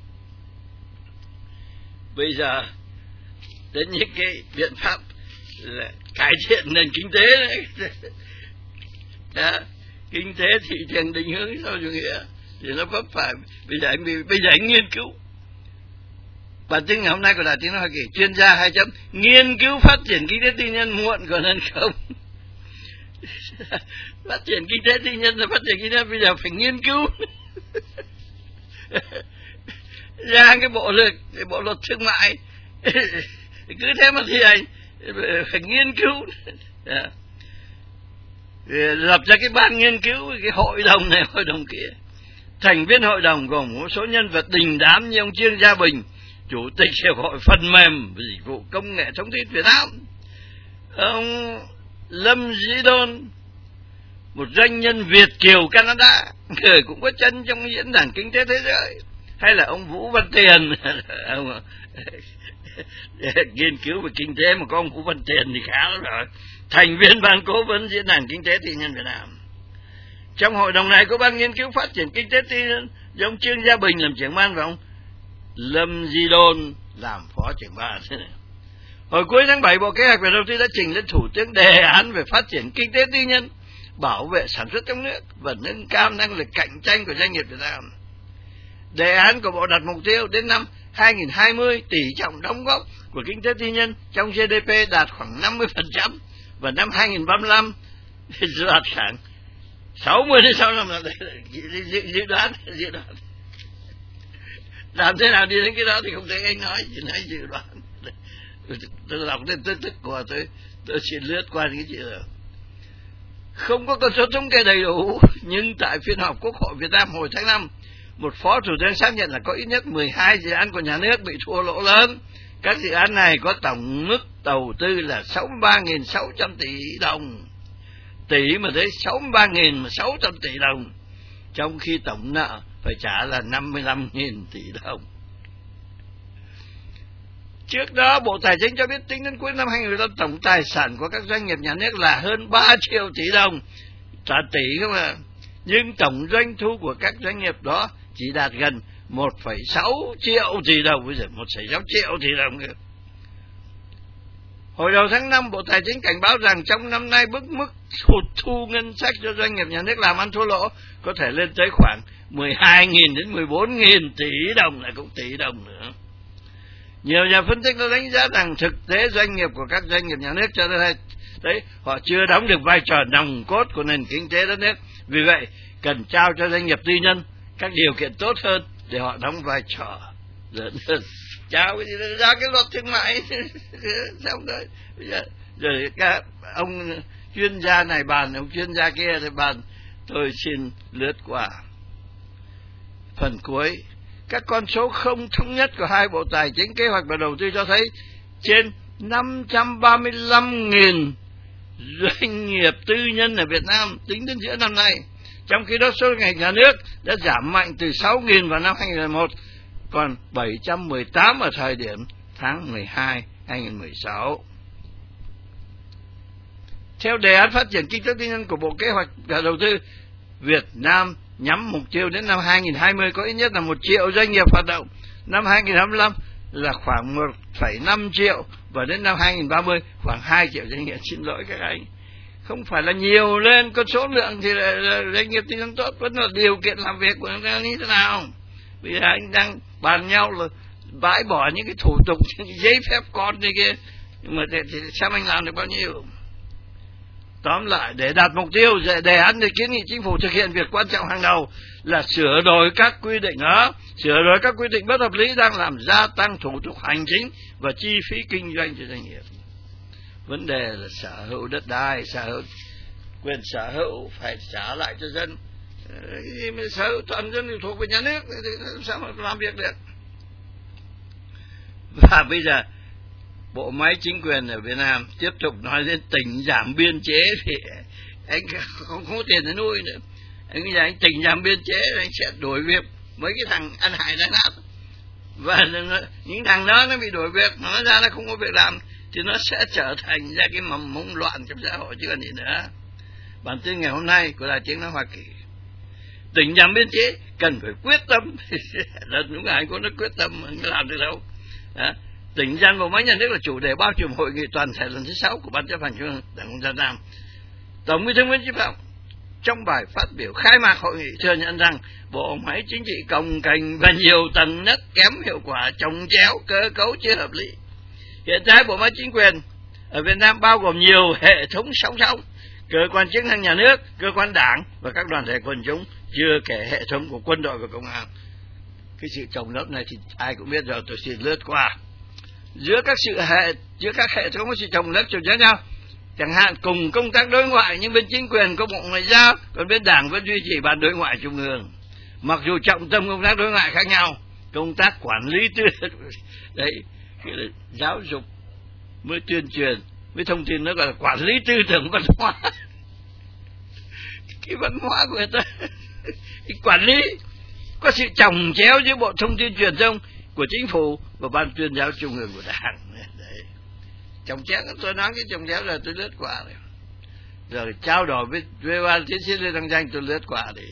Speaker 1: Bây giờ đến những cái biện pháp là cải thiện nền kinh tế đấy. Đó, kinh tế thị trường định hướng sau chủ nghĩa thì nó vấp phải. Bây giờ anh bây giờ anh nghiên cứu. Bản tin ngày hôm nay của Đài Tiếng nói Hoa Kỳ, chuyên gia hai chấm nghiên cứu phát triển kinh tế tư nhân muộn còn hơn không. Phát triển kinh tế tư nhân là phát triển kinh tế, bây giờ phải nghiên cứu. Ra cái bộ luật, cái bộ luật thương mại cứ thế mà thì anh phải nghiên cứu. Lập ra cái ban nghiên cứu, cái hội đồng này hội đồng kia. Thành viên hội đồng gồm một số nhân vật đình đám như ông Trương Gia Bình, Chủ tịch Hiệp hội Phần mềm và Dịch vụ Công nghệ Thông tin Việt Nam, ông Lâm Dĩ Đôn, một doanh nhân Việt kiều Canada, người cũng có chân trong diễn đàn kinh tế thế giới, hay là ông Vũ Văn Tiền, ông nghiên cứu về kinh tế mà có ông Vũ Văn Tiền thì khá lắm rồi, thành viên ban cố vấn diễn đàn kinh tế tư nhân Việt Nam. Trong hội đồng này có ban nghiên cứu phát triển kinh tế tư nhân do ông Trương Gia Bình làm trưởng ban và ông Lâm Di Đôn làm phó trưởng ban. Hồi cuối tháng bảy, Bộ Kế hoạch và Đầu tư đã trình lên Thủ tướng đề án về phát triển kinh tế tư nhân, bảo vệ sản xuất trong nước và nâng cao năng lực cạnh tranh của doanh nghiệp Việt Nam. Đề án của Bộ đặt mục tiêu đến năm hai nghìn không trăm hai mươi, tỷ trọng đóng góp của kinh tế tư nhân trong giê đê pê đạt khoảng năm mươi phần trăm, và năm hai nghìn không trăm ba mươi lăm đạt khoảng sáu mươi đến sáu mươi lăm, dự, dự đoán dự đoán làm thế nào đi đến cái đó thì không thể anh nói, chỉ nói dự đoán. Tôi đọc tên tức tức của tôi tôi xin lướt qua những cái chuyện đó. Không có con số thống kê đầy đủ, nhưng tại phiên họp Quốc hội Việt Nam hồi tháng năm, một phó thủ tướng xác nhận là có ít nhất mười hai dự án của nhà nước bị thua lỗ lớn. Các dự án này có tổng mức đầu tư là sáu mươi ba nghìn sáu trăm tỷ đồng, tỷ mà tới sáu mươi ba nghìn sáu trăm tỷ đồng, trong khi tổng nợ phải trả là năm mươi lăm nghìn tỷ đồng. Trước đó, Bộ Tài chính cho biết tính đến cuối năm hai nghìn không trăm mười lăm, tổng tài sản của các doanh nghiệp nhà nước là hơn ba triệu tỷ đồng, trả tỷ không ạ? Nhưng tổng doanh thu của các doanh nghiệp đó chỉ đạt gần một phẩy sáu triệu tỷ đồng, bây giờ một phẩy sáu triệu tỷ đồng kìa. Hồi đầu tháng năm, Bộ Tài chính cảnh báo rằng trong năm nay mức mức hụt thu ngân sách cho doanh nghiệp nhà nước làm ăn thua lỗ có thể lên tới khoảng mười hai nghìn đến mười bốn nghìn tỷ đồng, lại cũng tỷ đồng nữa. Nhiều nhà phân tích đã đánh giá rằng thực tế doanh nghiệp của các doanh nghiệp nhà nước cho đến nay đấy, họ chưa đóng được vai trò nòng cốt của nền kinh tế đất nước. Vì vậy, cần trao cho doanh nghiệp tư nhân các điều kiện tốt hơn để họ đóng vai trò lớn hơn. Trao cái gì ra cái luật thương mại xong rồi. Bây giờ, rồi các ông chuyên gia này bàn, ông chuyên gia kia thì bàn, tôi xin lướt qua. Phần cuối, các con số không thống nhất của hai Bộ Tài chính, Kế hoạch và Đầu tư cho thấy trên năm trăm ba mươi lăm nghìn doanh nghiệp tư nhân ở Việt Nam tính đến giữa năm nay. Trong khi đó, số doanh nghiệp nhà nước đã giảm mạnh từ sáu nghìn vào năm hai nghìn không trăm lẻ một, còn bảy trăm mười tám ở thời điểm tháng mười hai năm hai nghìn không trăm mười sáu. Theo đề án phát triển kinh tế tư nhân của Bộ Kế hoạch và Đầu tư, Việt Nam nhắm mục tiêu đến năm hai nghìn không trăm hai mươi có ít nhất là một triệu doanh nghiệp hoạt động, năm hai nghìn không trăm hai mươi lăm là khoảng một phẩy năm triệu, và đến năm hai nghìn không trăm ba mươi khoảng hai triệu doanh nghiệp. Xin lỗi các anh, không phải là nhiều lên có số lượng thì là, là doanh nghiệp tư nhân tốt, vẫn là điều kiện làm việc của nó như thế nào. Bây giờ anh đang bàn nhau là bãi bỏ những cái thủ tục, những cái giấy phép con này kia, nhưng mà thì, thì xem anh làm được bao nhiêu. Tóm lại, để đạt mục tiêu, đề án để kiến nghị chính phủ thực hiện việc quan trọng hàng đầu là sửa đổi các quy định đó, sửa đổi các quy định bất hợp lý đang làm gia tăng thủ tục hành chính và chi phí kinh doanh cho doanh nghiệp. Vấn đề là sở hữu đất đai, sở hữu quyền sở hữu phải trả lại cho dân. Sở hữu toàn dân thì thuộc về nhà nước thì sao mà làm việc được. Và bây giờ bộ máy chính quyền ở Việt Nam tiếp tục nói đến tỉnh giảm biên chế thì anh không có tiền để nuôi nữa. Anh bây giờ anh tỉnh giảm biên chế, anh sẽ đổi việc mấy cái thằng ăn hại đã nát, và những thằng đó nó bị đổi việc, nó ra nó không có việc làm thì nó sẽ trở thành ra cái mầm mống loạn trong xã hội chứ còn gì nữa. Bản tin ngày hôm nay của Đài Tiếng Nói Hoa Kỳ, tỉnh giảm biên chế cần phải quyết tâm. Đúng là anh có nó quyết tâm anh mới làm được đâu. Đó. Tỉnh gian bộ máy nhà nước là chủ đề bao trùm hội nghị toàn thể lần thứ sáu của Ban chấp hành Trung ương Đảng Cộng sản Việt Nam. Tổng Bí thư Nguyễn Chí Phạm trong bài phát biểu khai mạc hội nghị thừa nhận rằng bộ máy chính trị cồng kềnh và nhiều tầng nấc, kém hiệu quả, chồng chéo, cơ cấu chưa hợp lý. Hiện tại bộ máy chính quyền ở Việt Nam bao gồm nhiều hệ thống song song, cơ quan chức năng nhà nước, cơ quan đảng và các đoàn thể quần chúng, chưa kể hệ thống của quân đội và công an. Cái sự chồng lấp này thì ai cũng biết rồi, tôi xin lướt qua. Giữa các sự hệ giữa các hệ thống có sự chồng lấp chồng chéo nhau. Chẳng hạn cùng công tác đối ngoại nhưng bên chính quyền có bộ ngoại giao, còn bên đảng vẫn duy trì ban đối ngoại trung ương. Mặc dù trọng tâm công tác đối ngoại khác nhau, công tác quản lý tư đấy, cái là giáo dục mới tuyên truyền, mới thông tin, nó gọi là quản lý tư tưởng văn hóa. cái văn hóa của người ta. Cái quản lý có sự chồng chéo giữa Bộ Thông tin Truyền thông của chính phủ và Ban Tuyên giáo Trung ương của Đảng. Đấy. Chồng chéo, tôi nói cái chồng chéo là tôi lướt qua rồi. Rồi trao đổi với, với ban tiến sĩ Lê Đăng Danh tôi lướt qua đi.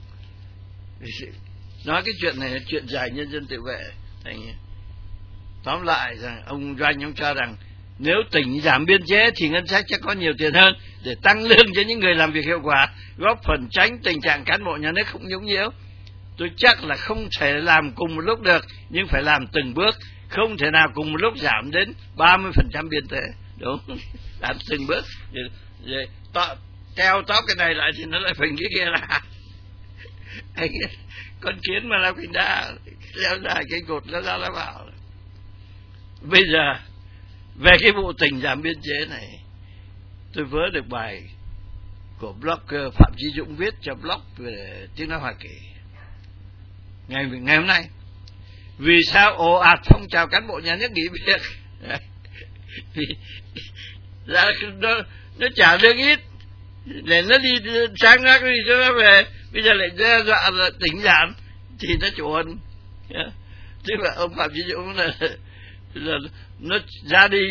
Speaker 1: Nói cái chuyện này là chuyện dài nhân dân tự vệ. Thành tóm lại rằng ông Doanh ông cho rằng nếu tỉnh giảm biên chế thì ngân sách sẽ có nhiều tiền hơn để tăng lương cho những người làm việc hiệu quả, góp phần tránh tình trạng cán bộ nhà nước không nhũng nhiễu. Tôi chắc là không thể làm cùng một lúc được, nhưng phải làm từng bước, không thể nào cùng một lúc giảm đến ba mươi phần trăm biên chế, đúng? Làm từng bước, rồi, rồi to, treo tóc cái này lại thì nó lại phình cái kia là anh, con kiến mà làm phình đa, leo dài cái cột nó ra nó vào. Bây giờ về cái vụ tình giảm biên chế này, tôi vớ được bài của blogger Phạm Chí Dũng viết cho blog về Tiếng Nói Hoa Kỳ ngày ngày hôm nay. Vì sao ồ ạt phong trào cán bộ nhà nước nghỉ việc? Vì ra nó, nó trả lương ít để nó đi sáng gác đi cho nó về, bây giờ lại đe dọa là tỉnh giảm thì nó chuồn. Tức là ông Phạm Chí Dũng là, là nó ra đi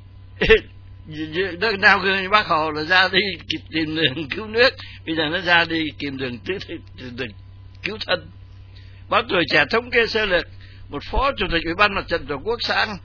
Speaker 1: nó nào gương Bác Hồ là ra đi tìm đường cứu nước, bây giờ nó ra đi tìm đường tứ đường cứu thân. Báo Tuổi Trẻ thống kê sơ lược, một phó chủ tịch Ủy ban Mặt trận Tổ quốc sang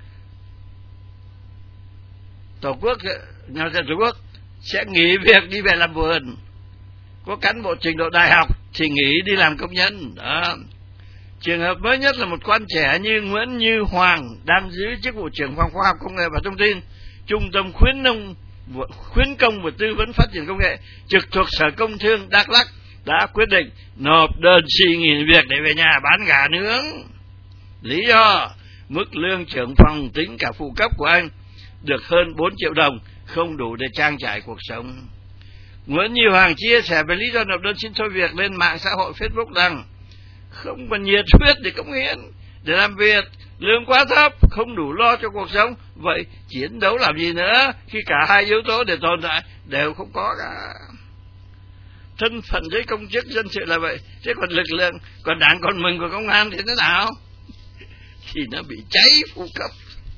Speaker 1: Tổ quốc nhà trận Tổ quốc sẽ nghỉ việc đi về làm vườn. Có cán bộ trình độ đại học thì nghỉ đi làm công nhân. Đó. Trường hợp mới nhất là một quan trẻ như Nguyễn Như Hoàng đang giữ chức vụ trưởng phòng khoa học công nghệ và thông tin, Trung tâm khuyến nông khuyến công và tư vấn phát triển công nghệ trực thuộc Sở Công Thương Đắk Lắk đã quyết định nộp đơn xin nghỉ việc để về nhà bán gà nướng. Lý do mức lương trưởng phòng tính cả phụ cấp của anh được hơn bốn triệu đồng, không đủ để trang trải cuộc sống. Nguyễn Như Hoàng chia sẻ về lý do nộp đơn xin thôi việc lên mạng xã hội Facebook rằng không còn nhiệt huyết để cống hiến, để làm việc, lương quá thấp, không đủ lo cho cuộc sống. Vậy chiến đấu làm gì nữa khi cả hai yếu tố để tồn tại đều không có cả. Thân phận với công chức dân sự là vậy, thế còn lực lượng, còn đảng còn mình của công an thì thế nào? Thì nó bị cháy phụ cấp.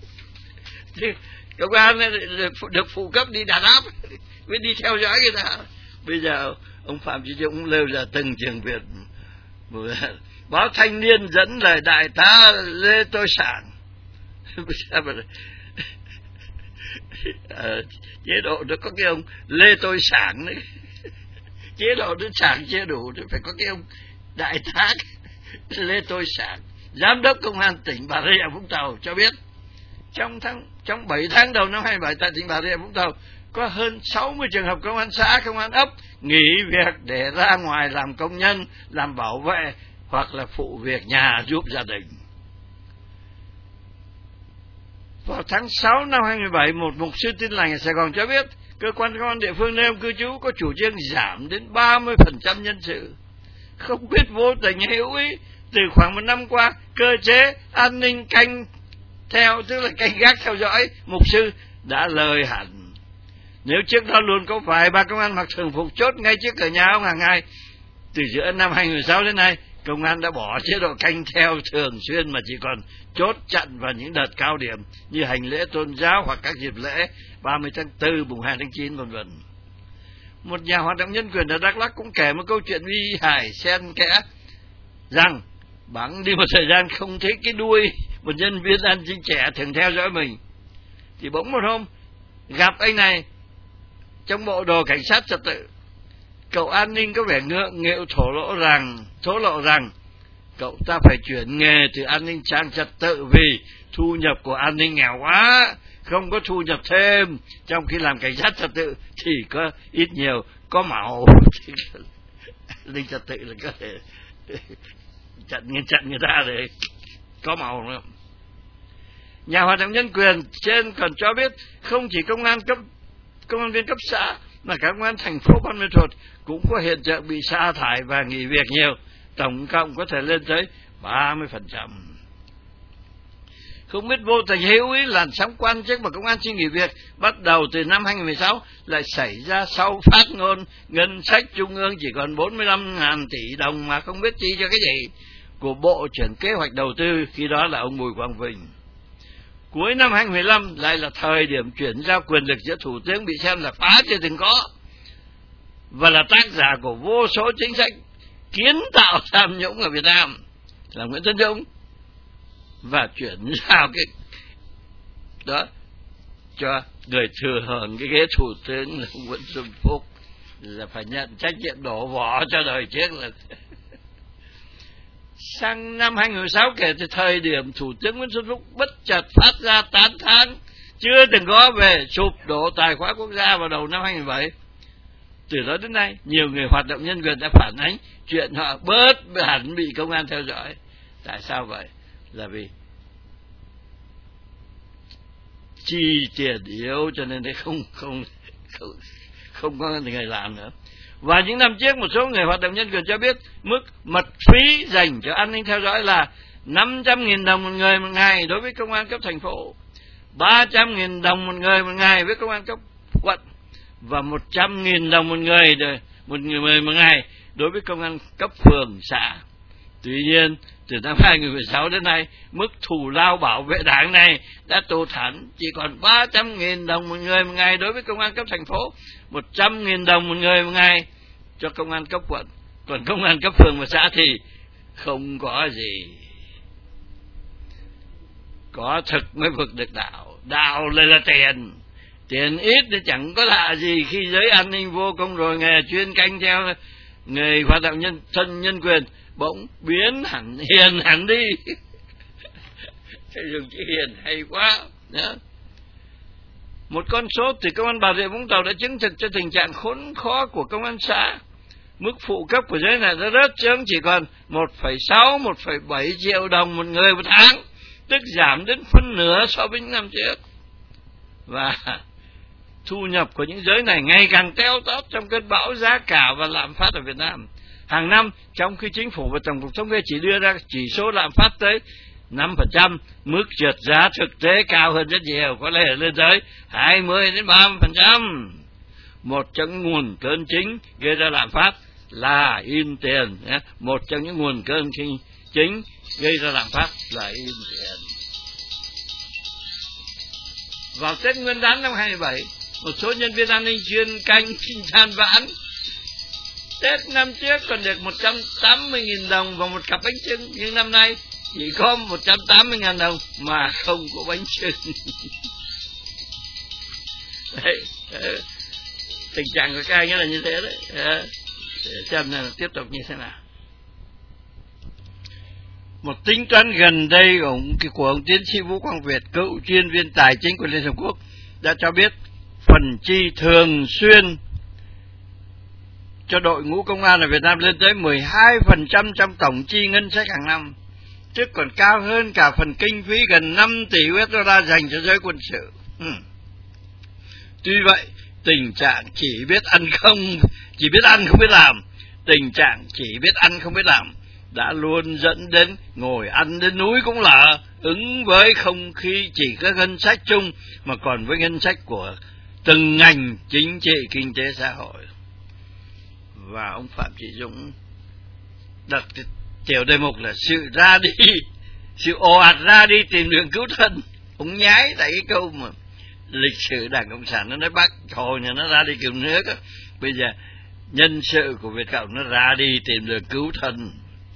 Speaker 1: Công an được phụ cấp đi đàn áp mới đi theo dõi người ta. Bây giờ ông Phạm Chí Dũng lêu ra từng trường Việt. Báo Thanh Niên dẫn lời đại tá Lê Tôi Sản. À, chế độ nó có cái ông Lê Tôi Sản đấy. Chế độ nó Sản chế đủ thì phải có cái ông đại tá Lê Tôi Sản, giám đốc công an tỉnh Bà Rịa Vũng Tàu cho biết trong tháng trong bảy tháng đầu năm hai mươi bảy tại tỉnh Bà Rịa Vũng Tàu có hơn sáu mươi trường hợp công an xã, công an ấp nghỉ việc để ra ngoài làm công nhân, làm bảo vệ hoặc là phụ việc nhà giúp gia đình. Vào tháng sáu năm hai mươi bảy, một mục sư Tin Lành ở Sài Gòn cho biết cơ quan công an địa phương nơi ông cư trú có chủ trương giảm đến ba mươi phần trăm nhân sự. Không biết vô tình hay hữu ý, từ khoảng một năm qua, cơ chế an ninh canh theo, tức là canh gác theo dõi mục sư đã lơi hẳn. Nếu trước đó luôn có vài ba công an mặc thường phục chốt ngay trước cửa nhà ông hàng ngày, từ giữa năm hai nghìn không trăm mười sáu đến nay, công an đã bỏ chế độ canh theo thường xuyên mà chỉ còn chốt chặn vào những đợt cao điểm như hành lễ tôn giáo hoặc các dịp lễ ba mươi tháng tư, mùng hai tháng chín, vân vân. Một nhà hoạt động nhân quyền ở Đắk Lắk cũng kể một câu chuyện vi hài xen kẽ rằng bẵng đi một thời gian không thấy cái đuôi một nhân viên an ninh trẻ thường theo dõi mình, thì bỗng một hôm gặp anh này trong bộ đồ cảnh sát trật tự. Cậu an ninh có vẻ ngượng nghịu thổ lộ rằng thổ lộ rằng cậu ta phải chuyển nghề từ an ninh sang trật tự vì thu nhập của an ninh nghèo quá, không có thu nhập thêm, trong khi làm cảnh sát trật tự thì có ít nhiều có màu. An ninh trật tự là có thể chặn chặn người ta để có màu nữa. Nhà hoạt động nhân quyền trên còn cho biết không chỉ công an cấp công an viên cấp xã mà cả công an thành phố Buôn Ma Thuột cũng có hiện tượng bị sa thải và nghỉ việc nhiều, tổng cộng có thể lên tới ba mươi phần trăm. Không biết vô tình hữu ý làn sóng quan chức và công an xin nghỉ việc bắt đầu từ năm hai nghìn không trăm mười sáu lại xảy ra sau phát ngôn ngân sách trung ương chỉ còn bốn mươi lăm nghìn tỷ đồng mà không biết chi cho cái gì của Bộ trưởng Kế hoạch Đầu tư, khi đó là ông Bùi Quang Vinh. Cuối năm hai nghìn không trăm mười lăm lại là thời điểm chuyển giao quyền lực giữa Thủ tướng bị xem là phá chưa từng có, và là tác giả của vô số chính sách kiến tạo tham nhũng ở Việt Nam là Nguyễn Tấn Dũng, và chuyển giao cái đó cho người thừa hưởng cái ghế thủ tướng là Nguyễn Xuân Phúc, là phải nhận trách nhiệm đổ vỏ cho đời trước. Là sang năm hai nghìn không trăm mười sáu, kể từ thời điểm Thủ tướng Nguyễn Xuân Phúc bất chợt phát ra tán thán chưa từng có về sụp đổ tài khoá quốc gia vào đầu năm hai nghìn không trăm mười bảy, từ đó đến nay nhiều người hoạt động nhân quyền đã phản ánh chuyện họ bớt hẳn bị công an theo dõi. Tại sao vậy? Là vì chi tiền yếu cho nên đấy không không không không có người làm nữa. Và những năm trước, một số người hoạt động nhân quyền cho biết mức mật phí dành cho an ninh theo dõi là năm trăm nghìn đồng một người một ngày đối với công an cấp thành phố, ba trăm nghìn đồng một người một ngày với công an cấp quận, và một trăm nghìn đồng một người một người một ngày đối với công an cấp phường xã. Tuy nhiên, từ năm hai nghìn không trăm mười sáu đến nay, mức thù lao bảo vệ đảng này đã tụt hẳn, chỉ còn ba trăm nghìn đồng một người một ngày đối với công an cấp thành phố, một trăm nghìn đồng một người một ngày cho công an cấp quận, còn công an cấp phường và xã thì không có gì. Có thực mới vực được đạo, đạo lại là tiền, tiền ít thì chẳng có lạ gì khi giới an ninh vô công rồi nghề chuyên canh theo người hoạt động nhân thân nhân quyền bỗng biến hẳn hiền hẳn đi. Cái dùng chữ hiền hay quá đó. Một con số từ công an Bà Rịa Vũng Tàu đã chứng thực cho tình trạng khốn khó của công an xã. Mức phụ cấp của giới này đã rớt xuống chỉ còn một phẩy sáu, một phẩy bảy triệu đồng một người một tháng, tức giảm đến phân nửa so với những năm trước. Và thu nhập của những giới này ngày càng teo tóp trong cơn bão giá cả và lạm phát ở Việt Nam. Hàng năm, trong khi chính phủ và Tổng cục Thống kê chỉ đưa ra chỉ số lạm phát tới năm phần trăm, mức trượt giá thực tế cao hơn rất nhiều, có lẽ lên tới hai mươi đến ba mươi phần trăm. Một trong những nguồn cơn chính gây ra lạm phát là in tiền. Một trong những nguồn cơn chính gây ra lạm phát là in tiền. Vào Tết Nguyên đán năm hai nghìn không trăm mười bảy, một số nhân viên an ninh chuyên canh than vãn Tết năm trước còn được một trăm tám mươi nghìn đồng và một cặp bánh chưng, nhưng năm nay chỉ có một trăm tám mươi nghìn đồng mà không có bánh chưng. Đấy, tình trạng của các anh là như thế đấy. Để xem là tiếp tục như thế nào. Một tính toán gần đây của ông, của ông tiến sĩ Vũ Quang Việt, cựu chuyên viên tài chính của Liên Hợp Quốc, đã cho biết phần chi thường xuyên cho đội ngũ công an ở Việt Nam lên tới mười hai phần trăm trong tổng chi ngân sách hàng năm, chứ còn cao hơn cả phần kinh phí gần năm tỷ đô la dành cho giới quân sự. Hmm. Tuy vậy, tình trạng chỉ biết ăn không, chỉ biết ăn không biết làm, tình trạng chỉ biết ăn không biết làm đã luôn dẫn đến ngồi ăn đến núi cũng lở, ứng với không khí chỉ có ngân sách chung mà còn với ngân sách của từng ngành chính trị, kinh tế, xã hội. Và ông Phạm Chí Dũng đặt tiểu đề mục là sự ra đi, sự ồ ạt ra đi tìm đường cứu thân. Ông nhái tại cái câu mà lịch sử Đảng Cộng sản nó nói Bác hồi nhà nó ra đi cứu nước, bây giờ nhân sự của Việt Cộng nó ra đi tìm đường cứu thân.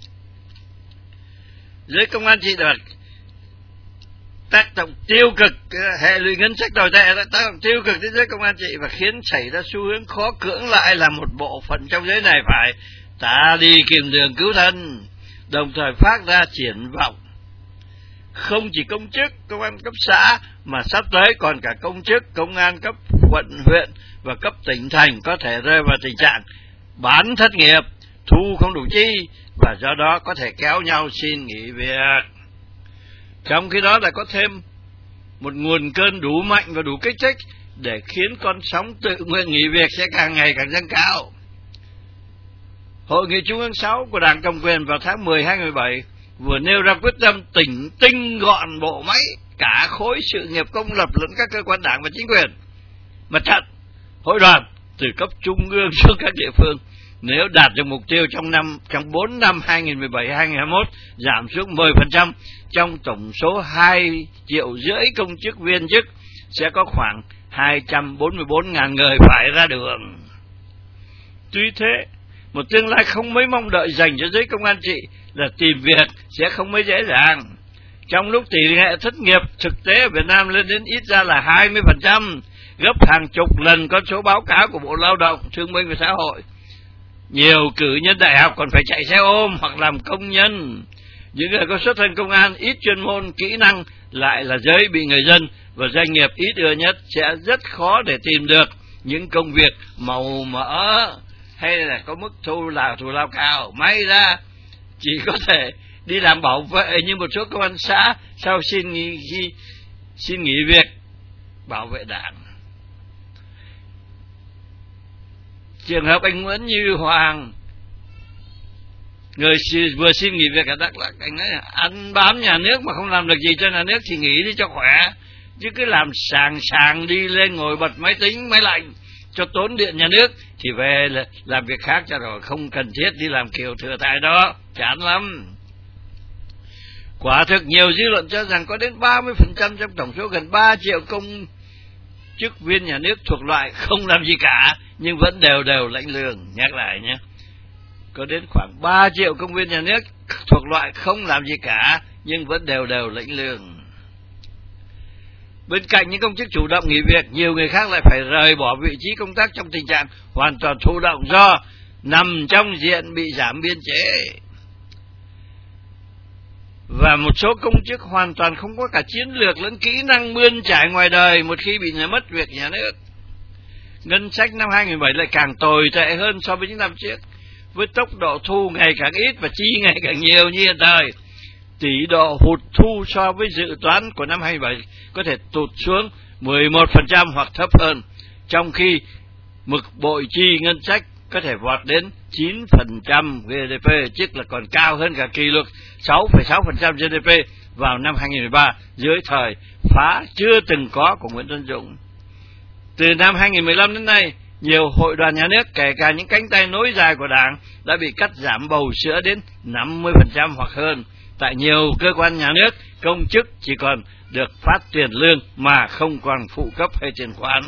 Speaker 1: Giới công an chỉ đoạt tác động tiêu cực, hệ lụy ngân sách tồi tệ đã tác động tiêu cực đến giới công an trị và khiến xảy ra xu hướng khó cưỡng lại là một bộ phận trong giới này phải ta đi tìm đường cứu thân, đồng thời phát ra triển vọng không chỉ công chức công an cấp xã mà sắp tới còn cả công chức công an cấp quận huyện và cấp tỉnh thành có thể rơi vào tình trạng bán thất nghiệp, thu không đủ chi và do đó có thể kéo nhau xin nghỉ việc. Trong khi đó lại có thêm một nguồn cơn đủ mạnh và đủ kích thích để khiến con sóng tự nguyện nghỉ việc sẽ càng ngày càng dâng cao. Hội nghị Trung ương sáu của Đảng Cầm quyền vào tháng mười hai nghìn không trăm mười bảy vừa nêu ra quyết tâm tỉnh tinh gọn bộ máy cả khối sự nghiệp công lập lẫn các cơ quan đảng và chính quyền, mặt trận, hội đoàn từ cấp trung ương xuống các địa phương. Nếu đạt được mục tiêu trong năm trong bốn năm hai nghìn mười bảy hai nghìn hai mươi mốt giảm xuống mười phần trăm trong tổng số hai triệu rưỡi công chức viên chức, sẽ có khoảng hai trăm bốn mươi bốn nghìn người phải ra đường. Tuy thế, một tương lai không mấy mong đợi dành cho giới công an trị là tìm việc sẽ không mấy dễ dàng. Trong lúc tỷ lệ thất nghiệp thực tế ở Việt Nam lên đến ít ra là hai mươi phần trăm, gấp hàng chục lần con số báo cáo của Bộ Lao động, Thương binh và Xã hội. Nhiều cử nhân đại học còn phải chạy xe ôm hoặc làm công nhân. Những người có xuất thân công an, ít chuyên môn, kỹ năng lại là giới bị người dân và doanh nghiệp ít ưa nhất, sẽ rất khó để tìm được những công việc màu mỡ hay là có mức thu là thù lao cao. May ra chỉ có thể đi làm bảo vệ như một số công an xã sau xin nghỉ, xin nghỉ việc bảo vệ đảng. Trường hợp anh Nguyễn Như Hoàng, người vừa xin nghỉ việc ở Đắk Lắk, anh nói ăn bám nhà nước mà không làm được gì cho nhà nước thì nghỉ đi cho khỏe, chứ cứ làm sàng sàng đi lên ngồi bật máy tính máy lạnh cho tốn điện nhà nước thì về là làm việc khác cho rồi, không cần thiết đi làm kiểu thừa thải đó, chán lắm. Quả thực nhiều dư luận cho rằng có đến ba mươi phần trăm trong tổng số gần ba triệu công chức viên nhà nước thuộc loại không làm gì cả nhưng vẫn đều đều lãnh lương. Nhắc lại nhé, có đến khoảng ba triệu công viên nhà nước thuộc loại không làm gì cả nhưng vẫn đều đều lãnh lương. Bên cạnh những công chức chủ động nghỉ việc, nhiều người khác lại phải rời bỏ vị trí công tác trong tình trạng hoàn toàn thụ động do nằm trong diện bị giảm biên chế. Và một số công chức hoàn toàn không có cả chiến lược lẫn kỹ năng bươn trải ngoài đời một khi bị mất việc nhà nước. Ngân sách năm hai nghìn mười bảy lại càng tồi tệ hơn so với những năm trước, với tốc độ thu ngày càng ít và chi ngày càng nhiều như hiện tại. Tỷ độ hụt thu so với dự toán của năm hai nghìn mười bảy có thể tụt xuống mười một phần trăm hoặc thấp hơn, trong khi mực bội chi ngân sách có thể vọt đến chín phần trăm giê đê pê, tức là còn cao hơn cả kỷ lục sáu phẩy sáu phần trăm giê đê pê vào năm hai nghìn mười ba dưới thời phá chưa từng có của Nguyễn Tân Dũng. Từ năm hai nghìn mười lăm đến nay, nhiều hội đoàn nhà nước, kể cả những cánh tay nối dài của Đảng, đã bị cắt giảm bầu sữa đến năm mươi phần trăm hoặc hơn. Tại nhiều cơ quan nhà nước, công chức chỉ còn được phát tiền lương mà không còn phụ cấp hay tiền khoán.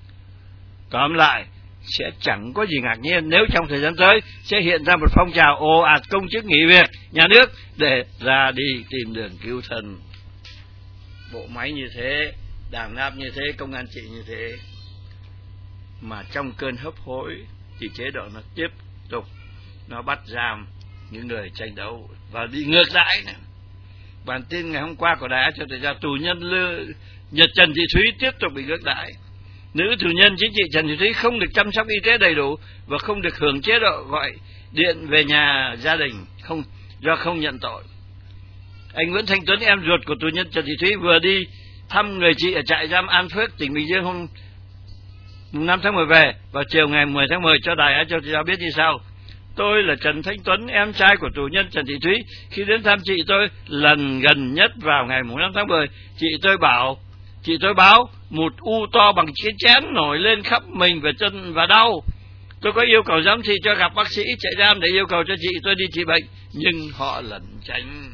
Speaker 1: Tóm lại, sẽ chẳng có gì ngạc nhiên nếu trong thời gian tới sẽ hiện ra một phong trào ồ ạt công chức nghỉ việc nhà nước để ra đi tìm đường cứu thân. Bộ máy như thế, đảng áp như thế, công an trị như thế, mà trong cơn hấp hối thì chế độ nó tiếp tục nó bắt giam những người tranh đấu và đi ngược lại này. Bản tin ngày hôm qua của Đài Á Châu Tự Do, tù nhân Lư Nhật Trần Thị Thúy tiếp tục bị ngược đãi. Nữ tù nhân chính trị Trần Thị Thúy không được chăm sóc y tế đầy đủ và không được hưởng chế độ gọi điện về nhà gia đình không do không nhận tội. Anh Nguyễn Thanh Tuấn, em ruột của tù nhân Trần Thị Thúy, vừa đi thăm người chị ở trại giam An Phước, tỉnh Bình Dương hôm năm tháng mười về, vào chiều ngày mười tháng mười cho Đài Á Châu Tự Do biết như sau: tôi là Trần Thanh Tuấn, em trai của tù nhân Trần Thị Thúy. Khi đến thăm chị tôi lần gần nhất vào ngày năm tháng mười, chị tôi bảo chị tôi báo một u to bằng cái chén nổi lên khắp mình và chân và đau. Tôi có yêu cầu giám thị cho gặp bác sĩ trại giam để yêu cầu cho chị tôi đi trị bệnh, nhưng họ lẩn tránh.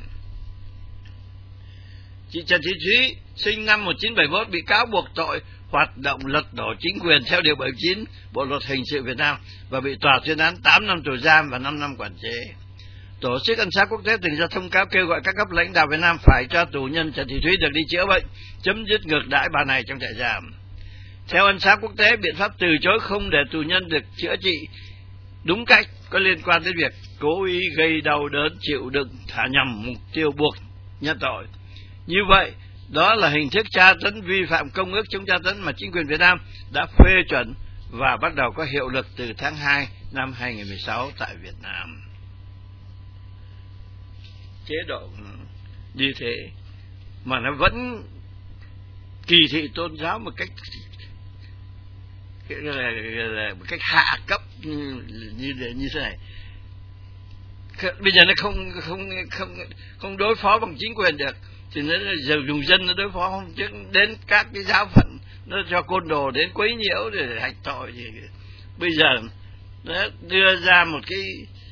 Speaker 1: Chị Trần Thị Thúy sinh năm một nghìn chín trăm bảy mươi mốt bị cáo buộc tội hoạt động lật đổ chính quyền theo điều bảy mươi chín Bộ luật hình sự Việt Nam và bị tòa tuyên án tám năm tù giam và năm năm quản chế. Tổ chức Ân xá Quốc tế từng ra thông cáo kêu gọi các cấp lãnh đạo Việt Nam phải cho tù nhân Trần Thị Thúy được đi chữa bệnh, chấm dứt ngược đãi bà này trong trại giam. Theo Ân xá Quốc tế, biện pháp từ chối không để tù nhân được chữa trị đúng cách có liên quan đến việc cố ý gây đau đớn, chịu đựng, thả nhầm mục tiêu buộc nhận tội. Như vậy, đó là hình thức tra tấn vi phạm công ước chống tra tấn mà chính quyền Việt Nam đã phê chuẩn và bắt đầu có hiệu lực từ tháng hai năm hai nghìn mười sáu tại Việt Nam. Chế độ như thế mà nó vẫn kỳ thị tôn giáo một cách là, là một cách hạ cấp như như, như thế này. Bây giờ nó không không không không đối phó bằng chính quyền được, thì nó dùng dân nó đối phó, không chứ đến các cái giáo phận nó cho côn đồ đến quấy nhiễu để hạch tội. Thì bây giờ nó đưa ra một cái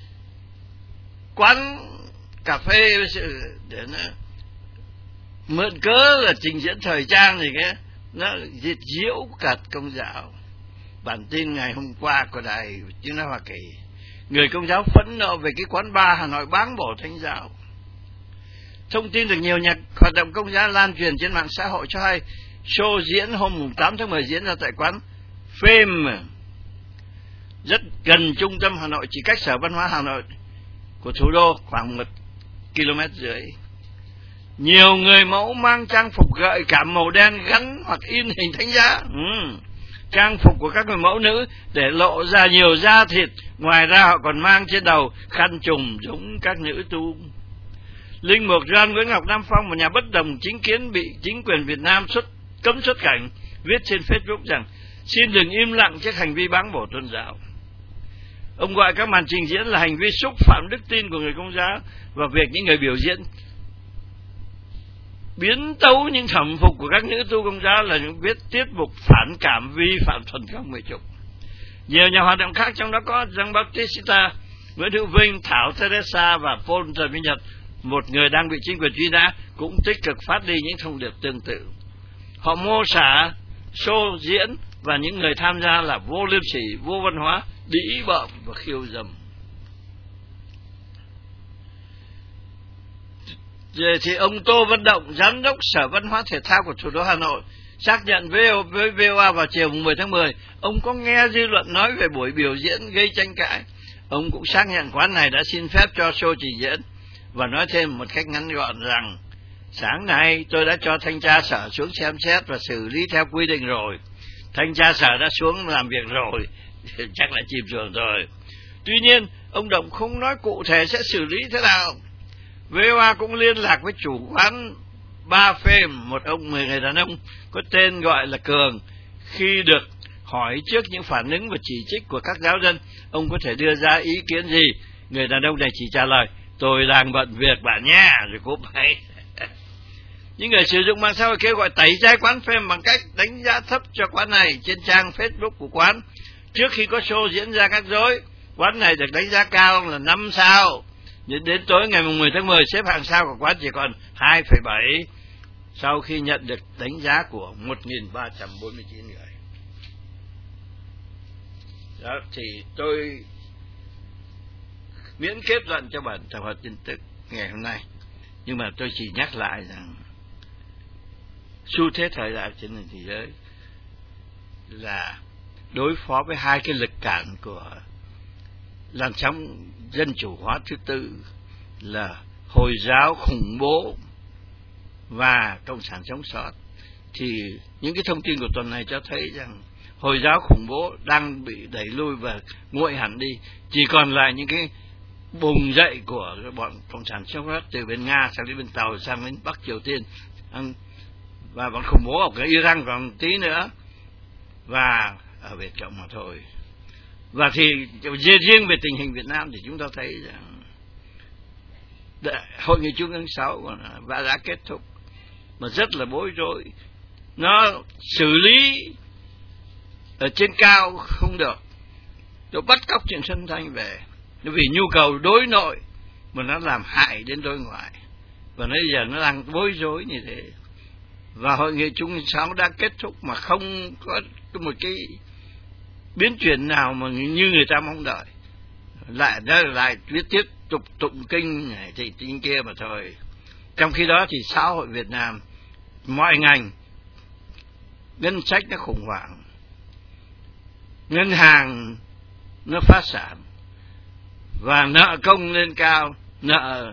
Speaker 1: quán cà phê để nó mượn cớ là trình diễn thời trang thì cái nó diệt diễu cả Công giáo. Bản tin ngày hôm qua của đài Tiếng nói Hoa Kỳ, người Công giáo phẫn nộ về cái quán bar Hà Nội báng bổ Thánh giáo. Thông tin được nhiều nhà hoạt động Công giáo lan truyền trên mạng xã hội cho hay show diễn hôm tám tháng mười diễn ra tại quán Fame rất gần trung tâm Hà Nội, chỉ cách Sở Văn hóa Hà Nội của thủ đô khoảng một km rưỡi. Nhiều người mẫu mang trang phục gợi cảm màu đen gắn hoặc in hình thánh giá. Ừ. Trang phục của các người mẫu nữ để lộ ra nhiều da thịt. Ngoài ra họ còn mang trên đầu khăn trùm giống các nữ tu. Linh mục Doan Nguyễn Ngọc Nam Phong, một nhà bất đồng chính kiến bị chính quyền Việt Nam xuất cấm xuất cảnh, viết trên Facebook rằng xin đừng im lặng trước hành vi báng bổ tôn giáo. Ông gọi các màn trình diễn là hành vi xúc phạm đức tin của người Công giáo và việc những người biểu diễn biến tấu những thẩm phục của các nữ tu Công giáo là những viết tiết mục phản cảm vi phạm thuần phong mỹ tục. Nhiều nhà hoạt động khác, trong đó có Giăng Baptista, Nguyễn Hữu Vinh, Thảo Teresa và Paul Trần Minh Nhật, một người đang bị chính quyền truy nã, cũng tích cực phát đi những thông điệp tương tự. Họ mô tả show diễn và những người tham gia là vô liêm sỉ, vô văn hóa, đĩ bợm và khiêu dâm. Rồi thì ông Tô Văn Động, giám đốc Sở Văn hóa Thể thao của thủ đô Hà Nội, xác nhận với vê o a vào chiều mười tháng mười, ông có nghe dư luận nói về buổi biểu diễn gây tranh cãi. Ông cũng xác nhận quán này đã xin phép cho show trình diễn và nói thêm một cách ngắn gọn rằng sáng nay tôi đã cho thanh tra sở xuống xem xét và xử lý theo quy định rồi. Thanh tra sở đã xuống làm việc rồi, chắc là chìm xuồng rồi. Tuy nhiên, ông Động không nói cụ thể sẽ xử lý thế nào. vê o a cũng liên lạc với chủ quán Ba Fame, một ông mười người đàn ông có tên gọi là Cường. Khi được hỏi trước những phản ứng và chỉ trích của các giáo dân, ông có thể đưa ra ý kiến gì? Người đàn ông này chỉ trả lời, tôi đang bận việc bạn nha, rồi cúp máy. Những người sử dụng mạng xã hội kêu gọi tẩy chay quán Fame bằng cách đánh giá thấp cho quán này trên trang Facebook của quán. Trước khi có show diễn ra các rối, quán này được đánh giá cao là năm sao. Nhưng đến tối ngày mười tháng mười, xếp hạng sao của quán chỉ còn hai phẩy bảy sau khi nhận được đánh giá của một nghìn ba trăm bốn mươi chín người. Đó, thì tôi miễn kết luận cho bản thảo tin tức ngày hôm nay. Nhưng mà tôi chỉ nhắc lại rằng xu thế thời đại trên thế giới là đối phó với hai cái lực cản của làn sóng dân chủ hóa thứ tư là Hồi giáo khủng bố và Cộng sản sống sót. Thì những cái thông tin của tuần này cho thấy rằng Hồi giáo khủng bố đang bị đẩy lui và nguội hẳn đi, chỉ còn lại những cái bùng dậy của bọn Cộng sản sống sót từ bên Nga sang đến bên Tàu sang đến Bắc Triều Tiên, và bọn khủng bố ở cái Iran còn tí nữa, và ở Việt Cộng mà thôi. Và thì riêng về tình hình Việt Nam thì chúng ta thấy rằng hội nghị Trung ương sáu đã, đã kết thúc mà rất là bối rối. Nó xử lý ở trên cao không được, nó bắt cóc Trịnh Xuân Thanh về, nó vì nhu cầu đối nội mà nó làm hại đến đối ngoại, và bây giờ nó đang bối rối như thế. Và hội nghị Trung ương sáu đã kết thúc mà không có một cái biến chuyển nào mà như người ta mong đợi, lại đó lại viết tiếp tục tụng kinh này thì kinh kia mà thôi. Trong khi đó thì xã hội Việt Nam mọi ngành ngân sách nó khủng hoảng, ngân hàng nó phá sản và nợ công lên cao, nợ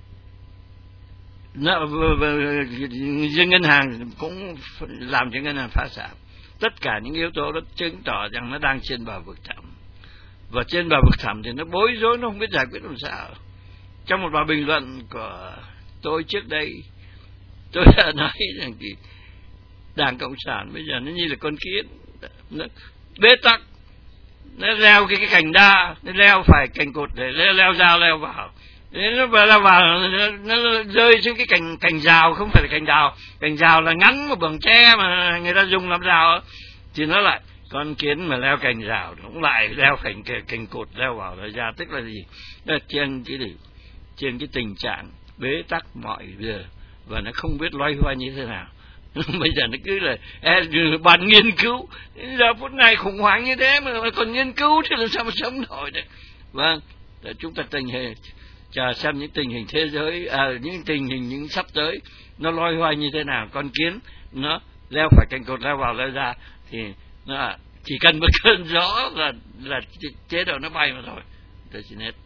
Speaker 1: nợ riêng ngân hàng cũng làm cho ngân hàng phá sản. Tất cả những yếu tố đó chứng tỏ rằng nó đang trên bờ vực thẳm, và trên bờ vực thẳm thì nó bối rối, nó không biết giải quyết làm sao. Trong một bài bình luận của tôi trước đây, tôi đã nói rằng thì Đảng Cộng sản bây giờ nó như là con kiến, nó bế tắc, nó leo cái, cái cành đa, nó leo phải cành cột để leo, leo dao leo vào, nó vào vào nó, nó rơi xuống cái cành cành rào, không phải là cành rào, cành rào là ngắn một bằng tre mà người ta dùng làm rào, thì nó lại con kiến mà leo cành rào nó cũng lại leo cành cành cột leo vào là ra, tức là gì? Đó, trên cái trên cái tình trạng bế tắc mọi giờ và nó không biết loay hoay như thế nào. Bây giờ nó cứ là bàn nghiên cứu, giờ phút này khủng hoảng như thế mà còn nghiên cứu thì làm sao mà sống nổi được. Vâng, chúng ta tình hình chờ xem những tình hình thế giới, à, những tình hình những sắp tới nó loay hoay như thế nào. Con kiến nó leo phải cành cột leo vào leo ra thì nó chỉ cần một cơn gió là là chế độ nó bay mà thôi. Tôi xin hết.